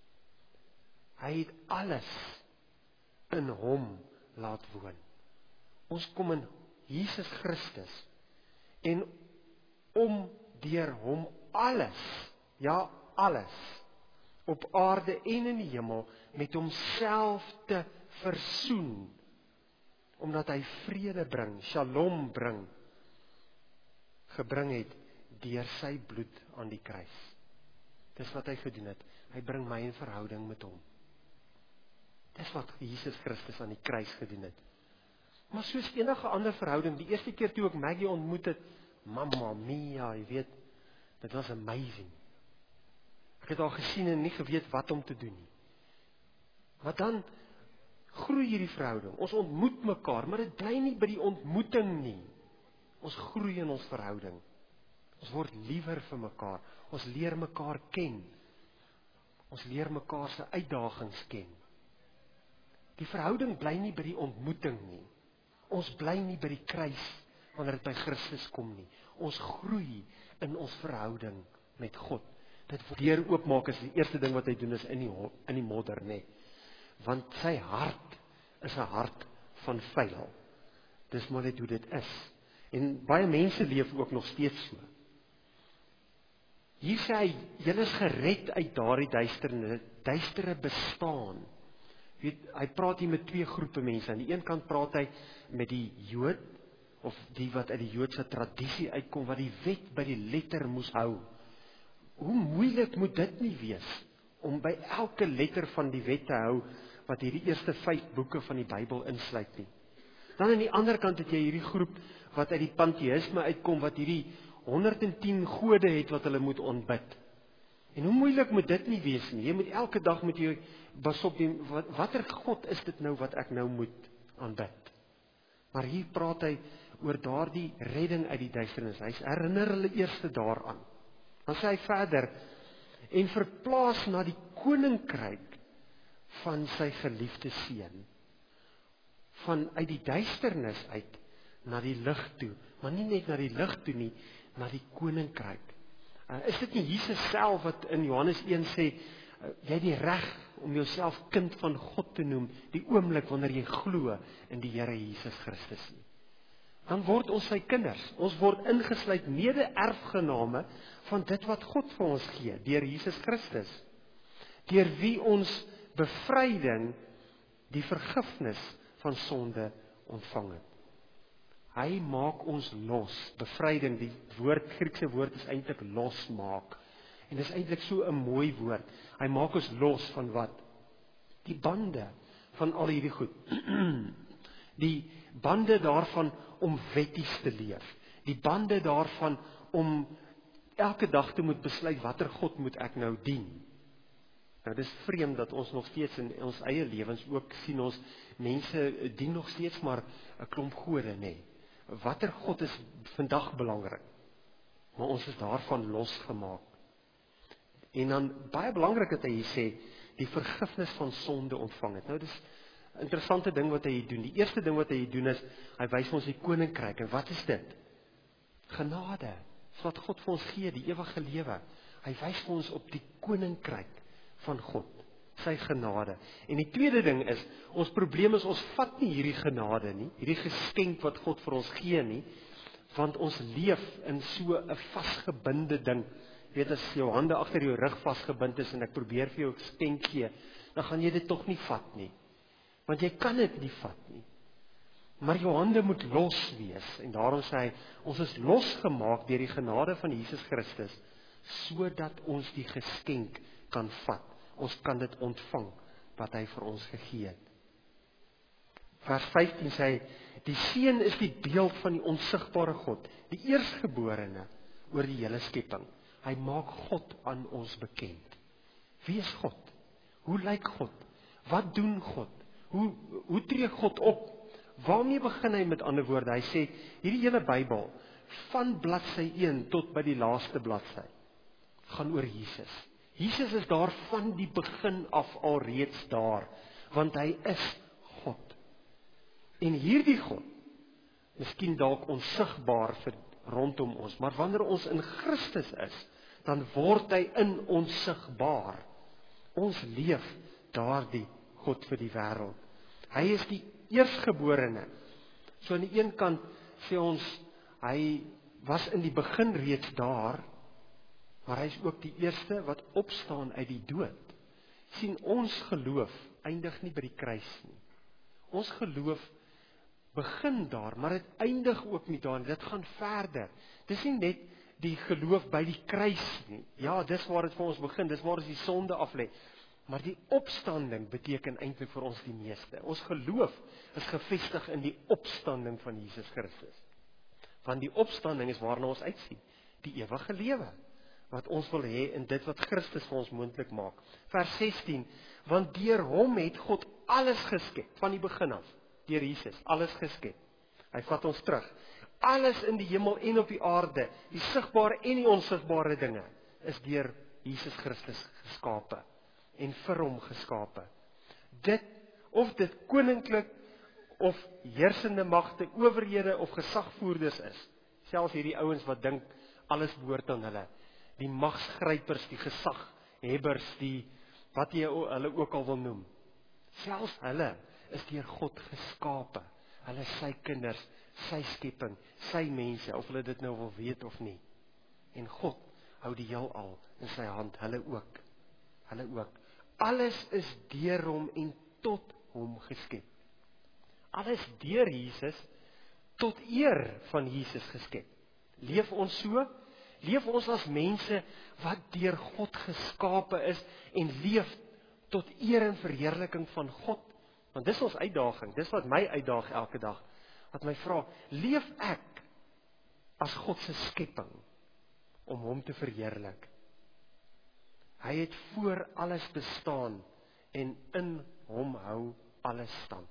Hy het alles in hom laat woon. Ons kom in Jesus Christus en om deur hom alles, ja alles, op aarde en in die hemel met homself te versoen, omdat hy vrede bring, shalom bring, gebring het deur sy bloed aan die kruis. Dis wat hy gedoen het. Hy bring my in verhouding met hom. Dis wat Jesus Christus aan die kruis gedoen het. Maar soos enige ander verhouding, die eerste keer toe ek Maggie ontmoet het, mamma mia, jy weet, dit was amazing. Ek het haar gesien en nie geweet wat om te doen nie. Maar dan groei hierdie verhouding. Ons ontmoet mekaar, maar dit bly nie by die ontmoeting nie. Ons groei in ons verhouding. Ons word liewer vir mekaar. Ons leer mekaar ken. Ons leer mekaar se uitdagings ken. Die verhouding bly nie by die ontmoeting nie. Ons bly nie by die kruis wanneer dit by Christus kom nie. Ons groei in ons verhouding met God. Dit deur oopmaak is die eerste ding wat hy doen is in die in die modder, nê. Want sy hart is 'n hart van vuil. Dis maar net hoe dit is. En baie mense leef ook nog steeds so. Hier sê hy, julle is gered uit daardie duistere, duistere bestaan. Weet, hy praat hier met twee groepe mense. Aan die een kant praat hy met die Jood, of die wat uit die Joodse tradisie uitkom, wat die wet by die letter moes hou. Hoe moeilik moet dit nie wees, om by elke letter van die wet te hou, wat hierdie eerste vyf boeke van die Bybel insluit nie. Dan aan die ander kant het jy hierdie groep, wat uit die panteïsme uitkom, wat hierdie honderd en tien gode het, wat hulle moet ontbid. En hoe moeilik moet dit nie wees nie, jy moet elke dag met jou basop die, wat, watter God is dit nou, wat ek nou moet aanbid? Maar hier praat hy oor daardie redding uit die duisternis, hy herinner hulle eerste daaraan. Dan sê hy verder, en verplaas na die koninkryk van sy geliefde seun, van uit die duisternis uit na die lig toe, maar nie net na die lig toe nie, na die koninkryk. Uh, is dit nie Jesus self wat in Johannes een sê, uh, jy het die reg om jouself kind van God te noem, die oomblik wanneer jy glo in die Here Jesus Christus nie. Dan word ons sy kinders, ons word ingesluit mede-erfgename van dit wat God vir ons gee, deur Jesus Christus, deur wie ons bevryding, die vergifnis van sonde ontvang het. Hy maak ons los, bevryding, die woord, Griekse woord is eintlik losmaak, en dit is eintlik so 'n mooi woord, hy maak ons los van wat? Die bande van al hierdie goed, die bande daarvan om wetties te leef, die bande daarvan om elke dag te moet besluit, watter God moet ek nou dien? Nou, dis vreemd dat ons nog steeds in ons eie lewens ook sien ons, mense dien nog steeds maar 'n klomp gode, nee. Watter God is vandag belangrik? Maar ons is daarvan losgemaak. En dan, baie belangrik dat hy hier sê, die vergifnis van sonde ontvang het. Nou, dis 'n interessante ding wat hy hier doen. Die eerste ding wat hy hier doen is, hy wys ons die koninkryk. En wat is dit? Genade. Dis wat God vir ons gee, die ewige lewe. Hy wys vir ons op die koninkryk van God, sy genade. En die tweede ding is, ons probleem is, ons vat nie hierdie genade nie, hierdie geskenk wat God vir ons gee nie, want ons leef in so 'n vasgebinde ding. Jy weet, as jou hande agter jou rug vasgebind is, en ek probeer vir jou 'n geskenk gee, dan gaan jy dit tog nie vat nie, want jy kan dit nie vat nie. Maar jou hande moet los wees, en daarom sê hy, ons is losgemaak deur die genade van Jesus Christus, sodat ons die geskenk kan vat. Ons kan dit ontvang, wat hy vir ons gegee het. Vers vyftien sê hy, die seun is die beeld van die onsigbare God, die eerstgeborene oor die hele skepping. Hy maak God aan ons bekend. Wie is God? Hoe lyk God? Wat doen God? Hoe, hoe tree God op? Waarmee begin hy met ander woorde? Hy sê, hierdie hele Bybel, van bladsy een tot by die laaste bladsy, gaan oor Jesus. Jesus is daar van die begin af al reeds daar, want hy is God. En hierdie God, miskien dalk onsigbaar vir rondom ons, maar wanneer ons in Christus is, dan word hy in ons sigbaar. Ons leef daardie God vir die wêreld. Hy is die eerstgeborene. So aan die een kant sê ons, hy was in die begin reeds daar, maar hy is ook die eerste wat opstaan uit die dood. Sien, ons geloof eindig nie by die kruis nie. Ons geloof begin daar, maar dit eindig ook nie daar nie. Dit gaan verder. Dis nie net die geloof by die kruis nie. Ja, dis waar dit vir ons begin, dis waar ons die sonde aflê. Maar die opstanding beteken eintlik vir ons die meeste. Ons geloof is gevestig in die opstanding van Jesus Christus. Want die opstanding is waarna ons uitsien, die ewige lewe, wat ons wil hê in dit wat Christus vir ons moontlik maak. Vers sestien, want deur hom het God alles geskep, van die begin af, deur Jesus, alles geskep. Hy vat ons terug. Alles in die hemel en op die aarde, die sigbare en die onsigbare dinge, is deur Jesus Christus geskape, en vir hom geskape. Dit, of dit koninklik, of heersende magte, owerhede, of gesagvoerders is, selfs hierdie ouens wat dink, alles behoort aan hulle, die magsgrypers, die gesaghebbers, die, wat jy hulle ook al wil noem, selfs hulle, is deur God geskape, hulle is sy kinders, sy skepping, sy mense, of hulle dit nou wil weet of nie. En God hou die heelal in sy hand, hulle ook. Hulle ook. Alles is deur hom en tot hom geskep. Alles deur Jesus, tot eer van Jesus geskep. Leef ons so? Leef ons as mense wat deur God geskape is en leef tot eer en verheerliking van God? Want dis ons uitdaging, dis wat my uitdaag elke dag. Wat my vra, leef ek as God se skepping om hom te verheerlik? Hy het voor alles bestaan en in hom hou alles stand.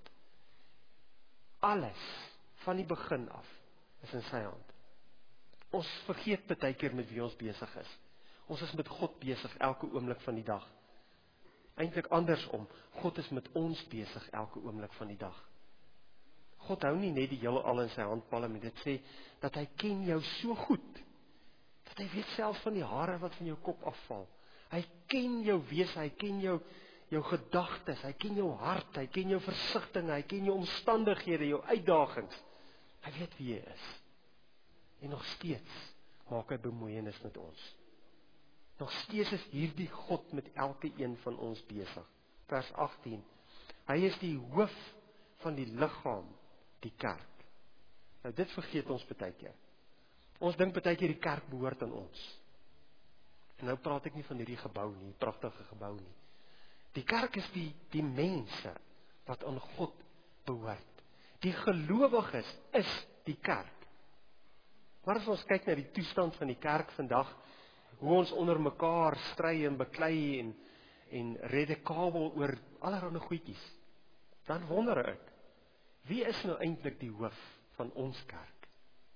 Alles, van die begin af, is in sy hand. Ons vergeet baie keer met wie ons besig is. Ons is met God besig elke oomblik van die dag. Eintlik andersom, God is met ons besig elke oomblik van die dag. God hou nie net die heelal in sy handpalm, maar dit sê, dat hy ken jou so goed, dat hy weet selfs van die hare wat van jou kop afval. Hy ken jou wese, hy ken jou, jou gedagtes, hy ken jou hart, hy ken jou versigtinge, hy ken jou omstandighede, jou uitdagings. Hy weet wie jy is. En nog steeds maak hy bemoeienis met ons. Nog steeds is hierdie God met elke een van ons besig. Vers agttien. Hy is die hoof van die liggaam, die kerk. Nou dit vergeet ons baie keer. Ons dink baie keer die kerk behoort aan ons. En nou praat ek nie van hierdie gebou nie, pragtige gebou nie. Die kerk is die, die mense wat aan God behoort. Die gelowiges is die kerk. Maar as ons kyk na die toestand van die kerk vandag, hoe ons onder mekaar stry en beklei en, en redekabel oor allerhande goedjies, dan wonder ek, wie is nou eintlik die hoof van ons kerk?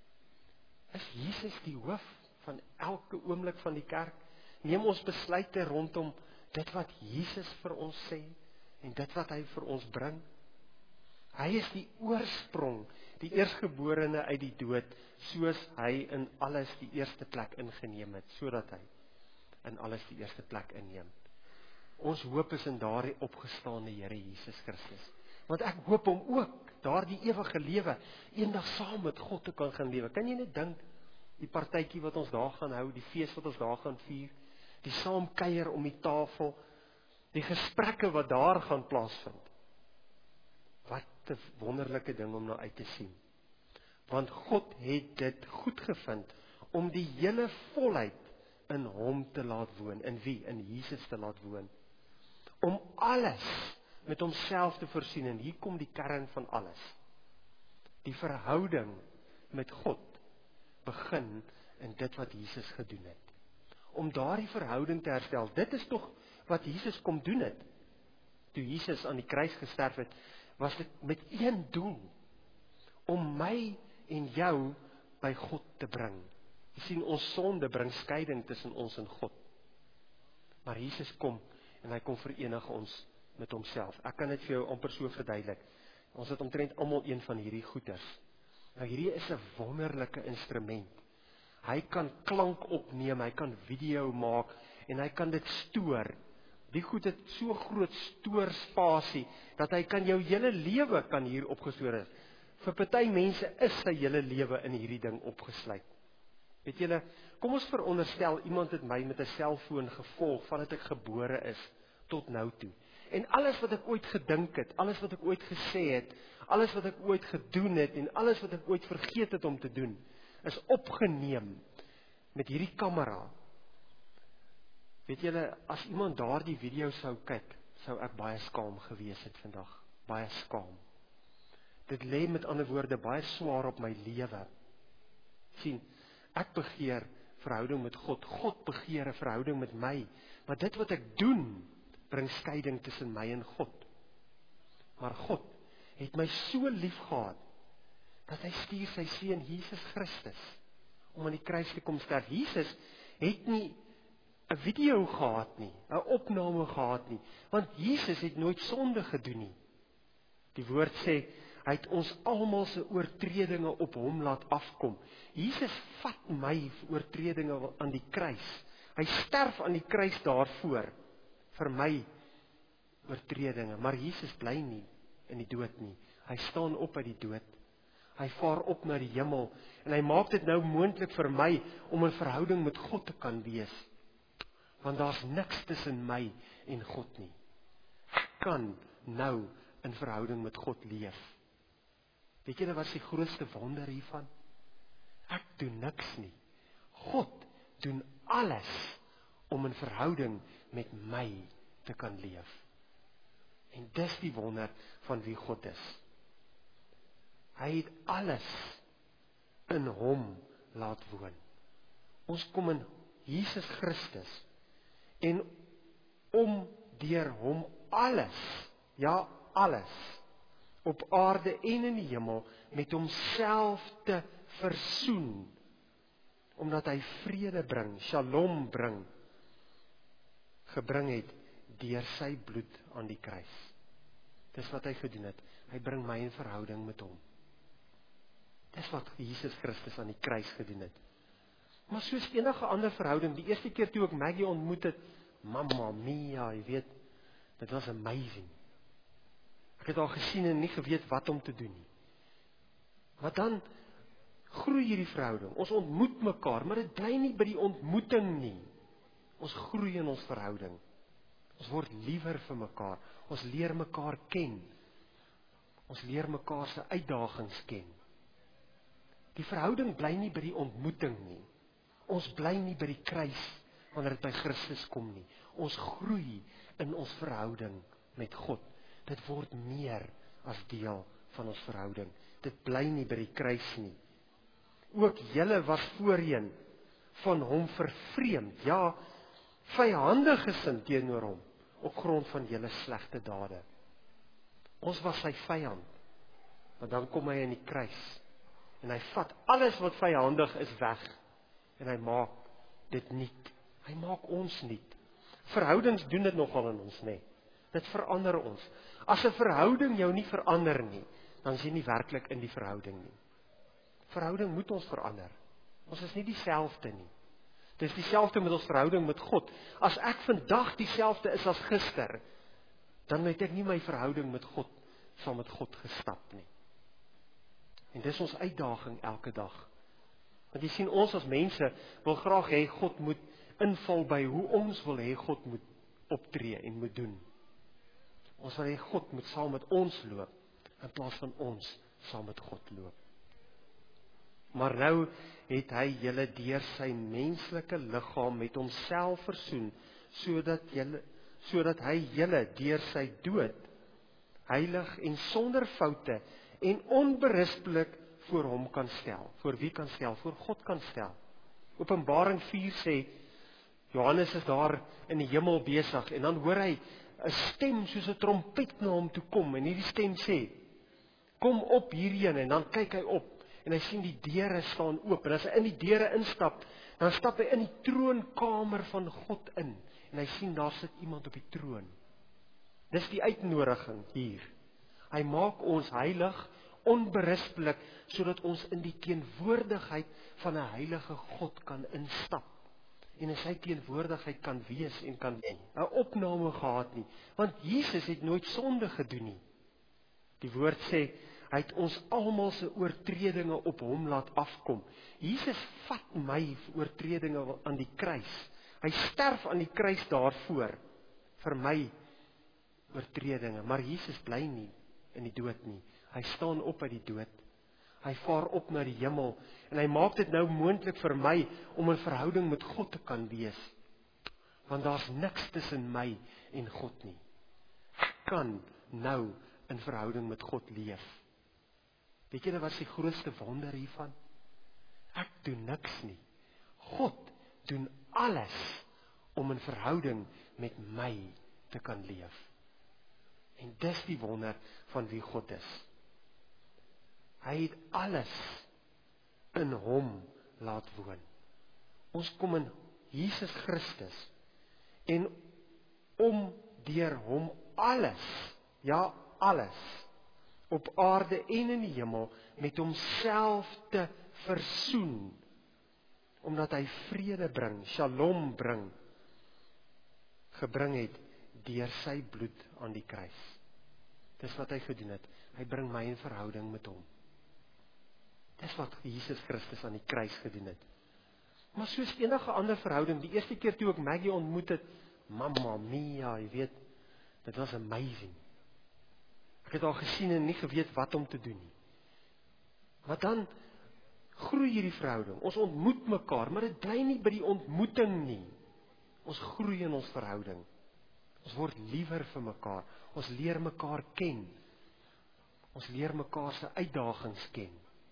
Is Jesus die hoof van elke oomblik van die kerk? Neem ons besluite rondom dit wat Jesus vir ons sê en dit wat hy vir ons bring? Hy is die oorsprong, die eerstgeborene uit die dood, soos hy in alles die eerste plek ingeneem het, sodat hy in alles die eerste plek inneem. Ons hoop is in daardie opgestaande Here Jesus Christus. Want ek hoop hom ook, daardie ewige lewe, eendag saam met God te kan gaan lewe. Kan jy net dink, die partytjie wat ons daar gaan hou, die fees wat ons daar gaan vier, die saam kuier om die tafel, die gesprekke wat daar gaan plaasvind. Wat 'n wonderlike ding om na uit te sien. Want God het dit goed gevind om die hele volheid in hom te laat woon. In wie? In Jesus te laat woon. Om alles met homself te voorsien. En hier kom die kern van alles. Die verhouding met God begin in dit wat Jesus gedoen het. Om daardie verhouding te herstel. Dit is tog wat Jesus kom doen het. Toe Jesus aan die kruis gesterf het, was dit met een doel. Om my en jou by God te bring. Jy sien, ons sonde bring skeiding tussen ons en God. Maar Jesus kom en hy kom verenig ons met homself. Ek kan dit vir jou amper so verduidelik. Ons het omtrent almal een van hierdie goeders. Nou hierdie is 'n wonderlike instrument. Hy kan klank opneem, hy kan video maak en hy kan dit stoor. Die goed het so groot stoorspasie dat hy kan jou hele lewe kan hier opgestoor is. Vir party mense is sy hele lewe in hierdie ding opgesluit. Weet julle, kom ons veronderstel iemand het my met 'n selfoon gevolg vandat ek gebore is tot nou toe. En alles wat ek ooit gedink het, alles wat ek ooit gesê het, alles wat ek ooit gedoen het en alles wat ek ooit vergeet het om te doen, is opgeneem met hierdie kamera. Weet julle, as iemand daardie video sou kyk, sou ek baie skaam gewees het vandag. Baie skaam. Dit lê met ander woorde baie swaar op my lewe. Sien, ek begeer verhouding met God. God begeer 'n verhouding met my. Maar dit wat ek doen, bring skeiding tussen my en God. Maar God het my so lief gehad, dat hy stuur sy seun Jesus Christus, om aan die kruis te kom sterf. Jesus het nie 'n video gehad nie, 'n opname gehad nie, want Jesus het nooit sonde gedoen nie. Die woord sê, hy het ons almal se oortredinge op hom laat afkom. Jesus vat my oortredinge aan die kruis. Hy sterf aan die kruis daarvoor, vir my oortredinge. Maar Jesus bly nie in die dood nie. Hy staan op uit die dood. Hy vaar op na die hemel, en hy maak dit nou moontlik vir my, om 'n verhouding met God te kan wees. Want daar's niks tussen my en God nie. Ek kan nou in verhouding met God leef. Weet julle wat is die grootste wonder hiervan? Ek doen niks nie. God doen alles om in verhouding met my te kan leef. En dis die wonder van wie God is. Hy het alles in hom laat woon. Ons kom in Jesus Christus en om deur hom alles, ja alles, op aarde en in die hemel met homself te versoen, omdat hy vrede bring, shalom bring, gebring het deur sy bloed aan die kruis. Dis wat hy gedoen het. Hy bring my in verhouding met hom. Dis wat Jesus Christus aan die kruis gedoen het. Maar soos enige ander verhouding, die eerste keer toe ek Maggie ontmoet het, mamma mia, jy weet, dit was amazing. Ek het haar gesien en nie geweet wat om te doen nie. Maar dan groei hierdie verhouding. Ons ontmoet mekaar, maar dit bly nie by die ontmoeting nie. Ons groei in ons verhouding. Ons word liewer vir mekaar. Ons leer mekaar ken. Ons leer mekaar se uitdagings ken. Die verhouding bly nie by die ontmoeting nie. Ons bly nie by die kruis wanneer dit by Christus kom nie. Ons groei in ons verhouding met God. Dit word meer as deel van ons verhouding. Dit bly nie by die kruis nie. Ook julle was voorheen van hom vervreemd, ja, vyhandig gesind teenoor hom, op grond van julle slegte dade. Ons was sy vyand, maar dan kom hy in die kruis, en hy vat alles wat vyhandig is weg, en hy maak dit niet. Hy maak ons niet. Verhoudings doen dit nogal in ons, nee. Dit verander ons. As 'n verhouding jou nie verander nie, dan is jy nie werklik in die verhouding nie. Verhouding moet ons verander. Ons is nie dieselfde nie. Dit is dieselfde met ons verhouding met God. As ek vandag dieselfde is as gister, dan het ek nie my verhouding met God, saam met God gestap nie. En dis ons uitdaging elke dag. Want jy sien, ons as mense wil graag hê God moet inval by hoe ons wil hê God moet optree en moet doen. Ons wil hê God moet saam met ons loop, in plaas van ons saam met God loop. Maar nou het hy julle deur sy menslike liggaam met homself versoen, sodat julle, sodat hy julle deur sy dood heilig en sonder foute en onberispelik voor hom kan stel. Voor wie kan stel? Voor God kan stel. Openbaring vier sê, Johannes is daar in die hemel besig, en dan hoor hy 'n stem soos 'n trompet na hom toe kom, en hierdie stem sê, kom op hierheen, en dan kyk hy op, en hy sien die deure staan oop, en as hy in die deure instap, dan stap hy in die troonkamer van God in, en hy sien daar sit iemand op die troon. Dis die uitnodiging hier. Hy maak ons heilig, onberispelik, sodat ons in die teenwoordigheid van 'n heilige God kan instap, en in sy teenwoordigheid kan wees en kan 'n opname gehad nie, want Jesus het nooit sonde gedoen nie. Die woord sê, hy het ons almal se oortredinge op hom laat afkom. Jesus vat my oortredinge aan die kruis. Hy sterf aan die kruis daarvoor, vir my oortredinge, maar Jesus bly nie in die dood nie. Hy staan op uit die dood. Hy vaar op na die hemel, en hy maak dit nou moontlik vir my, om 'n verhouding met God te kan wees. Want daar's niks tussen my en God nie. Ek kan nou in verhouding met God leef. Weet julle wat is die grootste wonder hiervan? Ek doen niks nie. God doen alles om in verhouding met my te kan leef. En dis die wonder van wie God is. Hy het alles in hom laat woon. Ons kom in Jesus Christus, en om deur hom alles, ja alles, op aarde en in die hemel, met homself te versoen, omdat hy vrede bring, shalom bring, gebring het, deur sy bloed aan die kruis. Dis wat hy gedoen het. Hy bring my in verhouding met hom. Dis wat Jesus Christus aan die kruis gedoen het. Maar soos enige ander verhouding, die eerste keer toe ek Maggie ontmoet het, mamma mia, jy weet, dit was amazing. Ek het haar gesien en nie geweet wat om te doen nie. Maar dan groei hierdie verhouding. Ons ontmoet mekaar, maar dit bly nie by die ontmoeting nie. Ons groei in ons verhouding. Ons word liewer vir mekaar. Ons leer mekaar ken. Ons leer mekaar se uitdagings ken.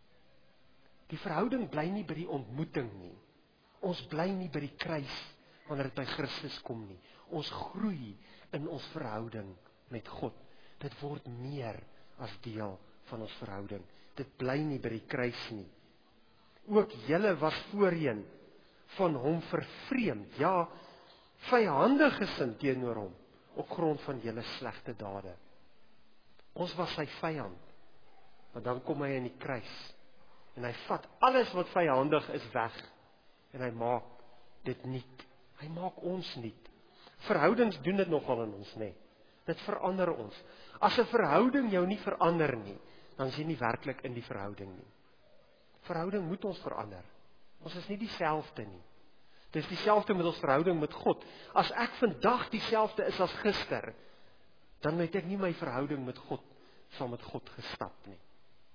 Die verhouding bly nie by die ontmoeting nie. Ons bly nie by die kruis wanneer dit by Christus kom nie. Ons groei in ons verhouding met God. Dit word meer as deel van ons verhouding. Dit bly nie by die kruis nie. Ook julle was voorheen van hom vervreemd, ja, vyhandig gesind teenoor hom, op grond van julle slegte dade. Ons was sy vyand, maar dan kom hy in die kruis, en hy vat alles wat vyandig is weg, en hy maak dit niet. Hy maak ons niet. Verhoudings doen dit nogal in ons, nee. Dit verander ons. As 'n verhouding jou nie verander nie, dan is jy nie werklik in die verhouding nie. Verhouding moet ons verander. Ons is nie dieselfde nie. Dit is dieselfde met ons verhouding met God. As ek vandag dieselfde is as gister, dan het ek nie my verhouding met God, saam met God gestap nie.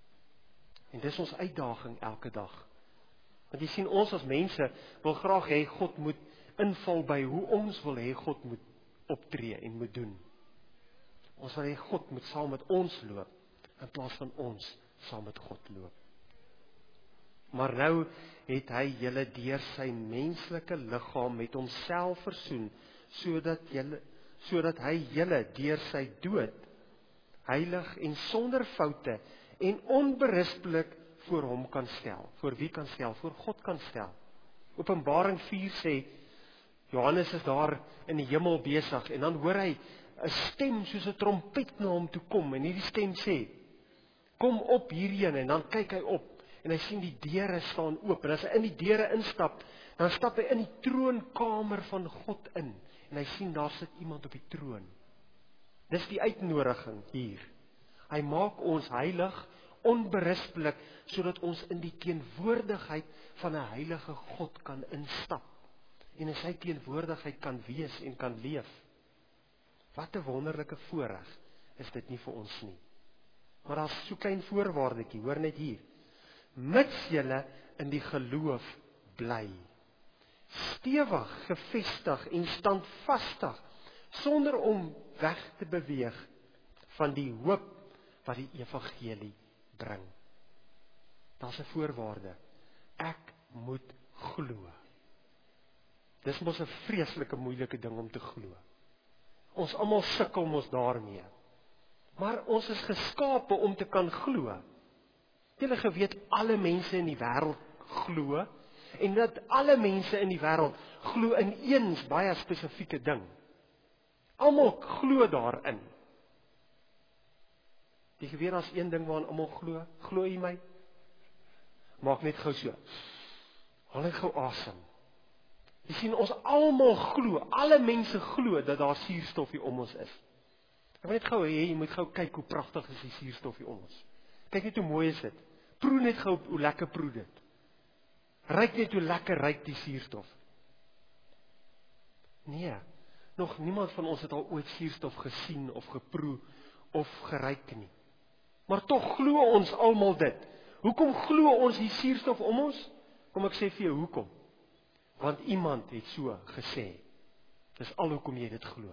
En dis ons uitdaging elke dag. Want jy sien, ons as mense wil graag hê God moet inval by hoe ons wil hê God moet optree en moet doen. Ons wil hê God moet saam met ons loop, in plaas van ons saam met God loop. Maar nou het hy julle deur sy menslike liggaam met homself versoen, sodat julle, sodat hy julle deur sy dood heilig en sonder foute en onberispelik voor hom kan stel. Voor wie kan stel? Voor God kan stel. Openbaring vier sê, Johannes is daar in die hemel besig, en dan hoor hy 'n stem soos 'n trompet na hom toe kom, en hierdie stem sê, kom op hierheen, en dan kyk hy op, en hy sien die deure staan oop, en as hy in die deure instap, dan stap hy in die troonkamer van God in, en hy sien daar sit iemand op die troon. Dis die uitnodiging hier. Hy maak ons heilig, onberispelik, sodat ons in die teenwoordigheid van 'n heilige God kan instap, en in sy teenwoordigheid kan wees en kan leef. Wat 'n wonderlike voorreg is dit nie vir ons nie. Maar daar's so klein voorwaardetjie, hoor net hier. Mits julle in die geloof bly, stewig, gevestig en standvastig, sonder om weg te beweeg van die hoop wat die evangelie bring. Daar's 'n voorwaarde. Ek moet glo. Dis mos 'n vreeslike moeilike ding om te glo. Ons almal sukkel mos daarmee. Maar ons is geskape om te kan glo. Julle geweet, alle mense in die wêreld glo, en dat alle mense in die wêreld glo in een baie spesifieke ding. Almal glo daarin. Jy geweet, as een ding waaraan almal glo, glo jy my? Maak net gou so. Haal net gou asem. Jy sien, ons almal glo, alle mense glo dat daar suurstof hier om ons is. Ek wil net gou hê, jy moet gou kyk hoe pragtig is die suurstof hier om ons. Kyk net hoe mooi is dit. Proe net gou hoe lekker proe dit. Ryk net hoe lekker ryk die suurstof. Nee, nog niemand van ons het al ooit suurstof gesien of geproe of geryk nie. Maar tog glo ons almal dit. Hoekom glo ons die suurstof om ons? Kom ek sê vir jou hoekom. Want iemand het so gesê. Dis al hoekom jy dit glo.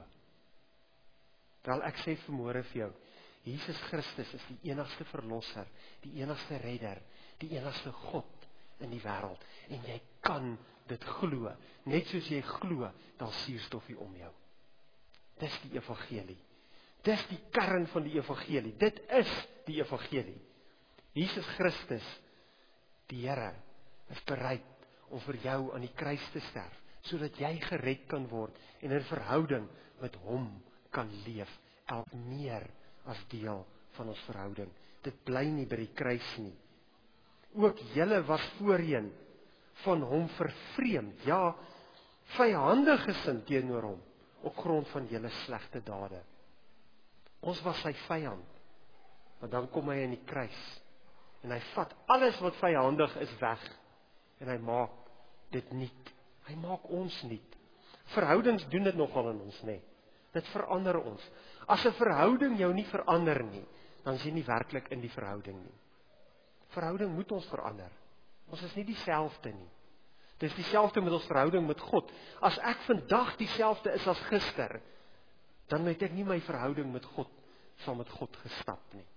Wel, ek sê vanmôre vir jou, Jesus Christus is die enigste verlosser, die enigste redder, die enigste God in die wêreld. En jy kan dit glo, net soos jy glo, daar suurstof hier om jou. Dis die evangelie. Dis die kern van die evangelie. Dit is die evangelie. Jesus Christus, die Here, is bereid om vir jou aan die kruis te sterf, sodat jy gered kan word en in verhouding met hom kan leef, elk meer as deel van ons verhouding. Dit bly nie by die kruis nie. Ook julle was voorheen van hom vervreemd, ja, vyandig gesind teenoor hom, op grond van julle slegte dade. Ons was sy vyand, maar dan kom hy in die kruis, en hy vat alles wat vyandig is weg, en hy maak dit niet. Hy maak ons niet. Verhoudings doen dit nogal in ons, nee. Dit verander ons. As 'n verhouding jou nie verander nie, dan is jy nie werklik in die verhouding nie. Verhouding moet ons verander. Ons is nie dieselfde nie. Dit is dieselfde met ons verhouding met God. As ek vandag dieselfde is as gister, dan het ek nie my verhouding met God, saam met God gestap nie.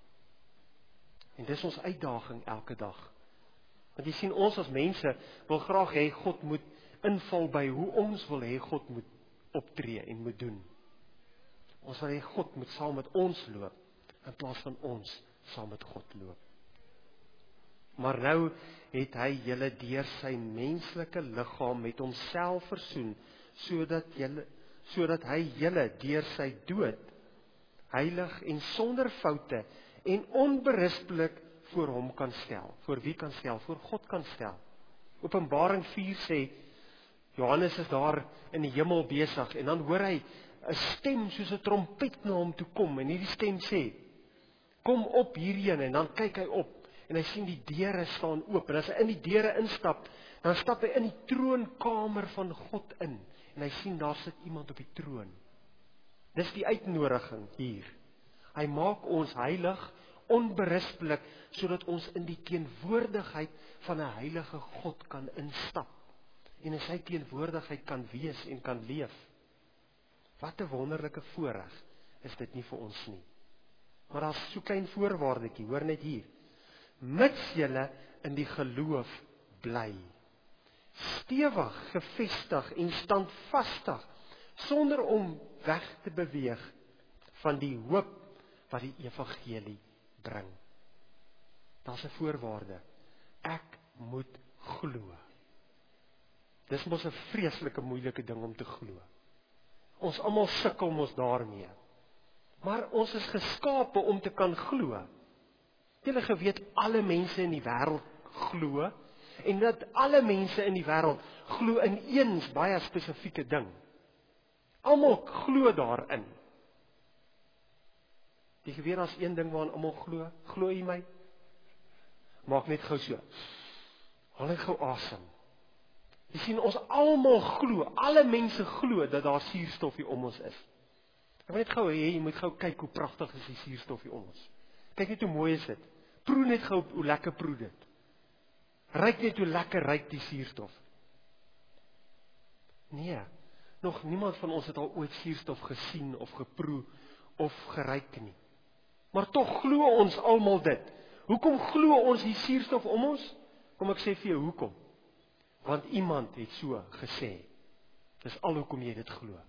En dis ons uitdaging elke dag. Want jy sien, ons as mense wil graag hê God moet inval by hoe ons wil hê God moet optree en moet doen. Ons wil hê God moet saam met ons loop, in plaas van ons saam met God loop. Maar nou het hy julle deur sy menslike liggaam met homself versoen, sodat julle, sodat hy julle deur sy dood heilig en sonder foute en onberispelik voor hom kan stel. Voor wie kan stel? Voor God kan stel. Openbaring vier sê, Johannes is daar in die hemel besig, en dan hoor hy 'n stem soos 'n trompet na hom toe kom, en hierdie stem sê, kom op hierheen, en dan kyk hy op, en hy sien die deure staan oop, en as hy in die deure instap, dan stap hy in die troonkamer van God in, en hy sien daar sit iemand op die troon. Dis die uitnodiging hier. Hy maak ons heilig, onberispelik, sodat ons in die teenwoordigheid van 'n heilige God kan instap, en in sy teenwoordigheid kan wees en kan leef. Wat 'n wonderlike voorreg is dit nie vir ons nie. Maar daar's so klein voorwaardetjie, hoor net hier. Mits julle in die geloof bly, stewig, gevestig en standvastig, sonder om weg te beweeg van die hoop wat die evangelie bring. Daar's 'n voorwaarde. Ek moet glo. Dis mos 'n vreeslike moeilike ding om te glo. Ons almal sukkel mos daarmee. Maar ons is geskape om te kan glo. Julle geweet alle mense in die wêreld glo, en dat alle mense in die wêreld glo in een baie spesifieke ding. Almal glo daarin. Jy geweet daar's een ding waaraan almal glo. Glo jy my? Maak net gou so. Haal net gou asem. Jy sien, ons almal glo, alle mense glo dat daar suurstofie om ons is. Ek wil net gou hê, jy moet gou kyk hoe pragtig is die suurstofie om ons. Kyk net hoe mooi is dit. Proe net gou hoe lekker proe dit. Ryk net hoe lekker ryk die suurstof. Nee, nog niemand van ons het al ooit suurstof gesien of geproe of geryk nie. Maar tog glo ons almal dit. Hoekom glo ons die suurstof om ons? Kom ek sê vir jou hoekom? Want iemand het so gesê. Dis al hoekom jy dit glo.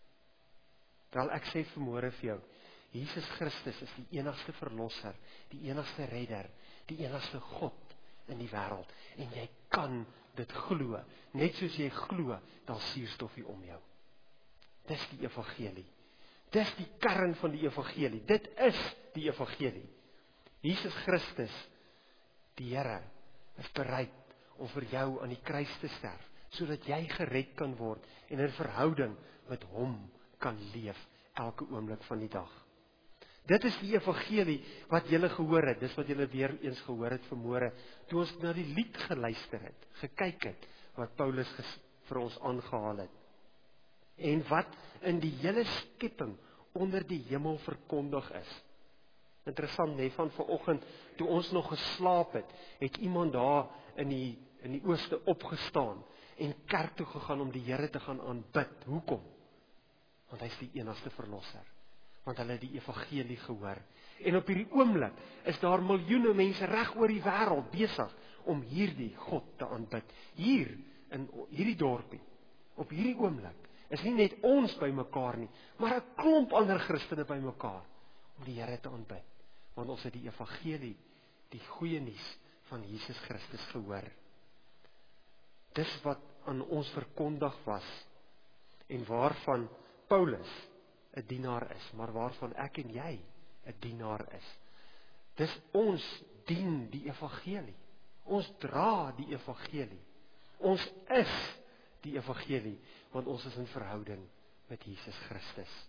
Wel, ek sê vanmôre vir jou, Jesus Christus is die enigste verlosser, die enigste redder, die enigste God in die wêreld. En jy kan dit glo, net soos jy glo, daar's suurstofie om jou. Dis die evangelie. Dis die kern van die evangelie. Dit is die evangelie. Jesus Christus, die Here, is bereid om vir jou aan die kruis te sterf, sodat jy gered kan word en in verhouding met hom kan leef elke oomblik van die dag. Dit is die evangelie wat julle gehoor het. Dis wat julle weer eens gehoor het vanmôre, toe ons na die lied geluister het, gekyk het, wat Paulus ges, vir ons aangehaal het. En wat in die hele skepping onder die hemel verkondig is. Interessant, nee, van vanoggend, toe ons nog geslaap het, het iemand daar in die, in die ooste opgestaan, en kerk toe gegaan om die Here te gaan aanbid. Hoekom? Want hy is die enigste verlosser. Want hulle het die evangelie gehoor. En op hierdie oomblik is daar miljoene mense reg oor die wêreld besig om hierdie God te aanbid. Hier, in hierdie dorpie, op hierdie oomblik, is nie net ons by mekaar nie, maar 'n klomp ander Christene by mekaar, om die Here te aanbid. Want ons het die evangelie, die goeie nuus van Jesus Christus gehoor. Dis wat aan ons verkondig was, en waarvan Paulus 'n dienaar is, maar waarvan ek en jy 'n dienaar is. Dis ons dien die evangelie. Ons dra die evangelie. Ons is die evangelie, want ons is in verhouding met Jesus Christus.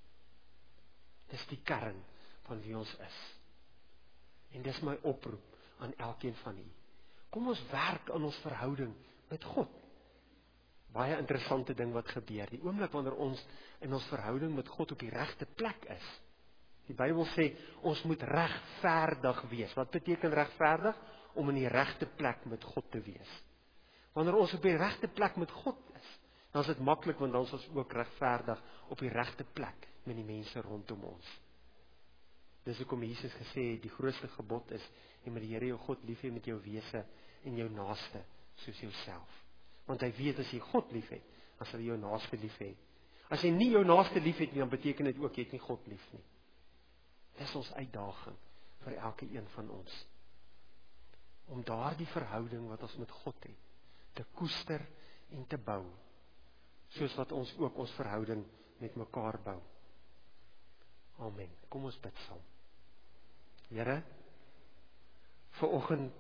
Dis die kern van wie ons is. En dis my oproep aan elkeen van u. Kom ons werk aan ons verhouding met God. Baie interessante ding wat gebeur. Die oomblik wanneer ons in ons verhouding met God op die regte plek is. Die Bybel sê, ons moet regverdig wees. Wat beteken regverdig? Om in die regte plek met God te wees. Wanneer ons op die regte plek met God is, dan is dit maklik, want dan is ons ook regverdig op die regte plek met die mense rondom ons. Dis hoekom Jesus gesê het, die grootste gebod is, jy moet die Here jou God lief hê met jou wese en jou naaste soos jouself. Want hy weet, as jy God lief het, dan sal jy jou naaste lief hê. As jy nie jou naaste lief het nie, dan beteken dit ook, jy het nie God lief nie. Dis ons uitdaging vir elke een van ons. Om daardie verhouding wat ons met God het, te koester en te bou. Soos wat ons ook ons verhouding met mekaar bou. Amen. Kom ons bid saam. Here, vanoggend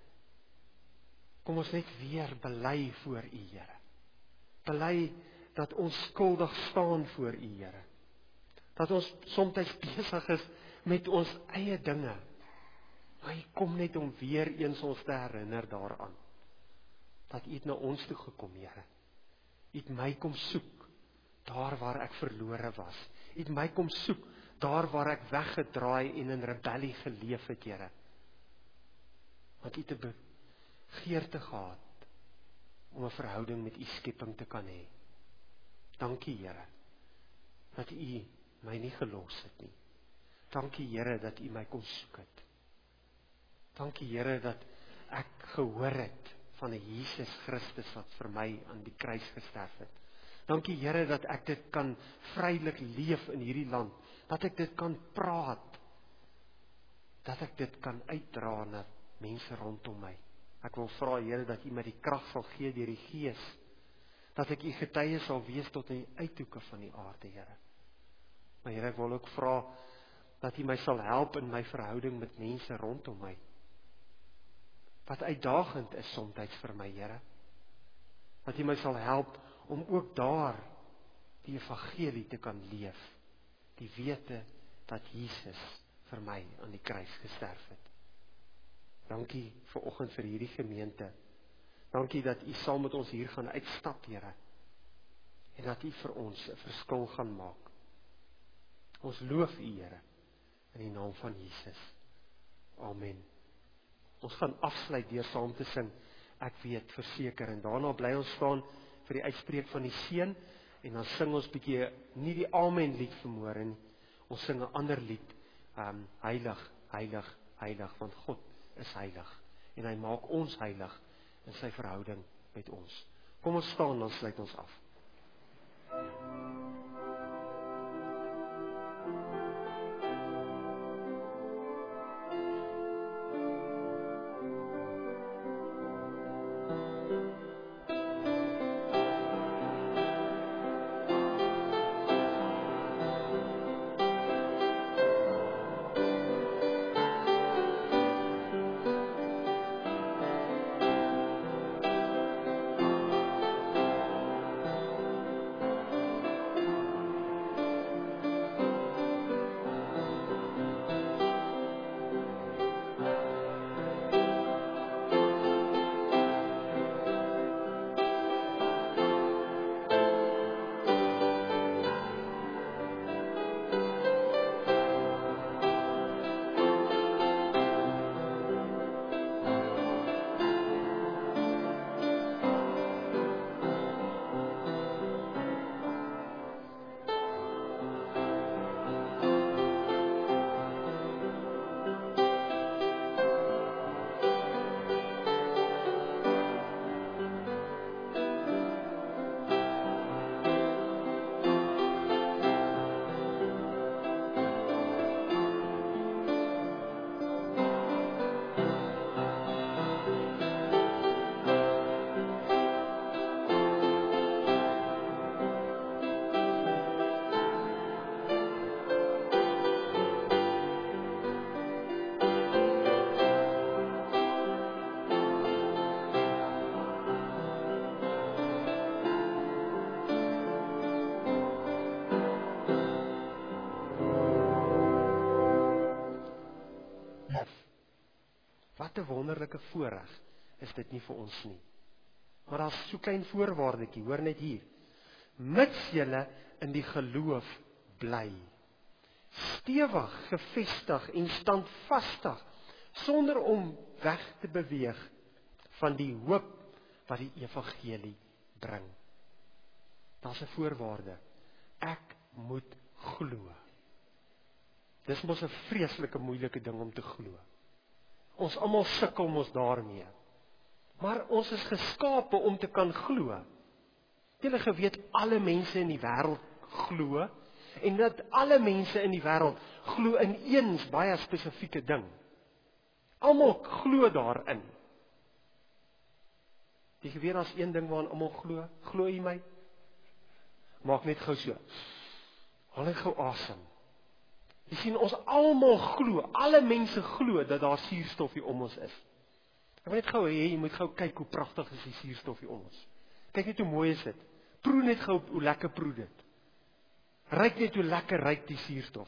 kom ons net weer bely voor U, Here. Bely dat ons skuldig staan voor U, Here. Dat ons soms besig is met ons eie dinge. Maar U kom net om weer eens ons te herinner daaraan. Dat U het na ons toe gekom, Here. U het my kom soek, daar waar ek verlore was. U het my kom soek, daar waar ek weggedraai en in rebellie geleef het, Here. Want U het 'n begeerte gehad om 'n verhouding met U skepping te kan hê. Dankie, Here, dat U my nie gelos het nie. Dankie, Here, dat U my kom soek het. Dankie, Here, dat ek gehoor het van 'n Jesus Christus wat vir my aan die kruis gesterf het. Dankie, Here, dat ek dit kan vrylik leef in hierdie land, dat ek dit kan praat, dat ek dit kan uitdra na mense rondom my. Ek wil vra, Here, dat U my die krag sal gee deur die Gees, dat ek U getuie sal wees tot in die uithoeke van die aarde, Here. Maar Here, ek wil ook vra dat U my sal help in my verhouding met mense rondom my, wat uitdagend is soms vir my, Here. Dat U my sal help om ook daar die evangelie te kan leef, die wete dat Jesus vir my aan die kruis gesterf het. Dankie vir oggend vir hierdie gemeente. Dankie dat U saam met ons hier gaan uitstap, Here, en dat U vir ons 'n verskil gaan maak. Ons loof U, Here, in die naam van Jesus. Amen. Ons gaan afsluit deur saam te sing, Ek weet verseker, en daarna bly ons staan vir die uitspreek van die seën, en dan sing ons bietjie, nie die Amen lied vanmôre nie, ons sing 'n ander lied, um, heilig, heilig, heilig, want God is heilig, en hy maak ons heilig in sy verhouding met ons. Kom ons staan, dan sluit ons af. Wat 'n wonderlike voorreg is dit nie vir ons nie. Maar daar's so klein voorwaardetjie, hoor net hier. Mits julle in die geloof bly, stewig, gefestig en standvastig, sonder om weg te beweeg van die hoop wat die evangelie bring. Daar's 'n voorwaarde. Ek moet glo. Dis mos 'n vreeslike moeilike ding om te glo. Ons almal sukkel mos daarmee. Maar ons is geskape om te kan glo. Julle geweet, alle mense in die wêreld glo, en dat alle mense in die wêreld glo in een baie spesifieke ding. Almal glo daarin. Jy geweet, daar's een ding waaraan almal glo. Glo jy my? Maak net gou so. Haal net gou asem. Jy sien, ons almal glo, alle mense glo dat daar suurstof hier om ons is. Ek wil net gou hê, jy moet gou kyk hoe pragtig is die suurstof hier om ons. Kyk net hoe mooi is dit. Proe net gou hoe lekker proe dit. Ryk net hoe lekker ryk die suurstof.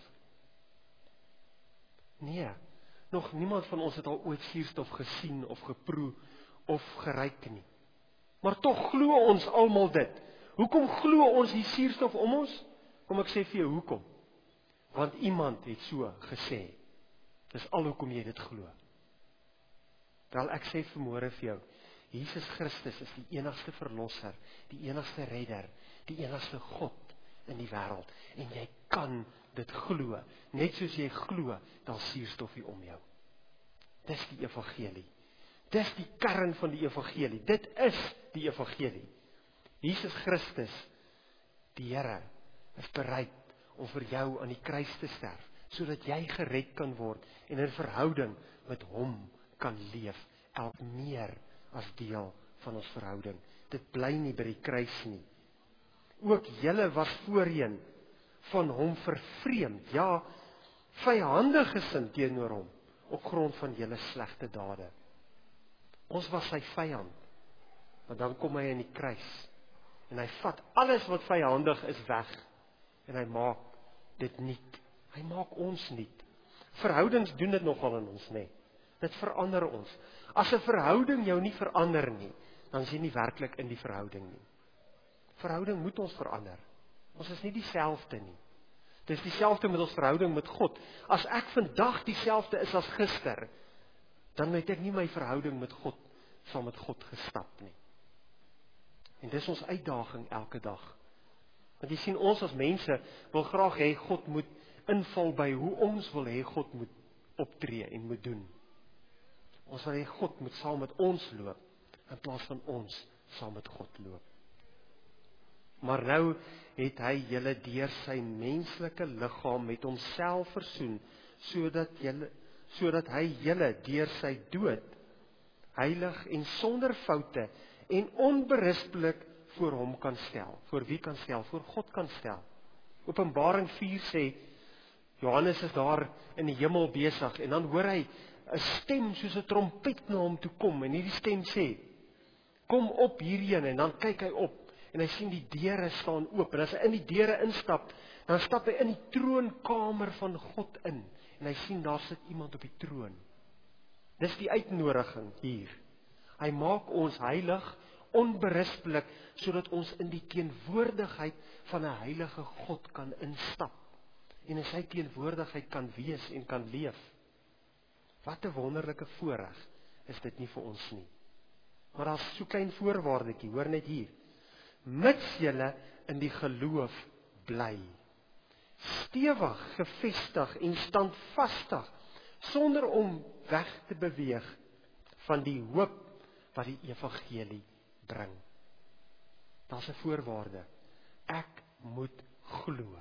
Nee, nog niemand van ons het al ooit suurstof gesien of geproe of geryk nie. Maar tog glo ons almal dit. Hoekom glo ons die suurstof om ons? Kom ek sê vir jou hoekom? Want iemand het so gesê. Dis al hoekom jy dit glo. Wel, ek sê vanmôre vir jou, Jesus Christus is die enigste verlosser, die enigste redder, die enigste God in die wêreld. En jy kan dit glo, net soos jy glo, daar suurstof hier om jou. Dis die evangelie. Dis die kern van die evangelie. Dit is die evangelie. Jesus Christus, die Here, is bereid om vir jou aan die kruis te sterf, sodat jy gered kan word en in verhouding met hom kan leef, elk meer as deel van ons verhouding. Dit bly nie by die kruis nie. Ook julle was voorheen van hom vervreemd, ja, vyhandig gesind teenoor hom, op grond van julle slegte dade. Ons was sy vyand, maar dan kom hy in die kruis, en hy vat alles wat vyhandig is weg, en hy maak dit niet. Hy maak ons niet. Verhoudings doen dit nogal in ons, nee. Dit verander ons. As 'n verhouding jou nie verander nie, dan is jy nie werklik in die verhouding nie. Verhouding moet ons verander. Ons is nie dieselfde nie. Dit is dieselfde met ons verhouding met God. As ek vandag dieselfde is as gister, dan het ek nie my verhouding met God, saam met God gestap nie. En dis ons uitdaging elke dag. Want jy sien, ons as mense wil graag hê God moet inval by hoe ons wil hê God moet optree en moet doen. Ons wil hê God moet saam met ons loop, in plaas van ons saam met God loop. Maar nou het hy julle deur sy menslike liggaam met homself versoen, sodat julle, sodat hy julle deur sy dood heilig en sonder foute en onberispelik voor hom kan stel. Voor wie kan stel? Voor God kan stel. Openbaring vier sê, Johannes is daar in die hemel besig, en dan hoor hy 'n stem soos 'n trompet na hom toe kom, en hierdie stem sê, kom op hierheen, en dan kyk hy op, en hy sien die deure staan oop, en as hy in die deure instap, dan stap hy in die troonkamer van God in, en hy sien daar sit iemand op die troon. Dis die uitnodiging hier. Hy maak ons heilig, onberispelik, sodat ons in die teenwoordigheid van 'n heilige God kan instap, en in sy teenwoordigheid kan wees en kan leef. Wat 'n wonderlike voorreg is dit nie vir ons nie. Maar daar's so klein voorwaardetjie, hoor net hier. Mits julle in die geloof bly, stewig, gevestig en standvastig, sonder om weg te beweeg van die hoop wat die evangelie bring. Daar's 'n voorwaarde. Ek moet glo.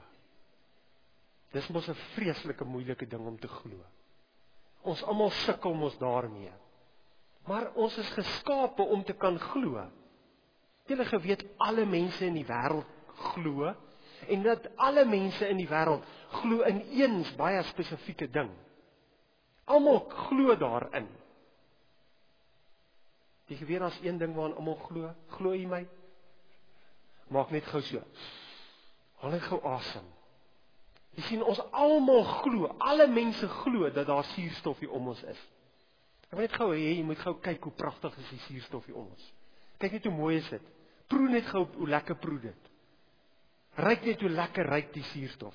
Dis mos 'n vreeslike moeilike ding om te glo. Ons almal sukkel mos daarmee. Maar ons is geskape om te kan glo. Julle geweet, alle mense in die wêreld glo, en dat alle mense in die wêreld glo in een baie spesifieke ding. Almal glo daarin. Jy geweet, daar's een ding waaraan almal glo. Glo jy my? Maak net gou so. Haal net gou asem. Jy sien, ons almal glo, alle mense glo dat daar suurstof hier om ons is. Ek wil net gou hê, jy moet gou kyk hoe pragtig is die suurstof hier om ons. Kyk net hoe mooi is dit. Proe net gou hoe lekker proe dit. Ryk net hoe lekker ryk die suurstof.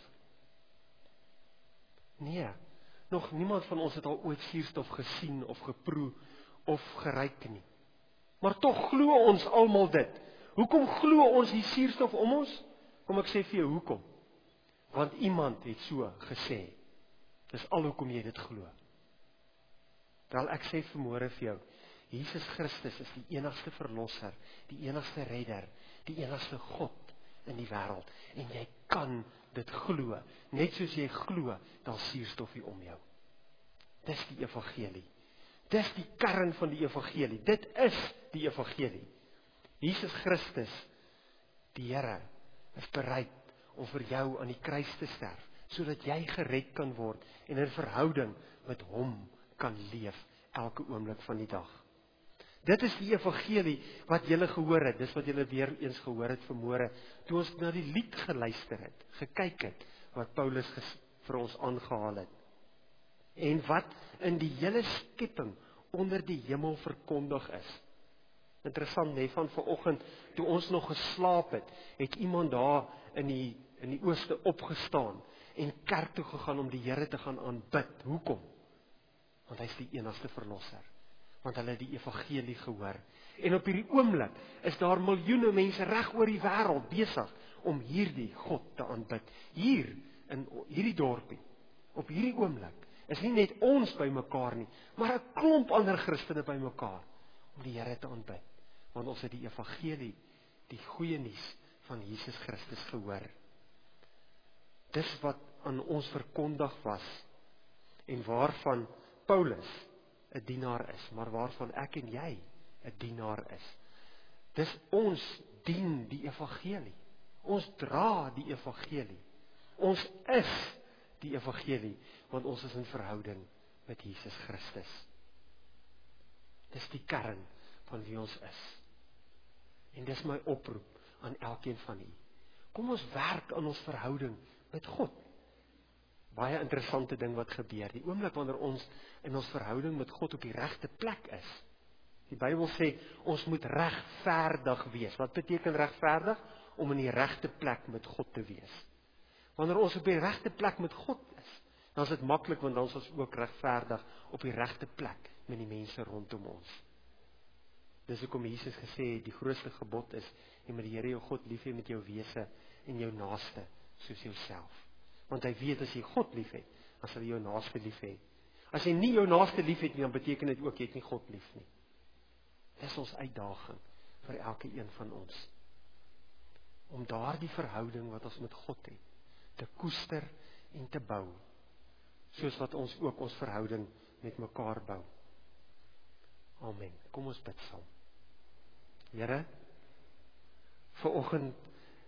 Nee, nog niemand van ons het al ooit suurstof gesien of geproe of geryk nie. Maar tog glo ons almal dit. Hoekom glo ons die suurstof om ons? Kom ek sê vir jou hoekom? Want iemand het so gesê. Dis al hoekom jy dit glo. Wel, ek sê vanmôre vir jou, Jesus Christus is die enigste verlosser, die enigste redder, die enigste God in die wêreld. En jy kan dit glo, net soos jy glo, daar suurstof hier om jou. Dis die evangelie. Dis die kern van die evangelie. Dit is die evangelie. Jesus Christus, die Here, is bereid om vir jou aan die kruis te sterf, sodat jy gered kan word en in verhouding met hom kan leef elke oomblik van die dag. Dit is die evangelie wat julle gehoor het, dis wat julle weer eens gehoor het vanmôre, toe ons na die lied geluister het, gekyk het, wat Paulus ges, vir ons aangehaal het. En wat in die hele skepping onder die hemel verkondig is. Interessant, nee, van vanoggend, toe ons nog geslaap het, het iemand daar in die, in die ooste opgestaan, en kerk toe gegaan om die Here te gaan aanbid. Hoekom? Want hy is die enigste verlosser. Want hulle het die evangelie gehoor. En op hierdie oomblik is daar miljoene mense reg oor die wêreld besig om hierdie God te aanbid. Hier, in hierdie dorpie, op hierdie oomblik, is nie net ons by mekaar nie, maar 'n klomp ander Christene by mekaar, om die Here te aanbid. Want ons het die evangelie, die goeie nuus van Jesus Christus gehoor. Dis wat aan ons verkondig was, en waarvan Paulus 'n dienaar is, maar waarvan ek en jy 'n dienaar is. Dis ons dien die evangelie. Ons dra die evangelie. Ons is die evangelie, want ons is in verhouding met Jesus Christus. Dis die kern van wie ons is. En dis my oproep aan elkeen van u. Kom ons werk aan ons verhouding met God. Baie interessante ding wat gebeur. Die oomblik wanneer ons in ons verhouding met God op die regte plek is. Die Bybel sê, ons moet regverdig wees. Wat beteken regverdig? Om in die regte plek met God te wees. Wanneer ons op die regte plek met God is, dan is dit maklik, want dan is ons ook regverdig op die regte plek met die mense rondom ons. Dis hoekom Jesus gesê het, die grootste gebod is, jy moet die Here jou God lief hê met jou wese en jou naaste, soos jouself. Want hy weet, as jy God lief het, dan sal jy jou naaste lief hê. As jy nie jou naaste lief het nie, dan beteken dit ook, jy het nie God lief nie. Dis ons uitdaging, vir elke een van ons. Om daardie verhouding wat ons met God het, te koester en te bou, soos wat ons ook ons verhouding met mekaar bou. Amen. Kom ons bid saam. Here, vanoggend,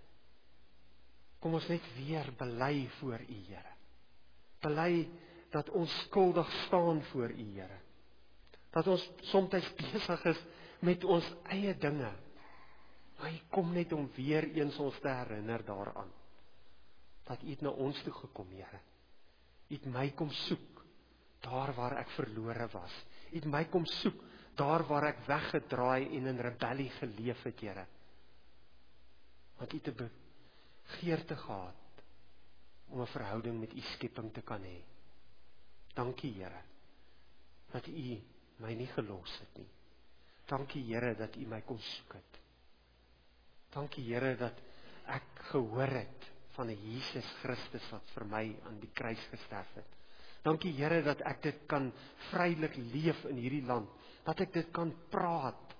kom ons net weer bely voor u, Here. Bely dat ons skuldig staan voor u, Here. Dat ons soms besig is met ons eie dinge. Maar u kom net om weer eens ons te herinner daaraan. Dat u het na ons toe gekom, Here. U het my kom soek, daar waar ek verlore was. U het my kom soek, daar waar ek weggedraai en in rebellie geleef het, Here. Want u het 'n begeerte gehad om 'n verhouding met u skepping te kan hê. Dankie, Here, dat u my nie gelos het nie. Dankie, Here, dat u my kom soek het. Dankie, Here, dat ek gehoor het van 'n Jesus Christus wat vir my aan die kruis gesterf het. Dankie, Here, dat ek dit kan vrylik leef in hierdie land, dat ek dit kan praat,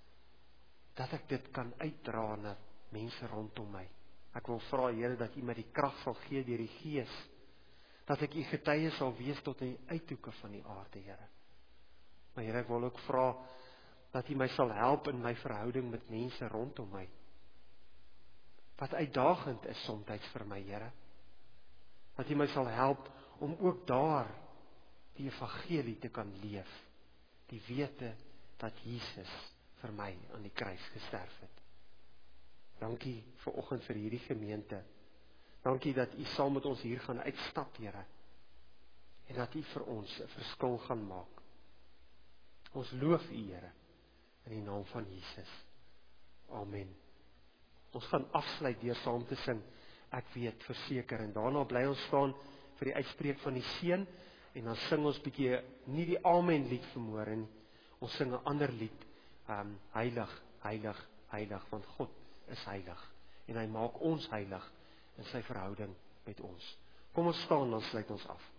dat ek dit kan uitdra na mense rondom my. Ek wil vra, Here, dat u my die krag sal gee deur die Gees, dat ek u getuie sal wees tot in die uithoeke van die aarde, Here. Maar Here, ek wil ook vra, dat u my sal help in my verhouding met mense rondom my, wat uitdagend is soms vir my, Here. Dat u my sal help om ook daar die evangelie te kan leef, die wete dat Jesus vir my aan die kruis gesterf het. Dankie vir oggend vir hierdie gemeente. Dankie dat u saam met ons hier gaan uitstap, Here, en dat u vir ons 'n verskil gaan maak. Ons loof u, Here, in die naam van Jesus. Amen. Ons gaan afsluit deur saam te sing, ek weet verseker, en daarna bly ons staan vir die uitspreek van die seën, en dan sing ons bietjie, nie die Amen lied vanmôre nie, ons sing 'n ander lied, um, heilig, heilig, heilig, want God is heilig, en hy maak ons heilig in sy verhouding met ons. Kom ons staan, dan sluit ons af.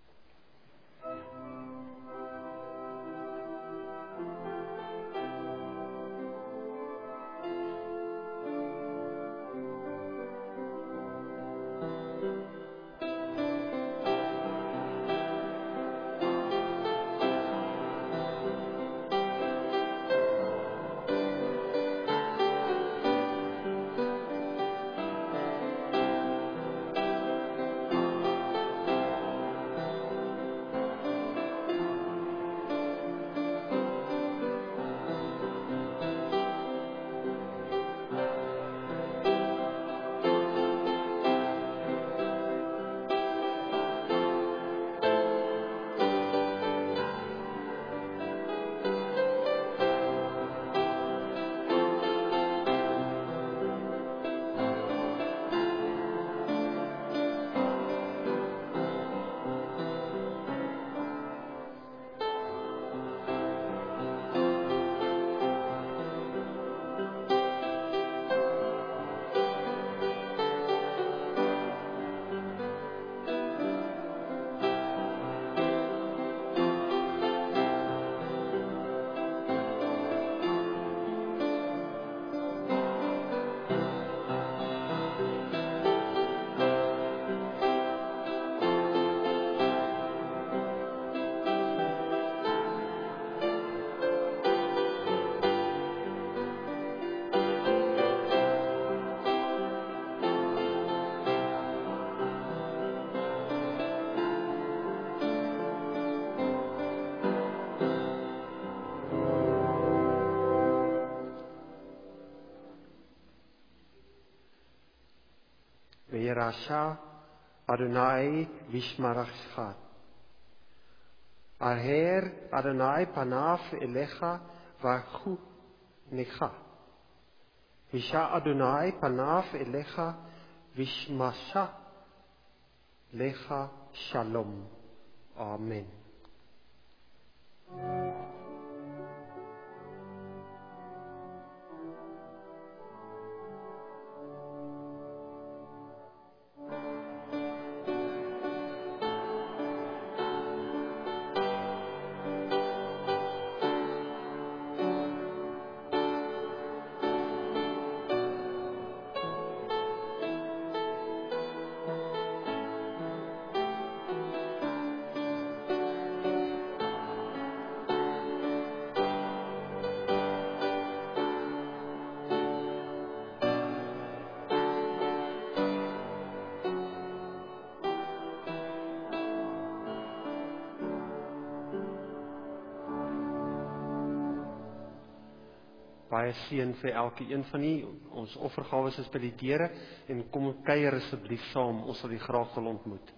Ve'erasha Adonai vishmarachcha. Aher Adonai panav elecha v'chu necha. Visha Adonai panav elecha vishmasha lecha shalom. Amen. Baie seën vir elke een van u. Ons offergawe is by die deure en kom kuier asseblief saam. Ons sal u graag wil ontmoet.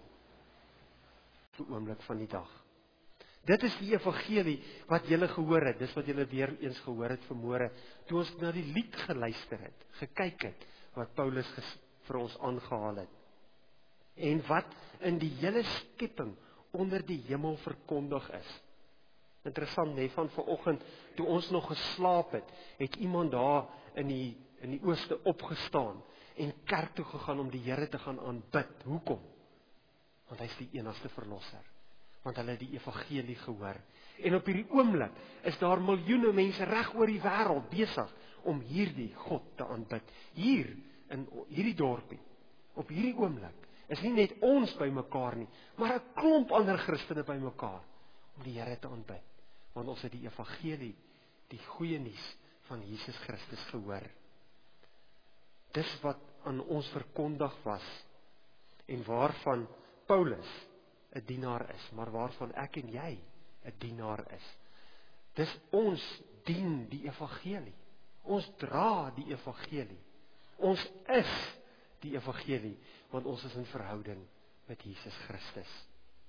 Vir oomblik van die dag. Dit is die evangelie wat julle gehoor het. Dis wat julle weer eens gehoor het vanmôre toe ons na die lied geluister het, gekyk het wat Paulus ges, vir ons aangehaal het. En wat in die hele skepping onder die hemel verkondig is. Interessant, nee, van vanoggend, toe ons nog geslaap het, het iemand daar in die, in die ooste opgestaan en kerk toe gegaan om die Here te gaan aanbid. Hoekom? Want hy is die enigste verlosser. Want hulle het die evangelie gehoor. En op hierdie oomblik is daar miljoene mense reg oor die wêreld besig om hierdie God te aanbid. Hier, in hierdie dorpie, op hierdie oomblik, is nie net ons by mekaar nie, maar 'n klomp ander Christene by mekaar om die Here te aanbid. Want ons het die evangelie, die goeie nuus van Jesus Christus gehoor. Dis wat aan ons verkondig was en waarvan Paulus 'n dienaar is, maar waarvan ek en jy 'n dienaar is. Dis ons dien die evangelie. Ons dra die evangelie. Ons is die evangelie, want ons is in verhouding met Jesus Christus.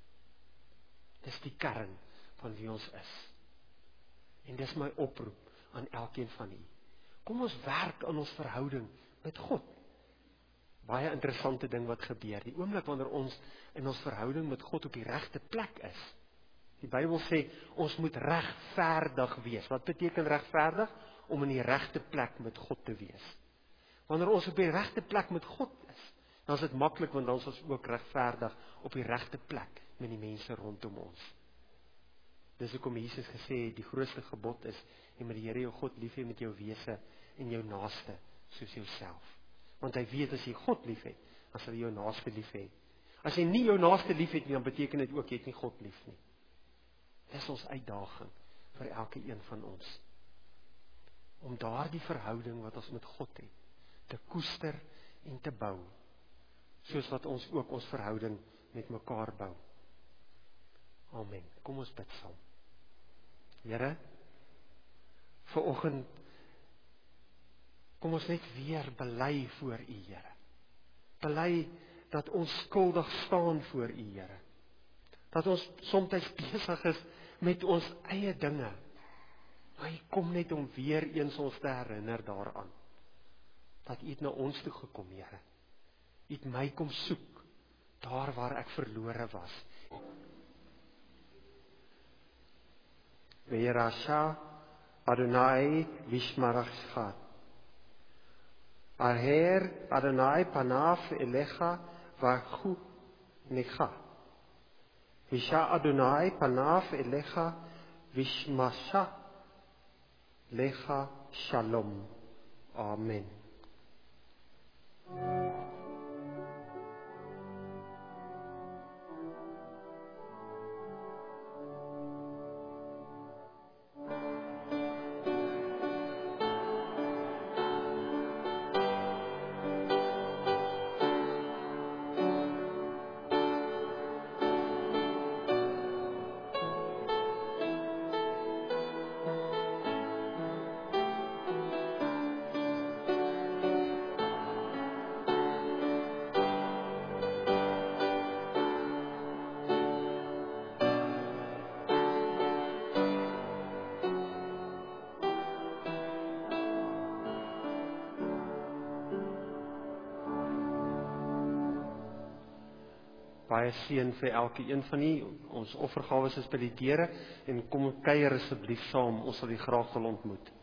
Dis die kern van wie ons is. En dis my oproep aan elkeen van u. Kom ons werk aan ons verhouding met God. Baie interessante ding wat gebeur. Die oomblik wanneer ons in ons verhouding met God op die regte plek is. Die Bybel sê, ons moet regverdig wees. Wat beteken regverdig? Om in die regte plek met God te wees. Wanneer ons op die regte plek met God is, dan is dit maklik, want dan is ons ook regverdig op die regte plek met die mense rondom ons. Dis hoekom Jesus gesê het, die grootste gebod is, jy moet die Here jou God lief hê met jou wese en jou naaste, soos jouself. Want hy weet, as jy God lief het, dan sal jy jou naaste lief hê. As jy nie jou naaste lief het nie, dan beteken dit ook, jy het nie God lief nie. Dis ons uitdaging, vir elke een van ons. Om daardie verhouding wat ons met God het, te koester en te bou. Soos wat ons ook ons verhouding met mekaar bou. Amen. Kom ons bid saam. Here, vanoggend kom ons net weer bely voor u, Here. Bely dat ons skuldig staan voor u, Here. Dat ons soms besig is met ons eie dinge. Maar u kom net om weer eens ons te herinner daaraan. Dat u het na ons toe gekom, Here. U het my kom soek, daar waar ek verlore was. Ve'erasha Adonai vishmarachcha. Aher Adonai panav elecha v'chu necha. Visha Adonai panav elecha vishmasha lecha shalom. Amen. baie seën vir elke een van u. Ons offergawes is by die deure en kom kuier asseblief saam. Ons sal u graag wil ontmoet.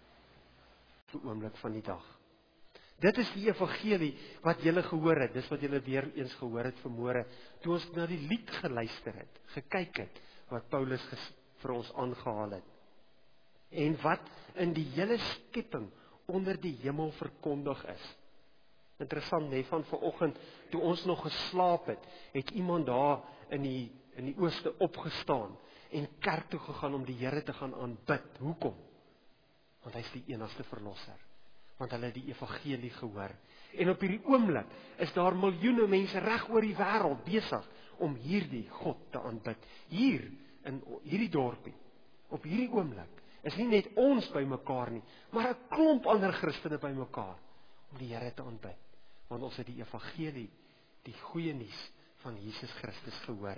Vir oomblik van die dag. Dit is die evangelie wat julle gehoor het. Dis wat julle weer eens gehoor het vanmôre. Toe ons na die lied geluister het, gekyk het wat Paulus ges, vir ons aangehaal het. En wat in die hele skepping onder die hemel verkondig is. Interessant, nee, van vanoggend, toe ons nog geslaap het, het iemand daar in die, in die ooste opgestaan en kerk toe gegaan om die Here te gaan aanbid. Hoekom? Want hy is die enigste verlosser. Want hulle het die evangelie gehoor. En op hierdie oomblik is daar miljoene mense reg oor die wêreld besig om hierdie God te aanbid. Hier, in hierdie dorpie, op hierdie oomblik, is nie net ons by mekaar nie, maar 'n klomp ander Christene by mekaar, om die Here te aanbid. Want ons het die evangelie, die goeie nuus van Jesus Christus gehoor.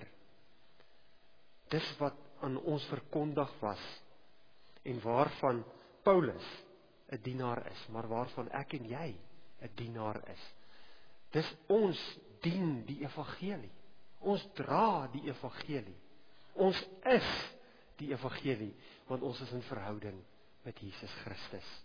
Dis wat aan ons verkondig was, en waarvan Paulus 'n dienaar is, maar waarvan ek en jy 'n dienaar is. Dis ons dien die evangelie. Ons dra die evangelie. Ons is die evangelie, want ons is in verhouding met Jesus Christus.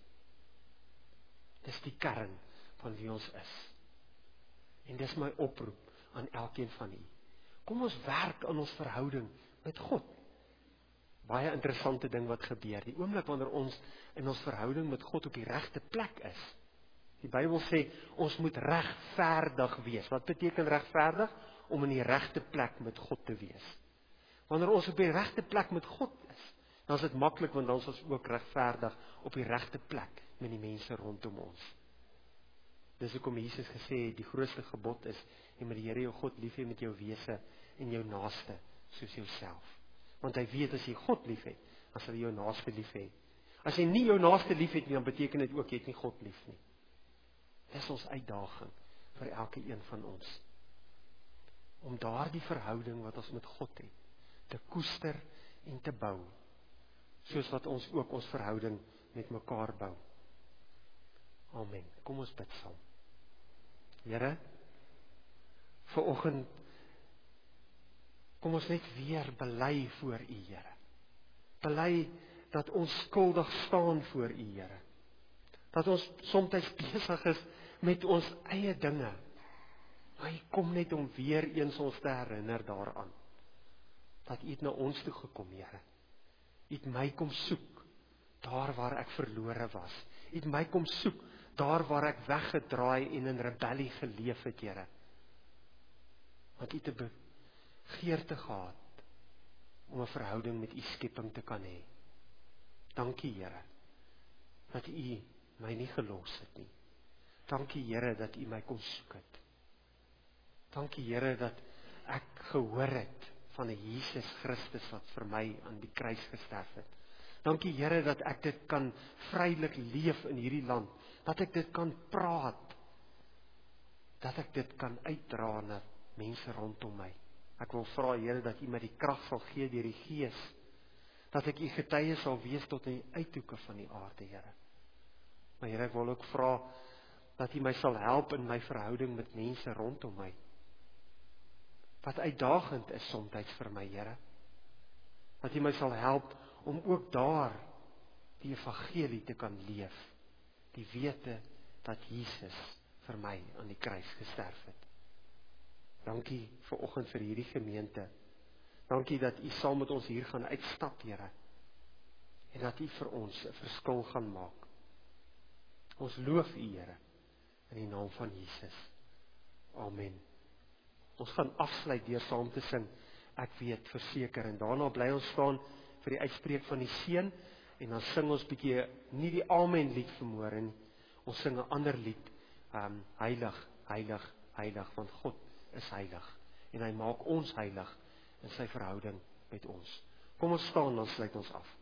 Dis die kern van wie ons is. En dis my oproep aan elkeen van u. Kom ons werk aan ons verhouding met God. Baie interessante ding wat gebeur. Die oomblik wanneer ons in ons verhouding met God op die regte plek is. Die Bybel sê, ons moet regverdig wees. Wat beteken regverdig? Om in die regte plek met God te wees. Wanneer ons op die regte plek met God is, dan is dit maklik, want dan is ons ook regverdig op die regte plek met die mense rondom ons. Dis hoekom Jesus gesê het, die grootste gebod is, jy moet die Here jou God lief hê met jou wese en jou naaste, soos jouself. Want hy weet, as jy God lief het, dan sal jy jou naaste lief hê. As jy nie jou naaste lief het nie, dan beteken dit ook, jy het nie God lief nie. Dis ons uitdaging, vir elke een van ons. Om daardie verhouding wat ons met God het, te koester en te bou, soos wat ons ook ons verhouding met mekaar bou. Amen. Kom ons bid saam. Here, vanoggend kom ons net weer bely voor u, Here. Bely dat ons skuldig staan voor u, Here. Dat ons soms besig is met ons eie dinge. Maar u kom net om weer eens ons te herinner daaraan. Dat u het na ons toe gekom, Here. U het my kom soek, daar waar ek verlore was. U het my kom soek, daar waar ek weggedraai en in rebellie geleef het, Here. Want u het 'n begeerte gehad om 'n verhouding met u skepping te kan hê. Dankie, Here, dat u my nie gelos het nie. Dankie, Here, dat u my kom soek het. Dankie, Here, dat ek gehoor het van 'n Jesus Christus wat vir my aan die kruis gesterf het. Dankie, Here, dat ek dit kan vrylik leef in hierdie land, dat ek dit kan praat, dat ek dit kan uitdra na mense rondom my. Ek wil vra, Here, dat u my die krag sal gee deur die Gees, dat ek u getuie sal wees tot in die uithoeke van die aarde, Here. Maar Here, ek wil ook vra, dat u my sal help in my verhouding met mense rondom my, wat uitdagend is soms vir my, Here. Dat u my sal help om ook daar die evangelie te kan leef, die wete dat Jesus vir my aan die kruis gesterf het. Dankie vir oggend vir hierdie gemeente. Dankie dat u saam met ons hier gaan uitstap, Here, en dat u vir ons 'n verskil gaan maak. Ons loof u, Here, in die naam van Jesus. Amen. Ons gaan afsluit deur saam te sing, ek weet verseker, en daarna bly ons staan vir die uitspreek van die seën, en dan sing ons bietjie, nie die Amen lied vanmôre nie, ons sing 'n ander lied, um, heilig, heilig, heilig, want God is heilig, en hy maak ons heilig in sy verhouding met ons. Kom ons staan, dan sluit ons af.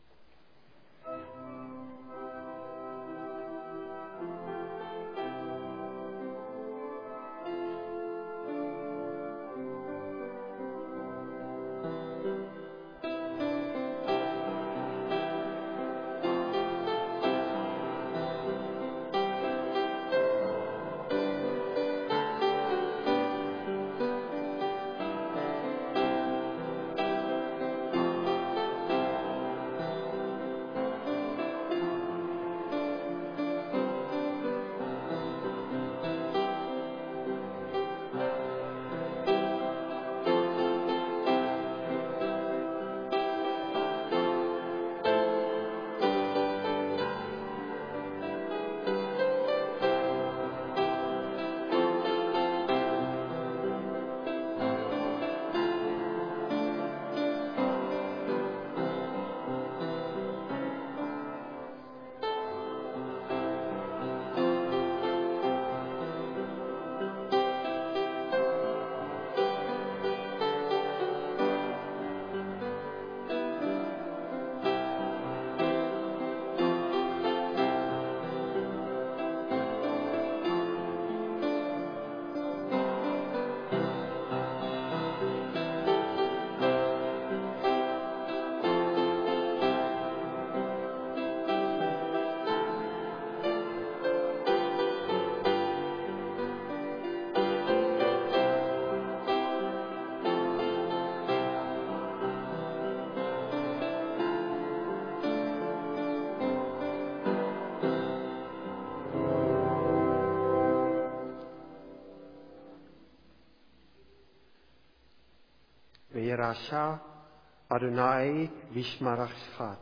Ve'erasha Adonai vishmarachcha.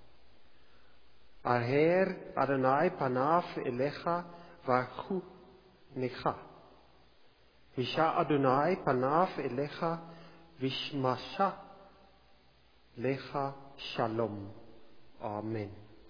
Aher Adonai panav elecha v'achu necha. Visha Adonai panav elecha vishmasha lecha shalom. Amen.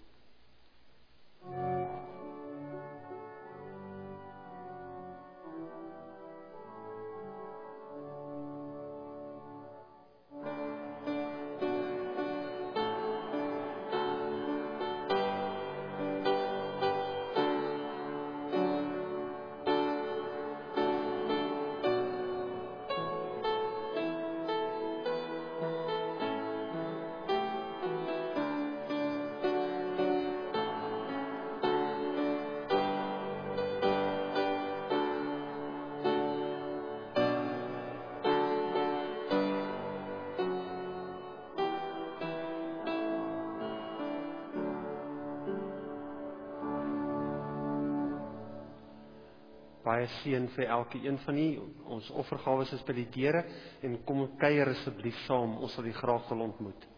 Baie seën vir elke een van u. Ons offergawes is by die deure en kom kuier asseblief saam, ons sal u graag wil ontmoet.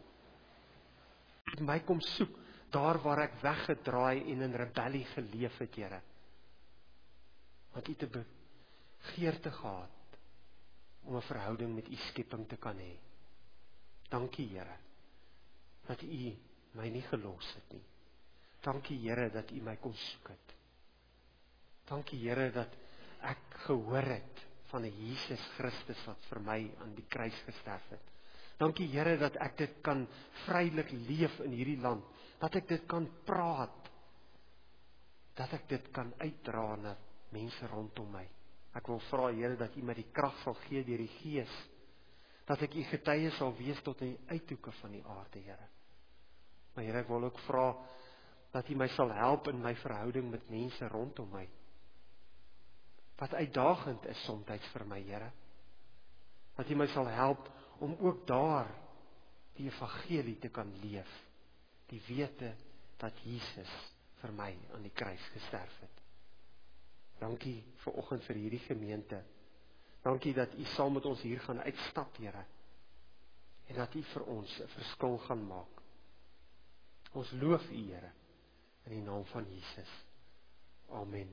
My kom soek daar waar ek weggedraai en in rebellie geleef het, Here. Want u het 'n begeerte gehad om 'n verhouding met u skepping te kan hê. Dankie, Here, dat u my nie gelos het nie. Dankie, Here, dat u my kom soek het. Dankie, Here, dat ek gehoor het van 'n Jesus Christus wat vir my aan die kruis gesterf het. Dankie, Here, dat ek dit kan vrylik leef in hierdie land, dat ek dit kan praat, dat ek dit kan uitdra na mense rondom my. Ek wil vra, Here, dat u my die krag sal gee deur die Gees, dat ek u getuie sal wees tot in die uithoeke van die aarde, Here. Maar Here, ek wil ook vra dat u my sal help in my verhouding met mense rondom my, wat uitdagend is soms vir my, Here. Dat u my sal help om ook daar die evangelie te kan leef, die wete dat Jesus vir my aan die kruis gesterf het. Dankie vir oggend vir hierdie gemeente. Dankie dat u saam met ons hier gaan uitstap, Here, en dat u vir ons 'n verskil gaan maak. Ons loof u, Here, in die naam van Jesus. Amen.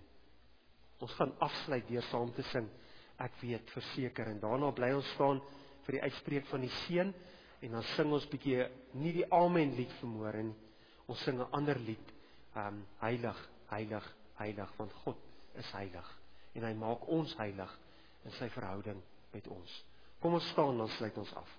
Ons gaan afsluit deur saam te sing, ek weet verseker, en daarna bly ons staan vir die uitspreek van die seën, en dan sing ons bietjie, nie die Amen lied vanmôre nie, ons sing 'n ander lied, um, heilig, heilig, heilig, want God is heilig, en hy maak ons heilig in sy verhouding met ons. Kom ons staan, dan sluit ons af.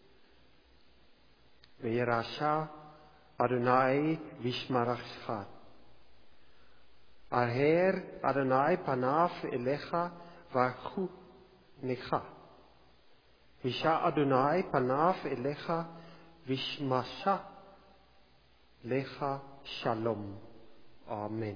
Ve'erasha Adonai vishmarachcha. Aher Adonai panav elecha v'hu necha. Visha Adonai panav elecha v'shmasha lecha shalom. Amen.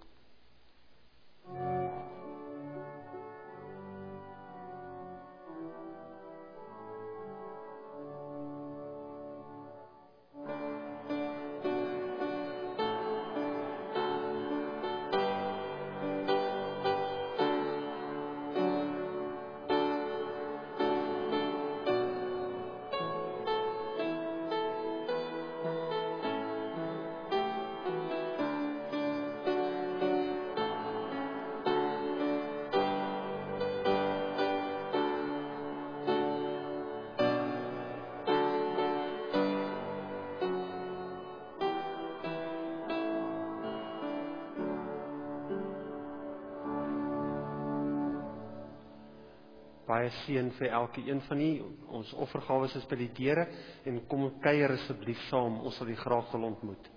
Baie seën vir elke een van u. Ons offergawe is by die deure en kom kuier asseblief saam. Ons sal u graag wil ontmoet.